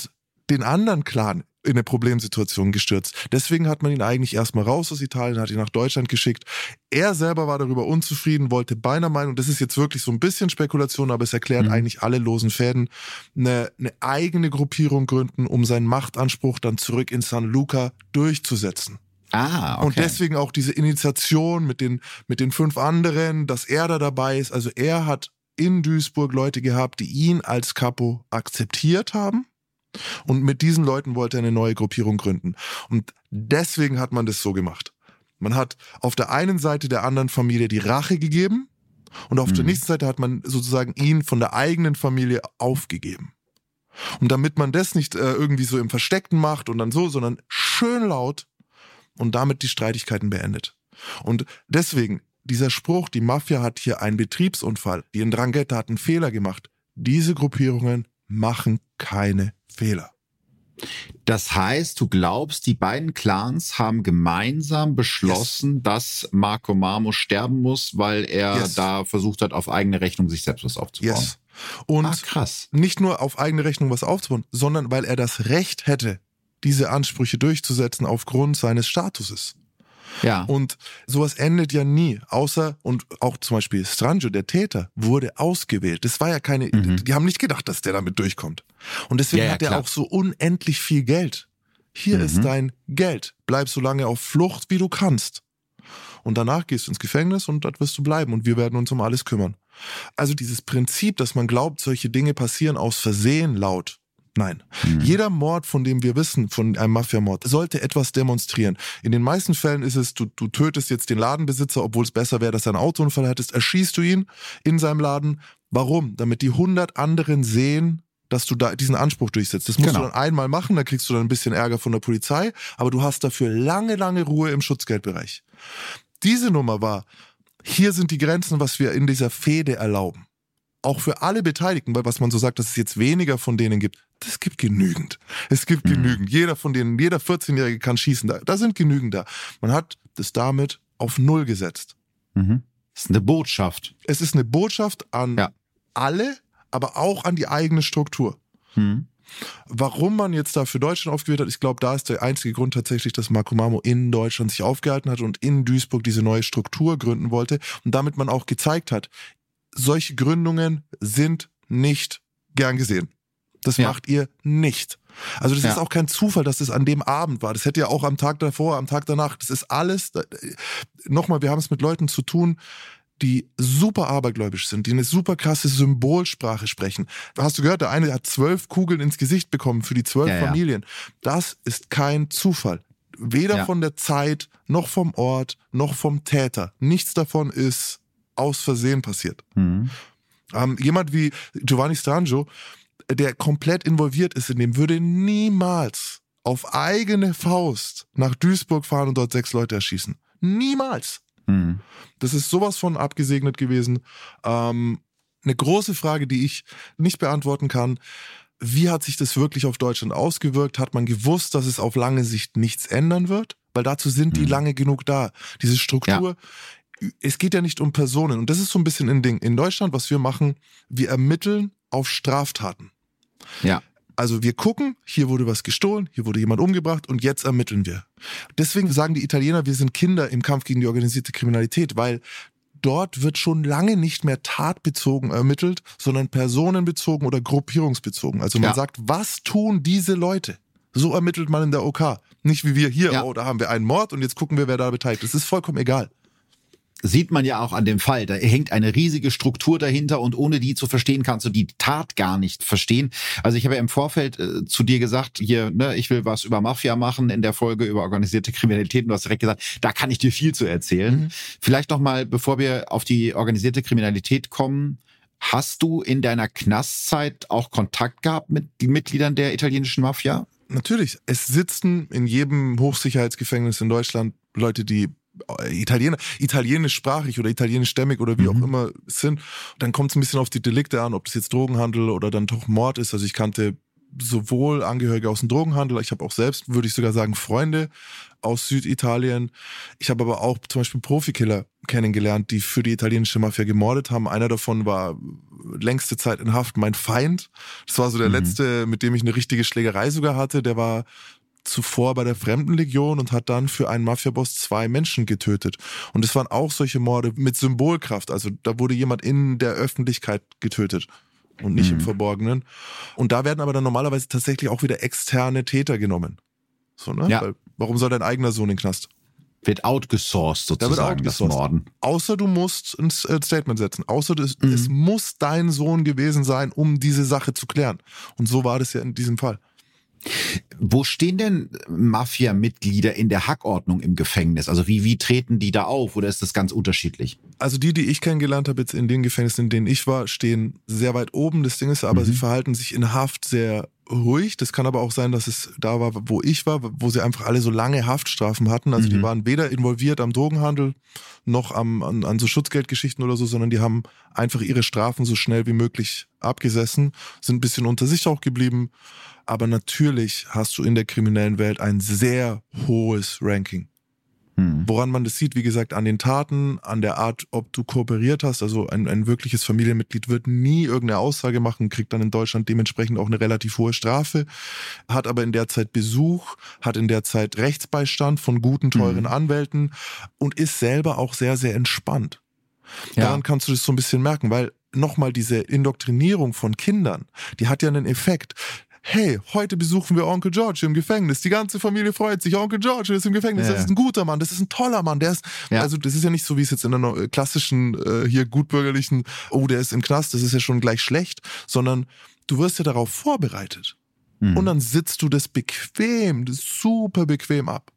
den anderen Clan in eine Problemsituation gestürzt. Deswegen hat man ihn eigentlich erstmal raus aus Italien, hat ihn nach Deutschland geschickt. Er selber war darüber unzufrieden, wollte beinahe meinen, und das ist jetzt wirklich so ein bisschen Spekulation, aber es erklärt mhm. eigentlich alle losen Fäden, eine, eine eigene Gruppierung gründen, um seinen Machtanspruch dann zurück in San Luca durchzusetzen. Ah, okay. Und deswegen auch diese Initiation mit den, mit den fünf anderen, dass er da dabei ist. Also er hat in Duisburg Leute gehabt, die ihn als Capo akzeptiert haben. Und mit diesen Leuten wollte er eine neue Gruppierung gründen. Und deswegen hat man das so gemacht. Man hat auf der einen Seite der anderen Familie die Rache gegeben und auf mhm. der nächsten Seite hat man sozusagen ihn von der eigenen Familie aufgegeben. Und damit man das nicht äh, irgendwie so im Versteckten macht und dann so, sondern schön laut und damit die Streitigkeiten beendet. Und deswegen, dieser Spruch, die Mafia hat hier einen Betriebsunfall, die Ndrangheta hat einen Fehler gemacht. Diese Gruppierungen machen keine Fehler. Das heißt, du glaubst, die beiden Clans haben gemeinsam beschlossen, yes. dass Marco Marmo sterben muss, weil er yes. da versucht hat, auf eigene Rechnung sich selbst was aufzubauen. Yes. Und ah, krass. nicht nur auf eigene Rechnung was aufzubauen, sondern weil er das Recht hätte, diese Ansprüche durchzusetzen aufgrund seines Statuses. Ja. Und sowas endet ja nie, außer, und auch zum Beispiel Strangio, der Täter, wurde ausgewählt. Das war ja keine, mhm. die haben nicht gedacht, dass der damit durchkommt. Und deswegen ja, ja, hat er auch so unendlich viel Geld. Hier mhm. ist dein Geld. Bleib so lange auf Flucht, wie du kannst. Und danach gehst du ins Gefängnis und dort wirst du bleiben und wir werden uns um alles kümmern. Also dieses Prinzip, dass man glaubt, solche Dinge passieren aus Versehen laut. Nein. Mhm. Jeder Mord, von dem wir wissen, von einem Mafiamord, sollte etwas demonstrieren. In den meisten Fällen ist es, du, du tötest jetzt den Ladenbesitzer, obwohl es besser wäre, dass er einen Autounfall hättest, erschießt du ihn in seinem Laden. Warum? Damit die hundert anderen sehen, dass du da diesen Anspruch durchsetzt. Das musst genau. du dann einmal machen, da kriegst du dann ein bisschen Ärger von der Polizei, aber du hast dafür lange, lange Ruhe im Schutzgeldbereich. Diese Nummer war, hier sind die Grenzen, was wir in dieser Fehde erlauben. Auch für alle Beteiligten, weil was man so sagt, dass es jetzt weniger von denen gibt, das gibt genügend. Es gibt mhm. genügend. Jeder von denen, jeder vierzehnjährige kann schießen. Da, da sind genügend da. Man hat das damit auf Null gesetzt. Mhm. Das ist eine Botschaft. Es ist eine Botschaft an ja. alle, aber auch an die eigene Struktur. Mhm. Warum man jetzt da für Deutschland aufgewählt hat, ich glaube, da ist der einzige Grund tatsächlich, dass Marco Marmo in Deutschland sich aufgehalten hat und in Duisburg diese neue Struktur gründen wollte und damit man auch gezeigt hat, solche Gründungen sind nicht gern gesehen. Das ja. macht ihr nicht. Also das ja. ist auch kein Zufall, dass das an dem Abend war. Das hätte ja auch am Tag davor, am Tag danach, das ist alles, nochmal, wir haben es mit Leuten zu tun, die super abergläubisch sind, die eine super krasse Symbolsprache sprechen. Hast du gehört, der eine hat zwölf Kugeln ins Gesicht bekommen für die zwölf ja, Familien. Ja. Das ist kein Zufall. Weder ja. von der Zeit, noch vom Ort, noch vom Täter. Nichts davon ist aus Versehen passiert. Mhm. Ähm, jemand wie Giovanni Strangio, der komplett involviert ist in dem, würde niemals auf eigene Faust nach Duisburg fahren und dort sechs Leute erschießen. Niemals. Mhm. Das ist sowas von abgesegnet gewesen. Ähm, eine große Frage, die ich nicht beantworten kann. Wie hat sich das wirklich auf Deutschland ausgewirkt? Hat man gewusst, dass es auf lange Sicht nichts ändern wird? Weil dazu sind die mhm. lange genug da. Diese Struktur... Ja. Es geht ja nicht um Personen und das ist so ein bisschen ein Ding. In Deutschland, was wir machen, wir ermitteln auf Straftaten. Ja. Also wir gucken, hier wurde was gestohlen, hier wurde jemand umgebracht und jetzt ermitteln wir. Deswegen sagen die Italiener, wir sind Kinder im Kampf gegen die organisierte Kriminalität, weil dort wird schon lange nicht mehr tatbezogen ermittelt, sondern personenbezogen oder gruppierungsbezogen. Also man ja. sagt, was tun diese Leute? So ermittelt man in der OK. Nicht wie wir hier, ja. oh, da haben wir einen Mord und jetzt gucken wir, wer da beteiligt ist. Das ist vollkommen egal. Sieht man ja auch an dem Fall. Da hängt eine riesige Struktur dahinter und ohne die zu verstehen, kannst du die Tat gar nicht verstehen. Also ich habe ja im Vorfeld äh, zu dir gesagt, hier, ne, ich will was über Mafia machen in der Folge über organisierte Kriminalität und du hast direkt gesagt, da kann ich dir viel zu erzählen. Mhm. Vielleicht noch mal, bevor wir auf die organisierte Kriminalität kommen, hast du in deiner Knastzeit auch Kontakt gehabt mit den Mitgliedern der italienischen Mafia? Natürlich. Es sitzen in jedem Hochsicherheitsgefängnis in Deutschland Leute, die Italiener, italienischsprachig oder italienischstämmig oder wie mhm. auch immer sind. Dann kommt es ein bisschen auf die Delikte an, ob das jetzt Drogenhandel oder dann doch Mord ist. Also ich kannte sowohl Angehörige aus dem Drogenhandel, ich habe auch selbst, würde ich sogar sagen, Freunde aus Süditalien. Ich habe aber auch zum Beispiel Profikiller kennengelernt, die für die italienische Mafia gemordet haben. Einer davon war längste Zeit in Haft mein Feind. Das war so der mhm. letzte, mit dem ich eine richtige Schlägerei sogar hatte. Der war zuvor bei der Fremdenlegion und hat dann für einen Mafiaboss zwei Menschen getötet. Und es waren auch solche Morde mit Symbolkraft. Also da wurde jemand in der Öffentlichkeit getötet und nicht mhm. im Verborgenen. Und da werden aber dann normalerweise tatsächlich auch wieder externe Täter genommen. So, ne? Ja. Weil, warum soll dein eigener Sohn in den Knast? Wird outgesourced sozusagen, da wird outgesourced. Das Morden. Außer du musst ein Statement setzen. Außer das, mhm. es muss dein Sohn gewesen sein, um diese Sache zu klären. Und so war das ja in diesem Fall. Wo stehen denn Mafia-Mitglieder in der Hackordnung im Gefängnis? Also wie, wie treten die da auf oder ist das ganz unterschiedlich? Also die, die ich kennengelernt habe jetzt in den Gefängnissen, in denen ich war, stehen sehr weit oben. Das Ding ist aber, mhm. sie verhalten sich in Haft sehr ruhig. Das kann aber auch sein, dass es da war, wo ich war, wo sie einfach alle so lange Haftstrafen hatten. Also mhm. die waren weder involviert am Drogenhandel noch am, an, an so Schutzgeldgeschichten oder so, sondern die haben einfach ihre Strafen so schnell wie möglich abgesessen, sind ein bisschen unter sich auch geblieben. Aber natürlich hast du in der kriminellen Welt ein sehr hohes Ranking. Hm. Woran man das sieht, wie gesagt, an den Taten, an der Art, ob du kooperiert hast. Also ein, ein wirkliches Familienmitglied wird nie irgendeine Aussage machen, kriegt dann in Deutschland dementsprechend auch eine relativ hohe Strafe, hat aber in der Zeit Besuch, hat in der Zeit Rechtsbeistand von guten, teuren hm. Anwälten und ist selber auch sehr, sehr entspannt. Ja. Daran kannst du das so ein bisschen merken, weil nochmal diese Indoktrinierung von Kindern, die hat ja einen Effekt. Hey, heute besuchen wir Onkel George im Gefängnis. Die ganze Familie freut sich. Onkel George ist im Gefängnis. Ja. Das ist ein guter Mann. Das ist ein toller Mann. Der ist, ja. also das ist ja nicht so, wie es jetzt in einer klassischen, äh, hier gutbürgerlichen, oh, der ist im Knast. Das ist ja schon gleich schlecht. Sondern du wirst ja darauf vorbereitet. Mhm. Und dann sitzt du das bequem, das super bequem ab.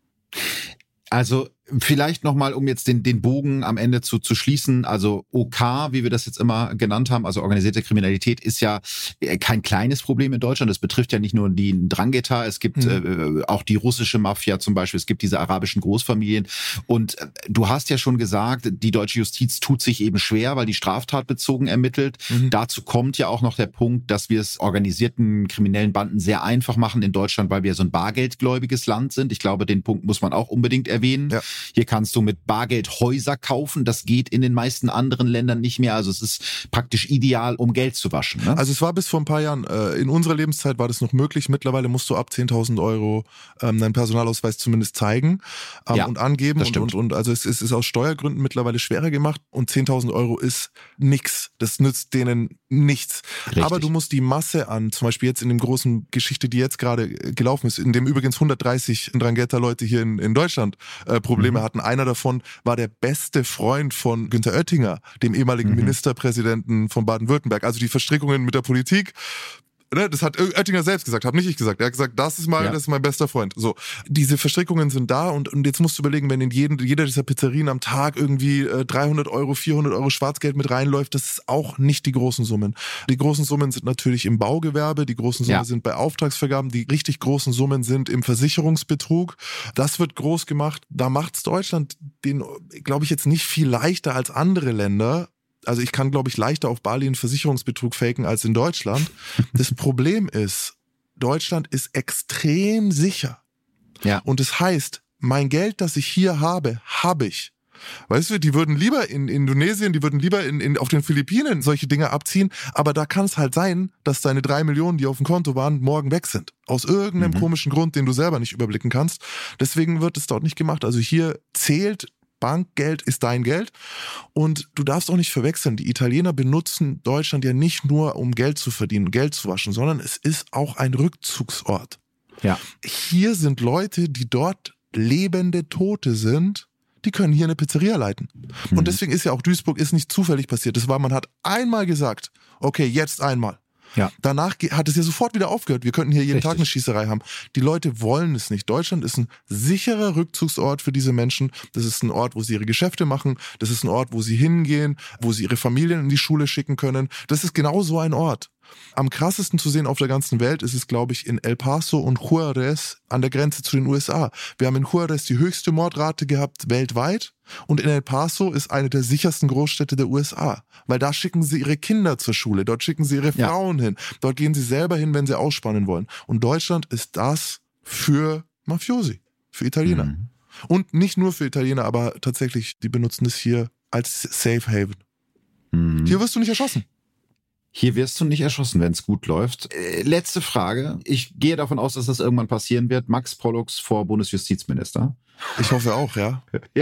Also vielleicht nochmal, um jetzt den, den Bogen am Ende zu, zu schließen, also O K, wie wir das jetzt immer genannt haben, also organisierte Kriminalität, ist ja kein kleines Problem in Deutschland. Das betrifft ja nicht nur die Ndrangheta, es gibt mhm. äh, auch die russische Mafia zum Beispiel, es gibt diese arabischen Großfamilien. Und äh, du hast ja schon gesagt, die deutsche Justiz tut sich eben schwer, weil die straftatbezogen ermittelt. Mhm. Dazu kommt ja auch noch der Punkt, dass wir es organisierten kriminellen Banden sehr einfach machen in Deutschland, weil wir so ein bargeldgläubiges Land sind. Ich glaube, den Punkt muss man auch unbedingt erwähnen. Ja. Hier kannst du mit Bargeld Häuser kaufen. Das geht in den meisten anderen Ländern nicht mehr. Also es ist praktisch ideal, um Geld zu waschen. Ne? Also es war bis vor ein paar Jahren, äh, in unserer Lebenszeit war das noch möglich. Mittlerweile musst du ab zehntausend Euro ähm, deinen Personalausweis zumindest zeigen ähm, ja, und angeben. Und, und, und also es, es ist aus Steuergründen mittlerweile schwerer gemacht. Und zehntausend Euro ist nix. Das nützt denen nichts. Richtig. Aber du musst die Masse an, zum Beispiel jetzt in dem großen Geschichte, die jetzt gerade gelaufen ist, in dem übrigens hundertdreißig Ndrangheta-Leute hier in, in Deutschland äh, Probleme mhm. hatten. Einer davon war der beste Freund von Günther Oettinger, dem ehemaligen mhm. Ministerpräsidenten von Baden-Württemberg. Also die Verstrickungen mit der Politik, ne, das hat Oettinger selbst gesagt, habe nicht ich gesagt. Er hat gesagt, das ist mein, ja. das ist mein bester Freund. So, diese Verstrickungen sind da und, und jetzt musst du überlegen, wenn in jeden, jeder dieser Pizzerien am Tag irgendwie äh, dreihundert Euro, vierhundert Euro Schwarzgeld mit reinläuft, das ist auch nicht die großen Summen. Die großen Summen sind natürlich im Baugewerbe, die großen Summen ja. sind bei Auftragsvergaben, die richtig großen Summen sind im Versicherungsbetrug. Das wird groß gemacht. Da macht's Deutschland, den glaube ich jetzt nicht viel leichter als andere Länder. Also ich kann, glaube ich, leichter auf Bali einen Versicherungsbetrug faken als in Deutschland. Das Problem ist, Deutschland ist extrem sicher. Ja. Und das heißt, mein Geld, das ich hier habe, habe ich. Weißt du, die würden lieber in Indonesien, die würden lieber in, in, auf den Philippinen solche Dinge abziehen, aber da kann es halt sein, dass deine drei Millionen, die auf dem Konto waren, morgen weg sind. Aus irgendeinem mhm. komischen Grund, den du selber nicht überblicken kannst. Deswegen wird es dort nicht gemacht. Also hier zählt Bankgeld ist dein Geld und du darfst auch nicht verwechseln, die Italiener benutzen Deutschland ja nicht nur, um Geld zu verdienen, Geld zu waschen, sondern es ist auch ein Rückzugsort. Ja. Hier sind Leute, die dort lebende Tote sind, die können hier eine Pizzeria leiten. Mhm. Und deswegen ist ja auch Duisburg ist nicht zufällig passiert. Das war, man hat einmal gesagt, okay, jetzt einmal. Ja. Danach hat es ja sofort wieder aufgehört. Wir könnten hier jeden Richtig. Tag eine Schießerei haben. Die Leute wollen es nicht. Deutschland ist ein sicherer Rückzugsort für diese Menschen. Das ist ein Ort, wo sie ihre Geschäfte machen. Das ist ein Ort, wo sie hingehen, wo sie ihre Familien in die Schule schicken können. Das ist genau so ein Ort. Am krassesten zu sehen auf der ganzen Welt ist es, glaube ich, in El Paso und Juarez an der Grenze zu den U S A. Wir haben in Juarez die höchste Mordrate gehabt weltweit und in El Paso ist eine der sichersten Großstädte der U S A, weil da schicken sie ihre Kinder zur Schule, dort schicken sie ihre Frauen ja. hin, dort gehen sie selber hin, wenn sie ausspannen wollen. Und Deutschland ist das für Mafiosi, für Italiener. Mhm. Und nicht nur für Italiener, aber tatsächlich, die benutzen es hier als Safe Haven. Mhm. Hier wirst du nicht erschossen. Hier wirst du nicht erschossen, wenn es gut läuft. Äh, letzte Frage. Ich gehe davon aus, dass das irgendwann passieren wird. Max Pollux vor Bundesjustizminister. Ich hoffe auch, ja. Ja.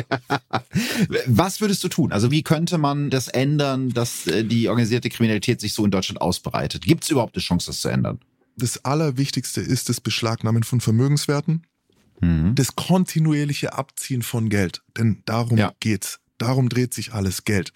Was würdest du tun? Also wie könnte man das ändern, dass die organisierte Kriminalität sich so in Deutschland ausbreitet? Gibt es überhaupt eine Chance, das zu ändern? Das Allerwichtigste ist das Beschlagnahmen von Vermögenswerten, mhm. das kontinuierliche Abziehen von Geld. Denn darum ja. geht's. Darum dreht sich alles Geld.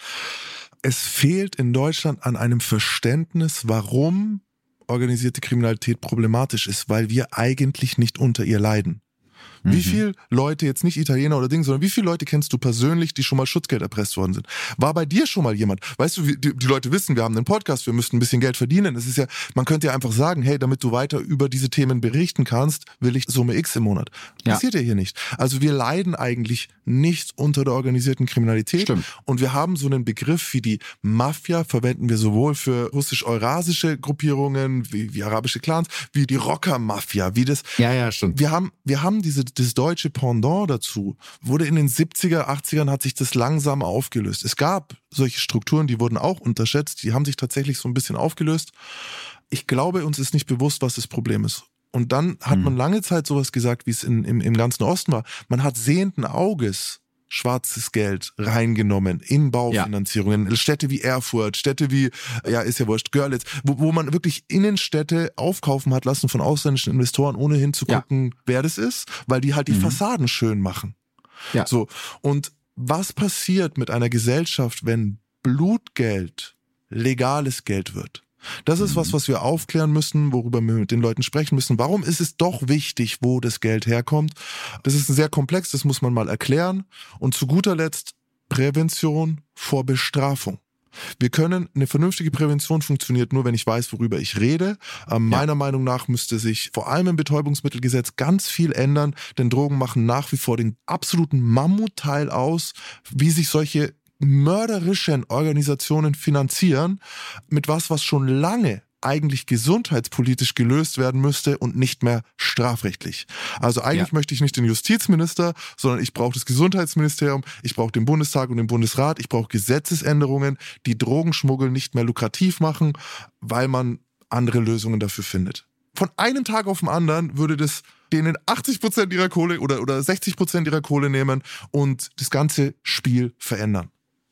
Es fehlt in Deutschland an einem Verständnis, warum organisierte Kriminalität problematisch ist, weil wir eigentlich nicht unter ihr leiden. Wie Mhm. viele Leute, jetzt nicht Italiener oder Ding, sondern wie viele Leute kennst du persönlich, die schon mal Schutzgeld erpresst worden sind? War bei dir schon mal jemand? Weißt du, die, die Leute wissen, wir haben einen Podcast, wir müssten ein bisschen Geld verdienen. Das ist ja, man könnte ja einfach sagen, hey, damit du weiter über diese Themen berichten kannst, will ich Summe X im Monat. Ja. Passiert ja hier nicht. Also wir leiden eigentlich nicht unter der organisierten Kriminalität. Stimmt. Und wir haben so einen Begriff wie die Mafia, verwenden wir sowohl für russisch-eurasische Gruppierungen, wie, wie arabische Clans, wie die Rocker-Mafia, wie das. Ja, ja, stimmt. Wir haben, wir haben diese, das deutsche Pendant dazu, wurde in den siebziger, achtzigern hat sich das langsam aufgelöst. Es gab solche Strukturen, die wurden auch unterschätzt, die haben sich tatsächlich so ein bisschen aufgelöst. Ich glaube, uns ist nicht bewusst, was das Problem ist. Und dann hat Hm. man lange Zeit sowas gesagt, wie es in, im, im ganzen Osten war. Man hat sehenden Auges schwarzes Geld reingenommen in Baufinanzierungen. Ja. Städte wie Erfurt, Städte wie, ja, ist ja wurscht, Görlitz, wo, wo man wirklich Innenstädte aufkaufen hat lassen von ausländischen Investoren, ohne hinzugucken, ja. wer das ist, weil die halt die mhm. Fassaden schön machen. Ja. So. Und was passiert mit einer Gesellschaft, wenn Blutgeld legales Geld wird? Das ist was, was wir aufklären müssen, worüber wir mit den Leuten sprechen müssen. Warum ist es doch wichtig, wo das Geld herkommt? Das ist sehr komplex, das muss man mal erklären. Und zu guter Letzt Prävention vor Bestrafung. Wir können, eine vernünftige Prävention funktioniert nur, wenn ich weiß, worüber ich rede. Ähm, ja. Meiner Meinung nach müsste sich vor allem im Betäubungsmittelgesetz ganz viel ändern, denn Drogen machen nach wie vor den absoluten Mammutteil aus, wie sich solche mörderischen Organisationen finanzieren, mit was, was schon lange eigentlich gesundheitspolitisch gelöst werden müsste und nicht mehr strafrechtlich. Also eigentlich ja. möchte ich nicht den Justizminister, sondern ich brauche das Gesundheitsministerium, ich brauche den Bundestag und den Bundesrat, ich brauche Gesetzesänderungen, die Drogenschmuggel nicht mehr lukrativ machen, weil man andere Lösungen dafür findet. Von einem Tag auf den anderen würde das denen achtzig Prozent ihrer Kohle oder, oder sechzig Prozent ihrer Kohle nehmen und das ganze Spiel verändern.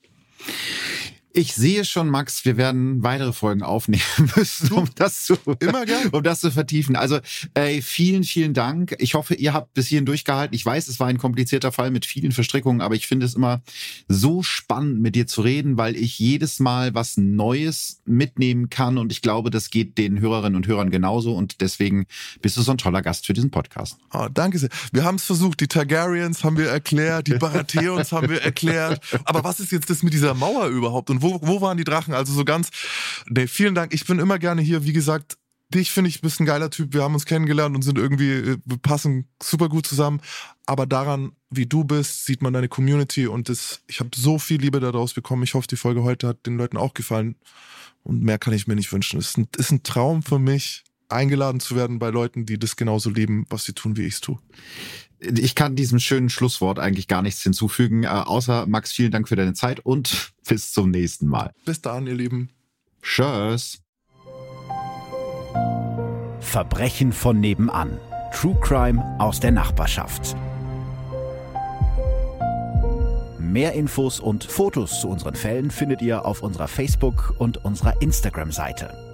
Ich sehe schon, Max, wir werden weitere Folgen aufnehmen müssen, um das zu, immer gern. um das zu vertiefen. Also ey, vielen, vielen Dank. Ich hoffe, ihr habt bis hierhin durchgehalten. Ich weiß, es war ein komplizierter Fall mit vielen Verstrickungen, aber ich finde es immer so spannend, mit dir zu reden, weil ich jedes Mal was Neues mitnehmen kann und ich glaube, das geht den Hörerinnen und Hörern genauso und deswegen bist du so ein toller Gast für diesen Podcast. Oh, danke sehr. Wir haben es versucht. Die Targaryens haben wir erklärt, die Baratheons haben wir erklärt. Aber was ist jetzt das mit dieser Mauer überhaupt und wo, wo waren die Drachen? Also so ganz, nee, vielen Dank. Ich bin immer gerne hier. Wie gesagt, dich finde ich, bist ein geiler Typ. Wir haben uns kennengelernt und sind irgendwie, wir passen super gut zusammen. Aber daran, wie du bist, sieht man deine Community und das, ich habe so viel Liebe daraus bekommen. Ich hoffe, die Folge heute hat den Leuten auch gefallen. Und mehr kann ich mir nicht wünschen. Es ist ein, ist ein Traum für mich, eingeladen zu werden bei Leuten, die das genauso lieben, was sie tun, wie ich es tue. Ich kann diesem schönen Schlusswort eigentlich gar nichts hinzufügen, äh, außer Max, vielen Dank für deine Zeit und bis zum nächsten Mal. Bis dann, ihr Lieben. Tschüss. Verbrechen von nebenan. True Crime aus der Nachbarschaft. Mehr Infos und Fotos zu unseren Fällen findet ihr auf unserer Facebook- und unserer Instagram-Seite.